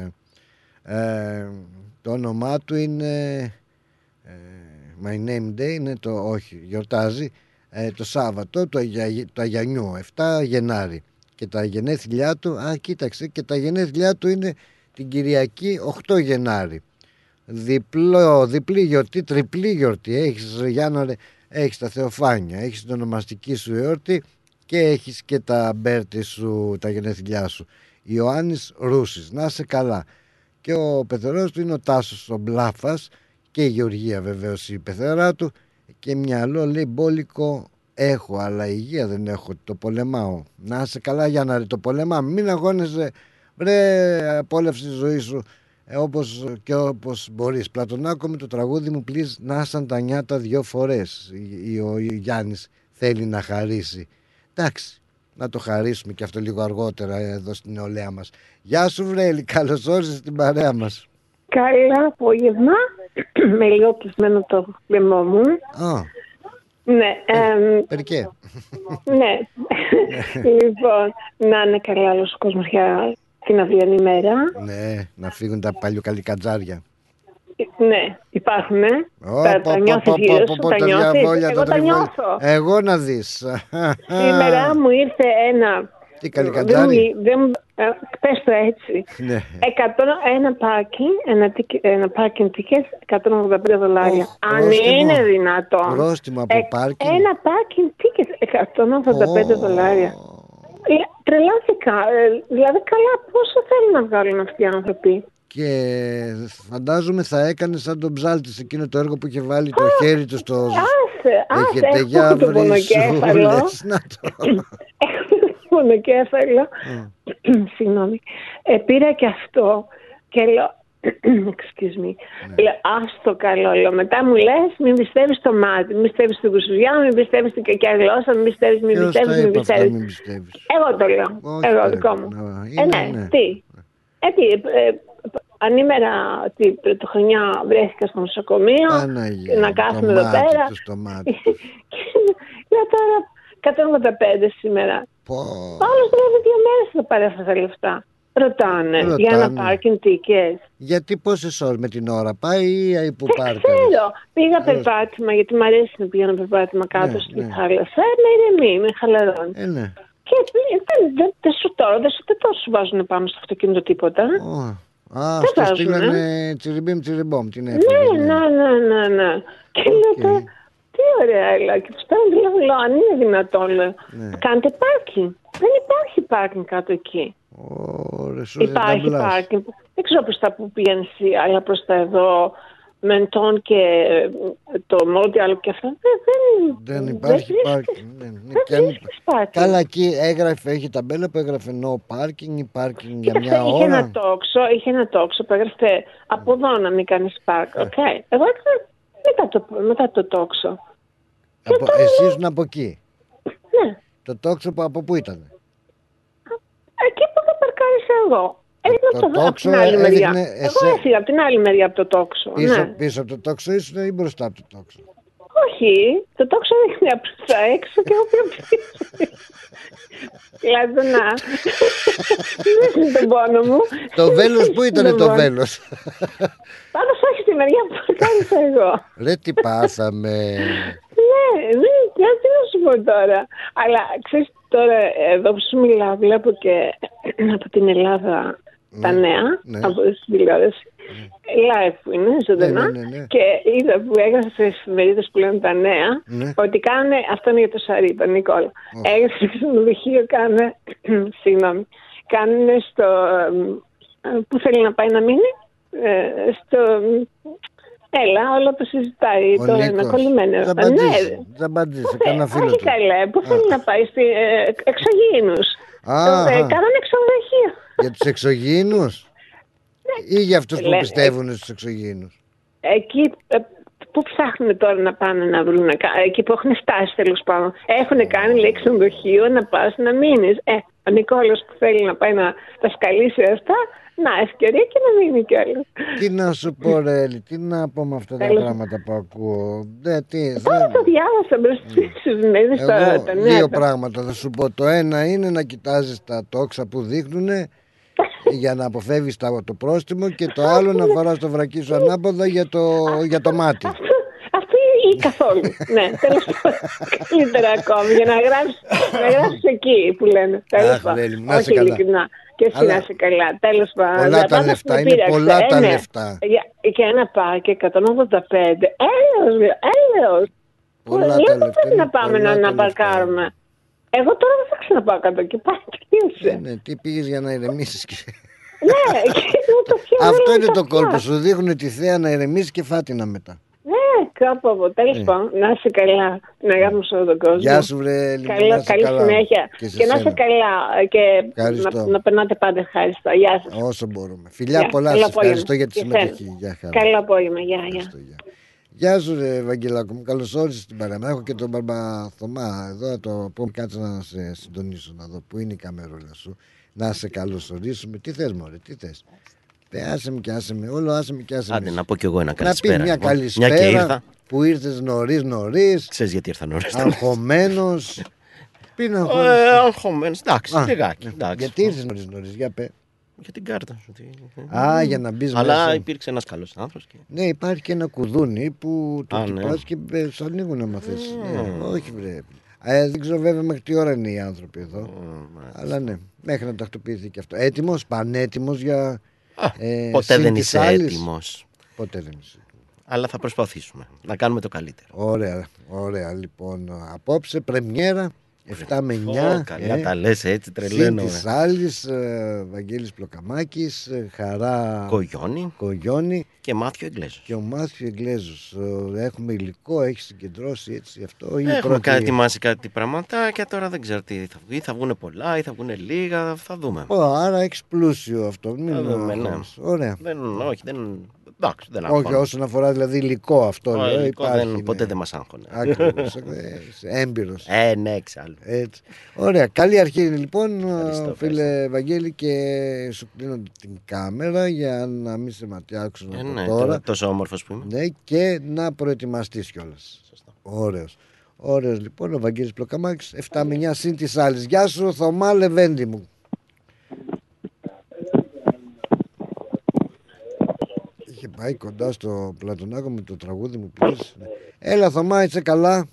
Το όνομά του είναι My Name Day, είναι γιορτάζει το Σάββατο του Αγιανιού, 7 Γενάρη, και τα γενέθλιά του, κοίταξε, και τα γενέθλιά του είναι την Κυριακή 8 Γενάρη. Διπλή γιορτή, τριπλή γιορτή. Έχεις, Γιάννα, έχεις τα Θεοφάνια, έχεις την ονομαστική σου γιορτή και έχεις και τα μπέρτη σου, τα γενέθλιά σου. Ιωάννης Ρούσης, να είσαι καλά. Και ο πεθερός του είναι ο Τάσος ο Μπλάφας, και η Γεωργία βεβαίως η πεθερά του. Και μυαλό, λέει, μπόλικο έχω, αλλά υγεία δεν έχω, το πολεμάω. Να είσαι καλά, Γιάννα, το πολεμάμε. Μην αγώνεσαι, βρε, απόλαυση τη ζωή σου όπως μπορείς. Πλατωνάκο, με το τραγούδι μου, please, να σαν τα νιάτα 2 φορές. Ο Γιάννης θέλει να χαρίσει. Εντάξει, να το χαρίσουμε και αυτό λίγο αργότερα εδώ στην νεολαία μας. Γεια σου, Βρέλη, καλώς όρισες στην παρέα μας. Καλά απόγευμα, με λίγο κλεισμένο το λαιμό μου. Ναι. Περκέ. Ναι. Λοιπόν, να είναι καλά όλος ο κόσμος για την αυριανή ημέρα. Ναι, να φύγουν τα παλιοκαλικατζάρια. Ναι, υπάρχουν. Τα νιώθεις γύρω σου, τα νιώθεις. Εγώ τα νιώθω. Εγώ να δεις. Σήμερα μου ήρθε ένα... Τι καλικατζάρι. Πες το έτσι. Ένα πάρκινγκ ticket $185. Αν είναι δυνατόν. Πρόστιμο από πάρκινγκ. Ένα πάρκινγκ ticket $185. Τρελάθηκα. Δηλαδή, καλά, πόσο θέλουν να βγάλουν αυτοί οι άνθρωποι. Και φαντάζομαι θα έκανε σαν τον Ψάλτη σε εκείνο το έργο που είχε βάλει το χέρι του στο... Έχετε για βρυσούλες. Να το... Μονοκέφαλο. Συγγνώμη. Πήρα και αυτό και λέω, excuse me, λέω, άστο καλό, λέω. Μετά μου λες, μην πιστεύεις στο μάτι, μην πιστεύεις στην κουσουζιά, μην πιστεύεις στην κακιά γλώσσα, μην πιστεύεις. Εγώ το λέω, εγώ δικό μου. Ναι, τι. Ανήμερα την πρωτοχρονιά βρέθηκα στο νοσοκομείο, να κάθομαι εδώ πέρα. Λέω τώρα 185 σήμερα. Άλλος δηλαδή 2 μέρες θα πάρει αυτά τα λεφτά. Ρωτάνε για ένα parking ticket. Γιατί πόσες ώρες με την ώρα πάει ή που πάρει? Δεν ξέρω. Πήγα περπάτημα, γιατί μου αρέσει να πηγαίνω περπάτημα κάτω στη θάλασσα. Με ηρεμεί, με χαλαρώνει. Και δεν τόσο βάζουν πάνω στο αυτοκίνητο τίποτα. Αυτό στείλανε τσιριμπίμ την έφυγε. Ναι. Και λέω τώρα, τι ωραία, έλα. Και τους παίρνω, λέω, αν είναι δυνατόν, λέω, κάντε πάρκινγκ. Δεν υπάρχει πάρκινγκ κάτω εκεί. Υπάρχει πάρκινγκ. Δεν ξέρω προς τα που πήγαινε εσύ, αλλά προς τα εδώ, Μεντών και το Μόντιαλ και αυτά. Δεν υπάρχει πάρκινγκ. Καλά, εκεί έγραφε, έχει ταμπέλα που έγραφε no parking ή parking για μια ώρα. Είχε ένα τόξο που έγραφε από εδώ να μην κάνεις πάρκ. Εγώ έκανα μετά το τόξο. Εσύ ήσουν από εκεί? Ναι. Το τόξο από πού ήταν? Εκεί που θα παρκάρισα εγώ. Από την άλλη μεριά. Εγώ έφυγα από την άλλη μεριά από το τόξο. Πίσω από το τόξο ήσουν ή μπροστά από το τόξο? Όχι, το τόξο έδειχνε από τα έξω και εγώ πιο πίσω. Δηλαδή να... Δεν είναι τον πόνο μου. Το βέλος, πού ήταν το βέλος? Πάντως όχι στη μεριά που παρκάρισα εγώ. Ρε τι πάθαμε. Ναι, τι να σου πω τώρα. Αλλά ξέρεις τώρα, εδώ που σου μιλάω, βλέπω και από την Ελλάδα τα νέα, από τις τηλεόραση, live που είναι, ζωντανά, και είδα που έγραψε στις εφημερίδες που λένε τα νέα, ότι κάνουν, αυτό είναι για το Σαρίπα, Νικόλα, έγραψε στο ξενοδοχείο, κάνουν στο, που θέλει να πάει να μείνει, στο... Έλα, όλο το συζητάει το ένα κολλημένο. Θα απαντήσει, κανένα φίλο του. Όχι καλέ, πού θέλει να πάει, εξωγήινους. Κάνανε ξενοδοχείο. Για τους εξωγήινους ή για αυτούς που πιστεύουν στους εξωγήινους? Εκεί που ψάχνουν τώρα να πάνε να βρουν, εκεί που έχουν φτάσει τέλος πάντων. Έχουν κάνει, λέει, ξενοδοχείο να πας να μείνεις. Ο Νικόλος που θέλει να πάει να τα σκαλίσει αυτά, Να, ευκαιρία και να μείνει κιόλας. Τι να σου πω, ρε Έλλη, τι να πω με αυτά τα πράγματα που ακούω. Τώρα το διάβασα μπροστά σου. Δύο πράγματα θα σου πω. Το ένα είναι να κοιτάζεις τα τόξα που δείχνουν για να αποφεύγεις το πρόστιμο, και το άλλο να φοράς το βρακί σου ανάποδα για το μάτι. Αυτό ή καθόλου. Ναι, τέλος πάντων. Καλύτερα ακόμη, για να γράψεις εκεί που λένε. Τέλος πάντων. Όχι ειλικρινά. Και εσύ να είσαι καλά. Τέλος πάντων. Πολλά τα λεφτά, είναι πολλά τα λεφτά. Και ένα πάρκι 185. Έλεος. Πολλά τα λεφτά. Πρέπει να πάμε να παρκάρουμε. Εγώ τώρα δεν θα ξαναπάω κάτω και πάει τελείωσε. Ναι, τι πήγες για να ηρεμήσεις. Ναι, αυτό είναι το κόλπο σου. Δείχνουν τη θέα να ηρεμήσεις και φάτινα μετά. Ναι, κάπου από. Τέλος πάντων, να είσαι καλά. Να γράφουμε σε όλο τον κόσμο. Γεια σου, βρε. Καλή συνέχεια. Και να είσαι καλά. Και να περνάτε πάντα ευχάριστα. Γεια σας. Όσο μπορούμε. Φιλιά πολλά. Σας ευχαριστώ για τη συμμετοχή. Καλό απόγευμα. Γεια. Γεια σου, ρε Ευαγγελάκο μου, καλώς όρισες στην παρέα. Έχω και τον Μπαρμπαθωμά εδώ, θα το πω, κάτσε να σε συντονίσω να δω που είναι η καμερούλα σου. Να σε καλωσορίσουμε. Τι θες, μωρέ, τι θες. Άσε με και άσε με, όλο άσε με και άσε με. Άντε να πω κι εγώ ένα καλησπέρα. Να πει μια καλησπέρα που ήρθες νωρίς. Ξέρεις γιατί ήρθα νωρίς. Αγχωμένος. Αγχωμένος, εντάξει, λιγάκι. Γιατί ήρθες νωρίς, για πέ. Για την κάρτα σου. Για να μπεις αλλά μέσα. υπήρξε ένας καλός άνθρωπος. Ναι, υπάρχει και ένα κουδούνι που το χτυπάς και σου ανοίγουν άμα θες. Όχι, βρε. Δεν ξέρω βέβαια μέχρι τι ώρα είναι οι άνθρωποι εδώ. Αλλά ναι, μέχρι να τακτοποιηθεί και αυτό. Έτοιμος, πανέτοιμος για. Ποτέ δεν είσαι έτοιμος. Ποτέ δεν είσαι. Αλλά θα προσπαθήσουμε να κάνουμε το καλύτερο. Ωραία. Λοιπόν, απόψε πρεμιέρα 7 με 9. Καλά τα λες έτσι, τρελαίνω. Συν της άλλης, Βαγγέλης Πλοκαμάκης, Χαρά Κογιόνι και Μάθιο Εγγλέζος. Και ο Μάθιο Εγγλέζος. Έχουμε υλικό, έχει συγκεντρώσει έτσι αυτό. Έχουμε ετοιμάσει κάτι πραγματάκια, τώρα δεν ξέρω τι θα βγει. Θα βγουν πολλά ή θα βγουν λίγα, θα δούμε. Άρα έχεις πλούσιο αυτό. Θα δούμε, ναι. Ωραία. Όχι, δεν όχι, όσον αφορά δηλαδή υλικό αυτό. Ποτέ δεν μας άγχωνε. Ακριβώς. Έμπειρος. Ναι, εξάλλου. Ωραία. Καλή αρχή λοιπόν, φίλε Βαγγέλη, και σου κλείνω την κάμερα για να μην σε ματιάξουν από τώρα. Τόσο όμορφος που είμαι. Ναι, και να προετοιμαστείς κιόλας. Ωραίος λοιπόν ο Βαγγέλης Πλοκαμάκης, 7 με 9 συν της άλλης. Γεια σου, Θωμά Λεβέντη μου. Είχε πάει κοντά στο Πλατωνάκο με το τραγούδι μου πήγες. Έλα Θωμά, είσαι καλά?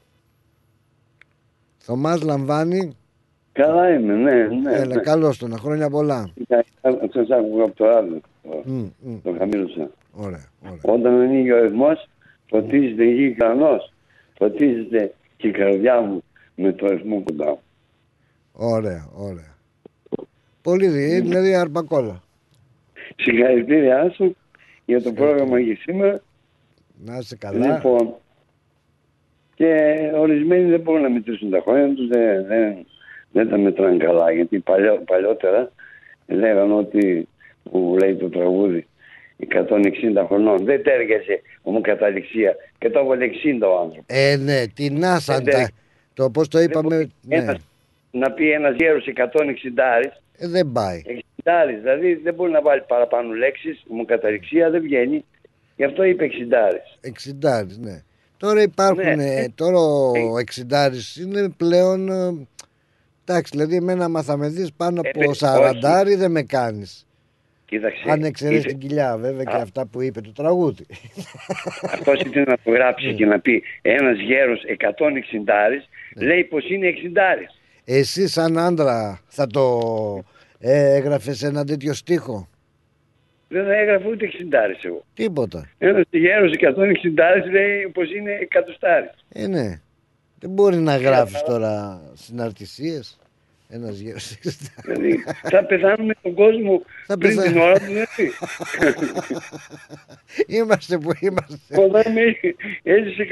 Θωμάς Λαμβάνη. Καλά είμαι, ναι. Έλα, καλώς τον, χρόνια πολλά. Σας άκουγα από το ράδιο. Το χαμήλωσα. Ωραία. Όταν ανοίγει ο ρυθμός, φωτίζεται η γη κρανός. Φωτίζεται και η καρδιά μου με το ρυθμό κοντά. Ωραία. Πολύ δηλαδή αρπακόλα. Συγχαρητήριά σου για το πρόγραμμα για σήμερα. Να είσαι καλά. Λοιπόν, και ορισμένοι δεν μπορούν να μετρήσουν τα χρόνια τους, δεν τα μετράνε καλά, γιατί παλιότερα λέγανε ότι, που λέει το τραγούδι, 160 χρονών δεν τέργασε ομοκαταληξία και το έβαλε 60 ο άνθρωπος. Ναι, την άσαντα. Το πώς το είπαμε. Να πει ένας γέρος 160, δεν πάει. 60, δηλαδή δεν μπορεί να βάλει παραπάνω λέξεις, ομοκαταληξία δεν βγαίνει. Γι' αυτό είπε 60, ναι. Τώρα υπάρχουν, τώρα ο 60 είναι πλέον, εντάξει, δηλαδή εμένα άμα θα με δεις πάνω από 40 δεν με κάνεις. Κοίταξε, αν εξαιρείς την κοιλιά βέβαια και αυτά που είπε το τραγούδι. Αυτός ήθελε να το γράψει και να πει ένας γέρος 160 λέει πως είναι 60. Εσύ σαν άντρα θα το έγραφες ένα τέτοιο στίχο? Δεν θα έγραφε ούτε 60 εγώ. Τίποτα. Ένας γέρος 160 λέει πως είναι 100. Ναι. Δεν μπορεί να γράφεις τώρα συναρτησίες. Ένας γέρος 60. Δηλαδή θα πεθάνουμε τον κόσμο πριν την ώρα του, έτσι. Είμαστε που είμαστε. Όταν έζησε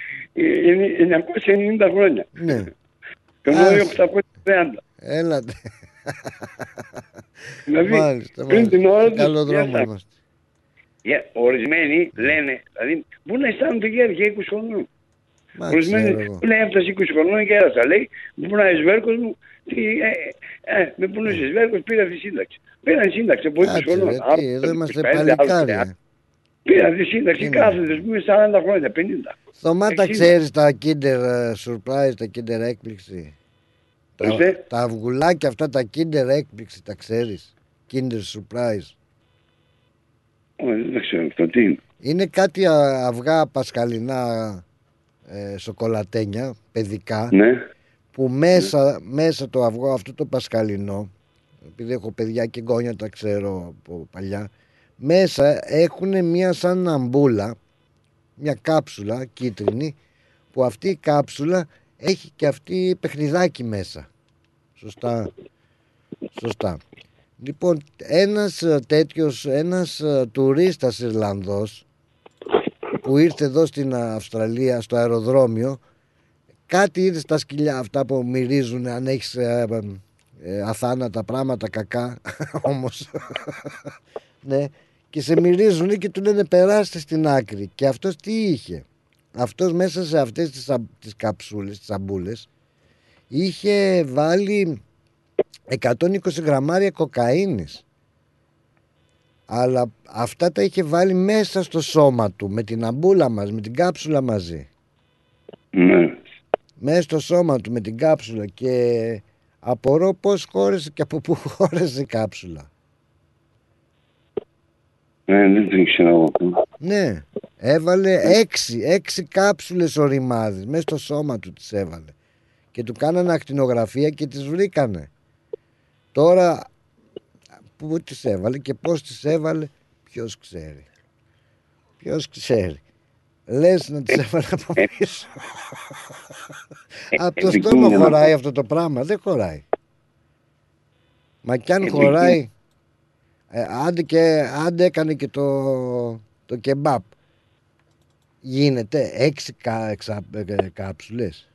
990 χρόνια. Ναι. Και εγώ 830. Έλατε. Δηλαδή πριν την ώρα του. Καλό δρόμο είμαστε. Ορισμένοι λένε, δηλαδή, πού να αισθάνονται γέροι για 20 χρονών. Ορισμένοι λέει έφτασε 20 χρονών και έρασα. Λέει, μου πούνε Βέρκος μου, με πούνε Βέρκος, πήρα τη σύνταξη. Πήραν σύνταξη από 20 χρονών. Εδώ είμαστε παλικάρια. Πήραν τη σύνταξη κάθετες που είναι 40 χρόνια, 50. Στομάτα, ξέρεις τα Kinder Surprise, τα Kinder έκπληξη. Τα αυγουλάκια αυτά, τα Kinder έκπληξη, τα ξέρεις? Kinder Surprise. Δεν ξέρω αυτό τι είναι. Είναι κάτι αυγά πασχαλινά σοκολατένια, παιδικά. Ναι. Που μέσα το αυγό αυτό το πασχαλινό, επειδή έχω παιδιά και γόνια, τα ξέρω από παλιά, μέσα έχουν μια σαν αμπούλα, μια κάψουλα κίτρινη, που αυτή η κάψουλα έχει και αυτή παιχνιδάκι μέσα. Σωστά. Λοιπόν, ένας τουρίστας Ιρλανδός που ήρθε εδώ στην Αυστραλία στο αεροδρόμιο, κάτι είδε στα σκυλιά αυτά που μυρίζουν, αν έχεις αθάνατα πράγματα κακά όμως ναι, και σε μυρίζουν και του λένε περάστε στην άκρη. Και αυτός τι είχε? Αυτός μέσα σε αυτές τις καψούλες, τις αμπούλες, είχε βάλει 120 γραμμάρια κοκαίνης. Αλλά αυτά τα είχε βάλει μέσα στο σώμα του, με την αμπούλα μας, με την κάψουλα μαζί. Ναι. Μέσα στο σώμα του με την κάψουλα. Και απορώ πώς χώρεσε και από πού χώρεσε η κάψουλα. Ναι, δεν την ξέρω. Ναι, έβαλε 6 κάψουλες ο Ρημάδης, μέσα στο σώμα του τις έβαλε. Και του κάνανε ακτινογραφία και τις βρήκανε. Τώρα πού τις έβαλε και πώς τις έβαλε, ποιος ξέρει. Λες να τις έβαλε από πίσω. Από το στόμα χωράει αυτό το πράγμα? Δεν χωράει. Μα κι αν χωράει, άντε έκανε και το κεμπάπ, γίνεται 6 κάψουλες.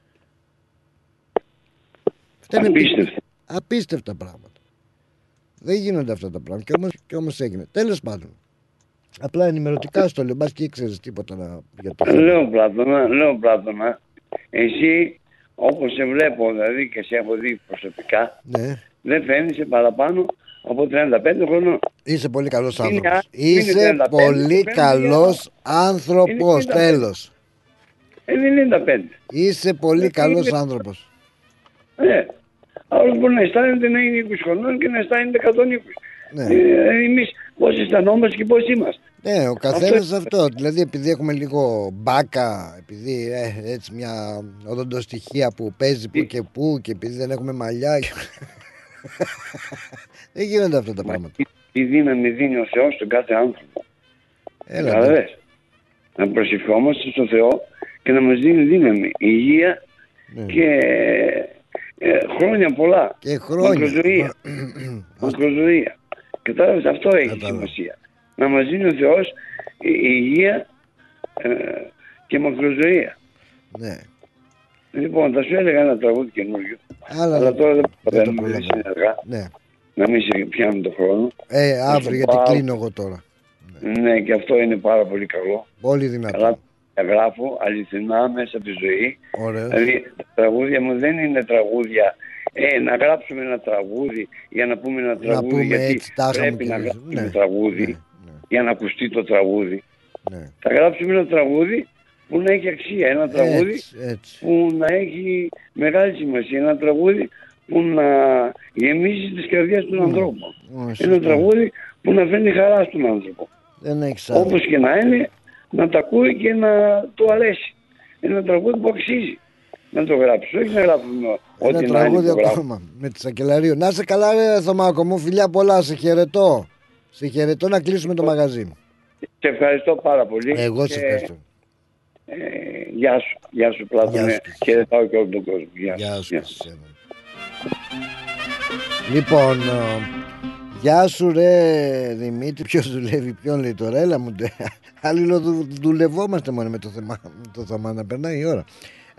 Απίστευτα πράγματα. Δεν γίνονται αυτά τα πράγματα και όμως έγινε. Τέλος πάντων, απλά ενημερωτικά στο λέω, μπας και ήξερες τίποτα για το θέμα. Λέω Πλάτωνα, εσύ όπως σε βλέπω δηλαδή και σε έχω δει προσωπικά, ναι, δεν φαίνεσαι παραπάνω από 35 χρονών. Είσαι πολύ καλός άνθρωπος. Είσαι πολύ καλός άνθρωπος, τέλος. 95. Είσαι πολύ καλός άνθρωπος. Ναι. Άλλος μπορεί να αισθάνεται να είναι 20 χρονών και να αισθάνεται 120. Ναι. Εμείς πώς αισθανόμαστε και πώς είμαστε. Ναι, ο καθένας αυτό. Δηλαδή επειδή έχουμε λίγο μπάκα, επειδή έτσι μια οδοντοστοιχεία που παίζει που και που, και επειδή δεν έχουμε μαλλιά. Δεν γίνονται αυτά τα πράγματα. Τι δύναμη δίνει ο Θεός στον κάθε άνθρωπο. Καταλαβες. Να προσευχόμαστε στον Θεό και να μας δίνει δύναμη, υγεία, ναι, και χρόνια πολλά. Και χρόνια. Μακροζωία. Κατάλαβες, αυτό έχει σημασία. Να μας δίνει ο Θεός υγεία και μακροζωία. Ναι. Λοιπόν, θα σου έλεγα ένα τραγούδι καινούριο. Αλλά τώρα δεν προλαβαίνουμε, δεν είναι αργά. Ναι. Να μην σε πιάνουμε τον χρόνο. Αύριο, γιατί κλείνω εγώ τώρα. Ναι, και αυτό είναι πάρα πολύ καλό. Πολύ δυνατό. Αλλά γράφω αληθινά μέσα από τη ζωή. Ωραία. Δηλαδή τα τραγούδια μου δεν είναι τραγούδια να γράψουμε ένα τραγούδι για να πούμε ένα τραγούδι, γιατί έτσι, πρέπει να γράψουμε τραγούδι για να ακουστεί το τραγούδι. Ναι. Θα γράψουμε ένα τραγούδι που να έχει αξία, ένα τραγούδι που να έχει μεγάλη σημασία, ένα τραγούδι που να γεμίζει τις καρδιές των ανθρώπων. Ένα τραγούδι που να φέρνει χαρά στον άνθρωπο. Όπως και να είναι, να τα ακούει και να του αρέσει. Ένα τραγούδι που αξίζει να το γράψει, όχι να γράψουμε ό,τι ένα τραγούδι ακόμα με τη Σακελαρίου. Να σε καλά ρε Θωμάκο μου, φιλιά πολλά, σε χαιρετώ. Σε χαιρετώ, να κλείσουμε το μαγαζί μου. Σε ευχαριστώ πάρα πολύ. Εγώ σε ευχαριστώ. Γεια σου Πλάτωνε, χαιρετάω και όλο τον κόσμο. Γεια σου. Λοιπόν, γεια σου ρε Δημήτρη. Ποιος δουλεύει ποιον, λέει τώρα? Έλα μου, δουλευόμαστε μόνο με το θέμα να περνάει η ώρα.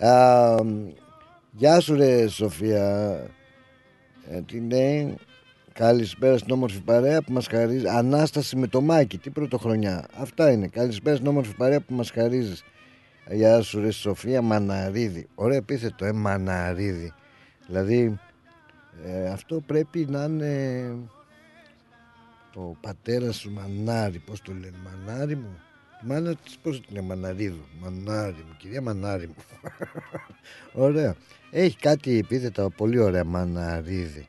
Γεια σου ρε Σοφία. Τι λέει? Καλησπέρα στην όμορφη παρέα που μας χαρίζει. Ανάσταση με το Μάκη, τι πρωτοχρονιά. Αυτά είναι. Καλησπέρα στην όμορφη παρέα που μας χαρίζεις. Γεια σου ρε Σοφία. Μαναρίδη. Ωραία επίθετο, Μαναρίδη. Δηλαδή αυτό πρέπει να είναι Ο πατέρας σου Μανάρη, πώς το λένε, Μανάρη μου. Μάνα της πώς την είναι, Μαναρίδου. Μανάρη μου, κυρία Μανάρη μου. Ωραία. Έχει κάτι επίθετα πολύ ωραία, Μαναρίδη.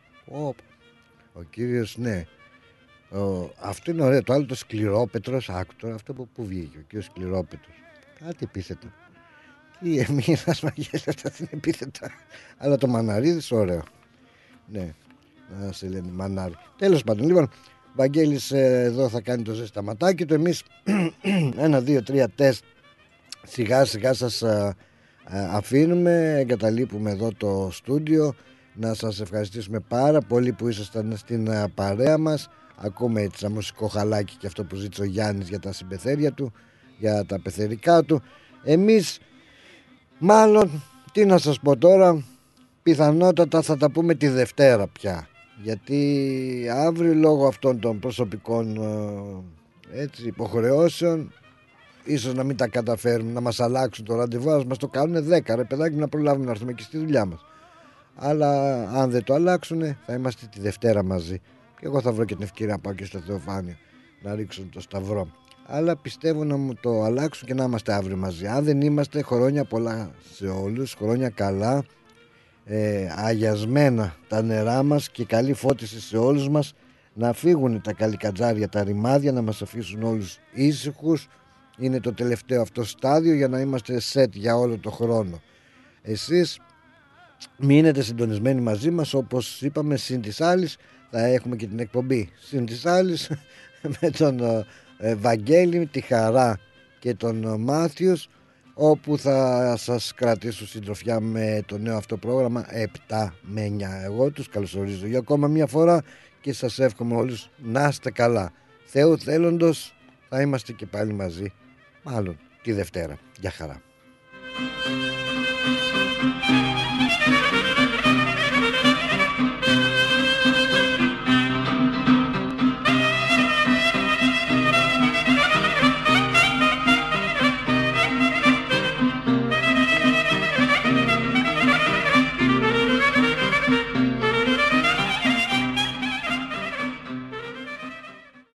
Ο κύριος, ναι. Αυτό είναι ωραίο. Το άλλο το Σκληρόπετρος, άκτορα, αυτό που βγήκε, ο κύριος Σκληρόπετρος. Κάτι επίθετα. Τι εμείς μαγιές αυτά την επίθετα. Αλλά το Μαναρίδης ωραίο. Ναι, να σε λένε Μανάρη. Τέλος πάντων, λοιπόν, Βαγγέλης εδώ θα κάνει το ζεσταματάκι του. Εμείς 1, 2, 3 τεστ σιγά σιγά σας αφήνουμε. Εγκαταλείπουμε εδώ το στούντιο. Να σας ευχαριστήσουμε πάρα πολύ που ήσασταν στην παρέα μας. Ακούμε έτσι ένα μουσικό χαλάκι και αυτό που ζήτησε ο Γιάννης για τα συμπεθέρια του, για τα πεθερικά του. Εμείς μάλλον, τι να σας πω τώρα, πιθανότατα θα τα πούμε τη Δευτέρα πια, γιατί αύριο λόγω αυτών των προσωπικών υποχρεώσεων ίσως να μην τα καταφέρουμε, να μας αλλάξουν το ραντεβού, ας μας το κάνουν 10 ρε παιδάκι, να προλάβουμε να έρθουμε και στη δουλειά μας. Αλλά αν δεν το αλλάξουν θα είμαστε τη Δευτέρα μαζί και εγώ θα βρω και την ευκαιρία να πάω και στο Θεοφάνιο να ρίξουν το σταυρό. Αλλά πιστεύω να μου το αλλάξουν και να είμαστε αύριο μαζί. Αν δεν είμαστε, χρόνια πολλά σε όλους, χρόνια καλά, αγιασμένα τα νερά μας και καλή φώτιση σε όλους μας, να φύγουν τα καλικατζάρια, τα ρημάδια, να μας αφήσουν όλους ήσυχους. Είναι το τελευταίο αυτό στάδιο για να είμαστε set για όλο το χρόνο. Εσείς μείνετε συντονισμένοι μαζί μας, όπως είπαμε, συν της άλλης θα έχουμε και την εκπομπή συν της άλλης με τον Βαγγέλη, τη Χαρά και τον Μάθιος, όπου θα σας κρατήσω συντροφιά με το νέο αυτό πρόγραμμα 7 με 9. Εγώ τους καλωσορίζω για ακόμα μια φορά και σας εύχομαι όλους να είστε καλά. Θεού θέλοντος θα είμαστε και πάλι μαζί, μάλλον τη Δευτέρα. Γεια χαρά.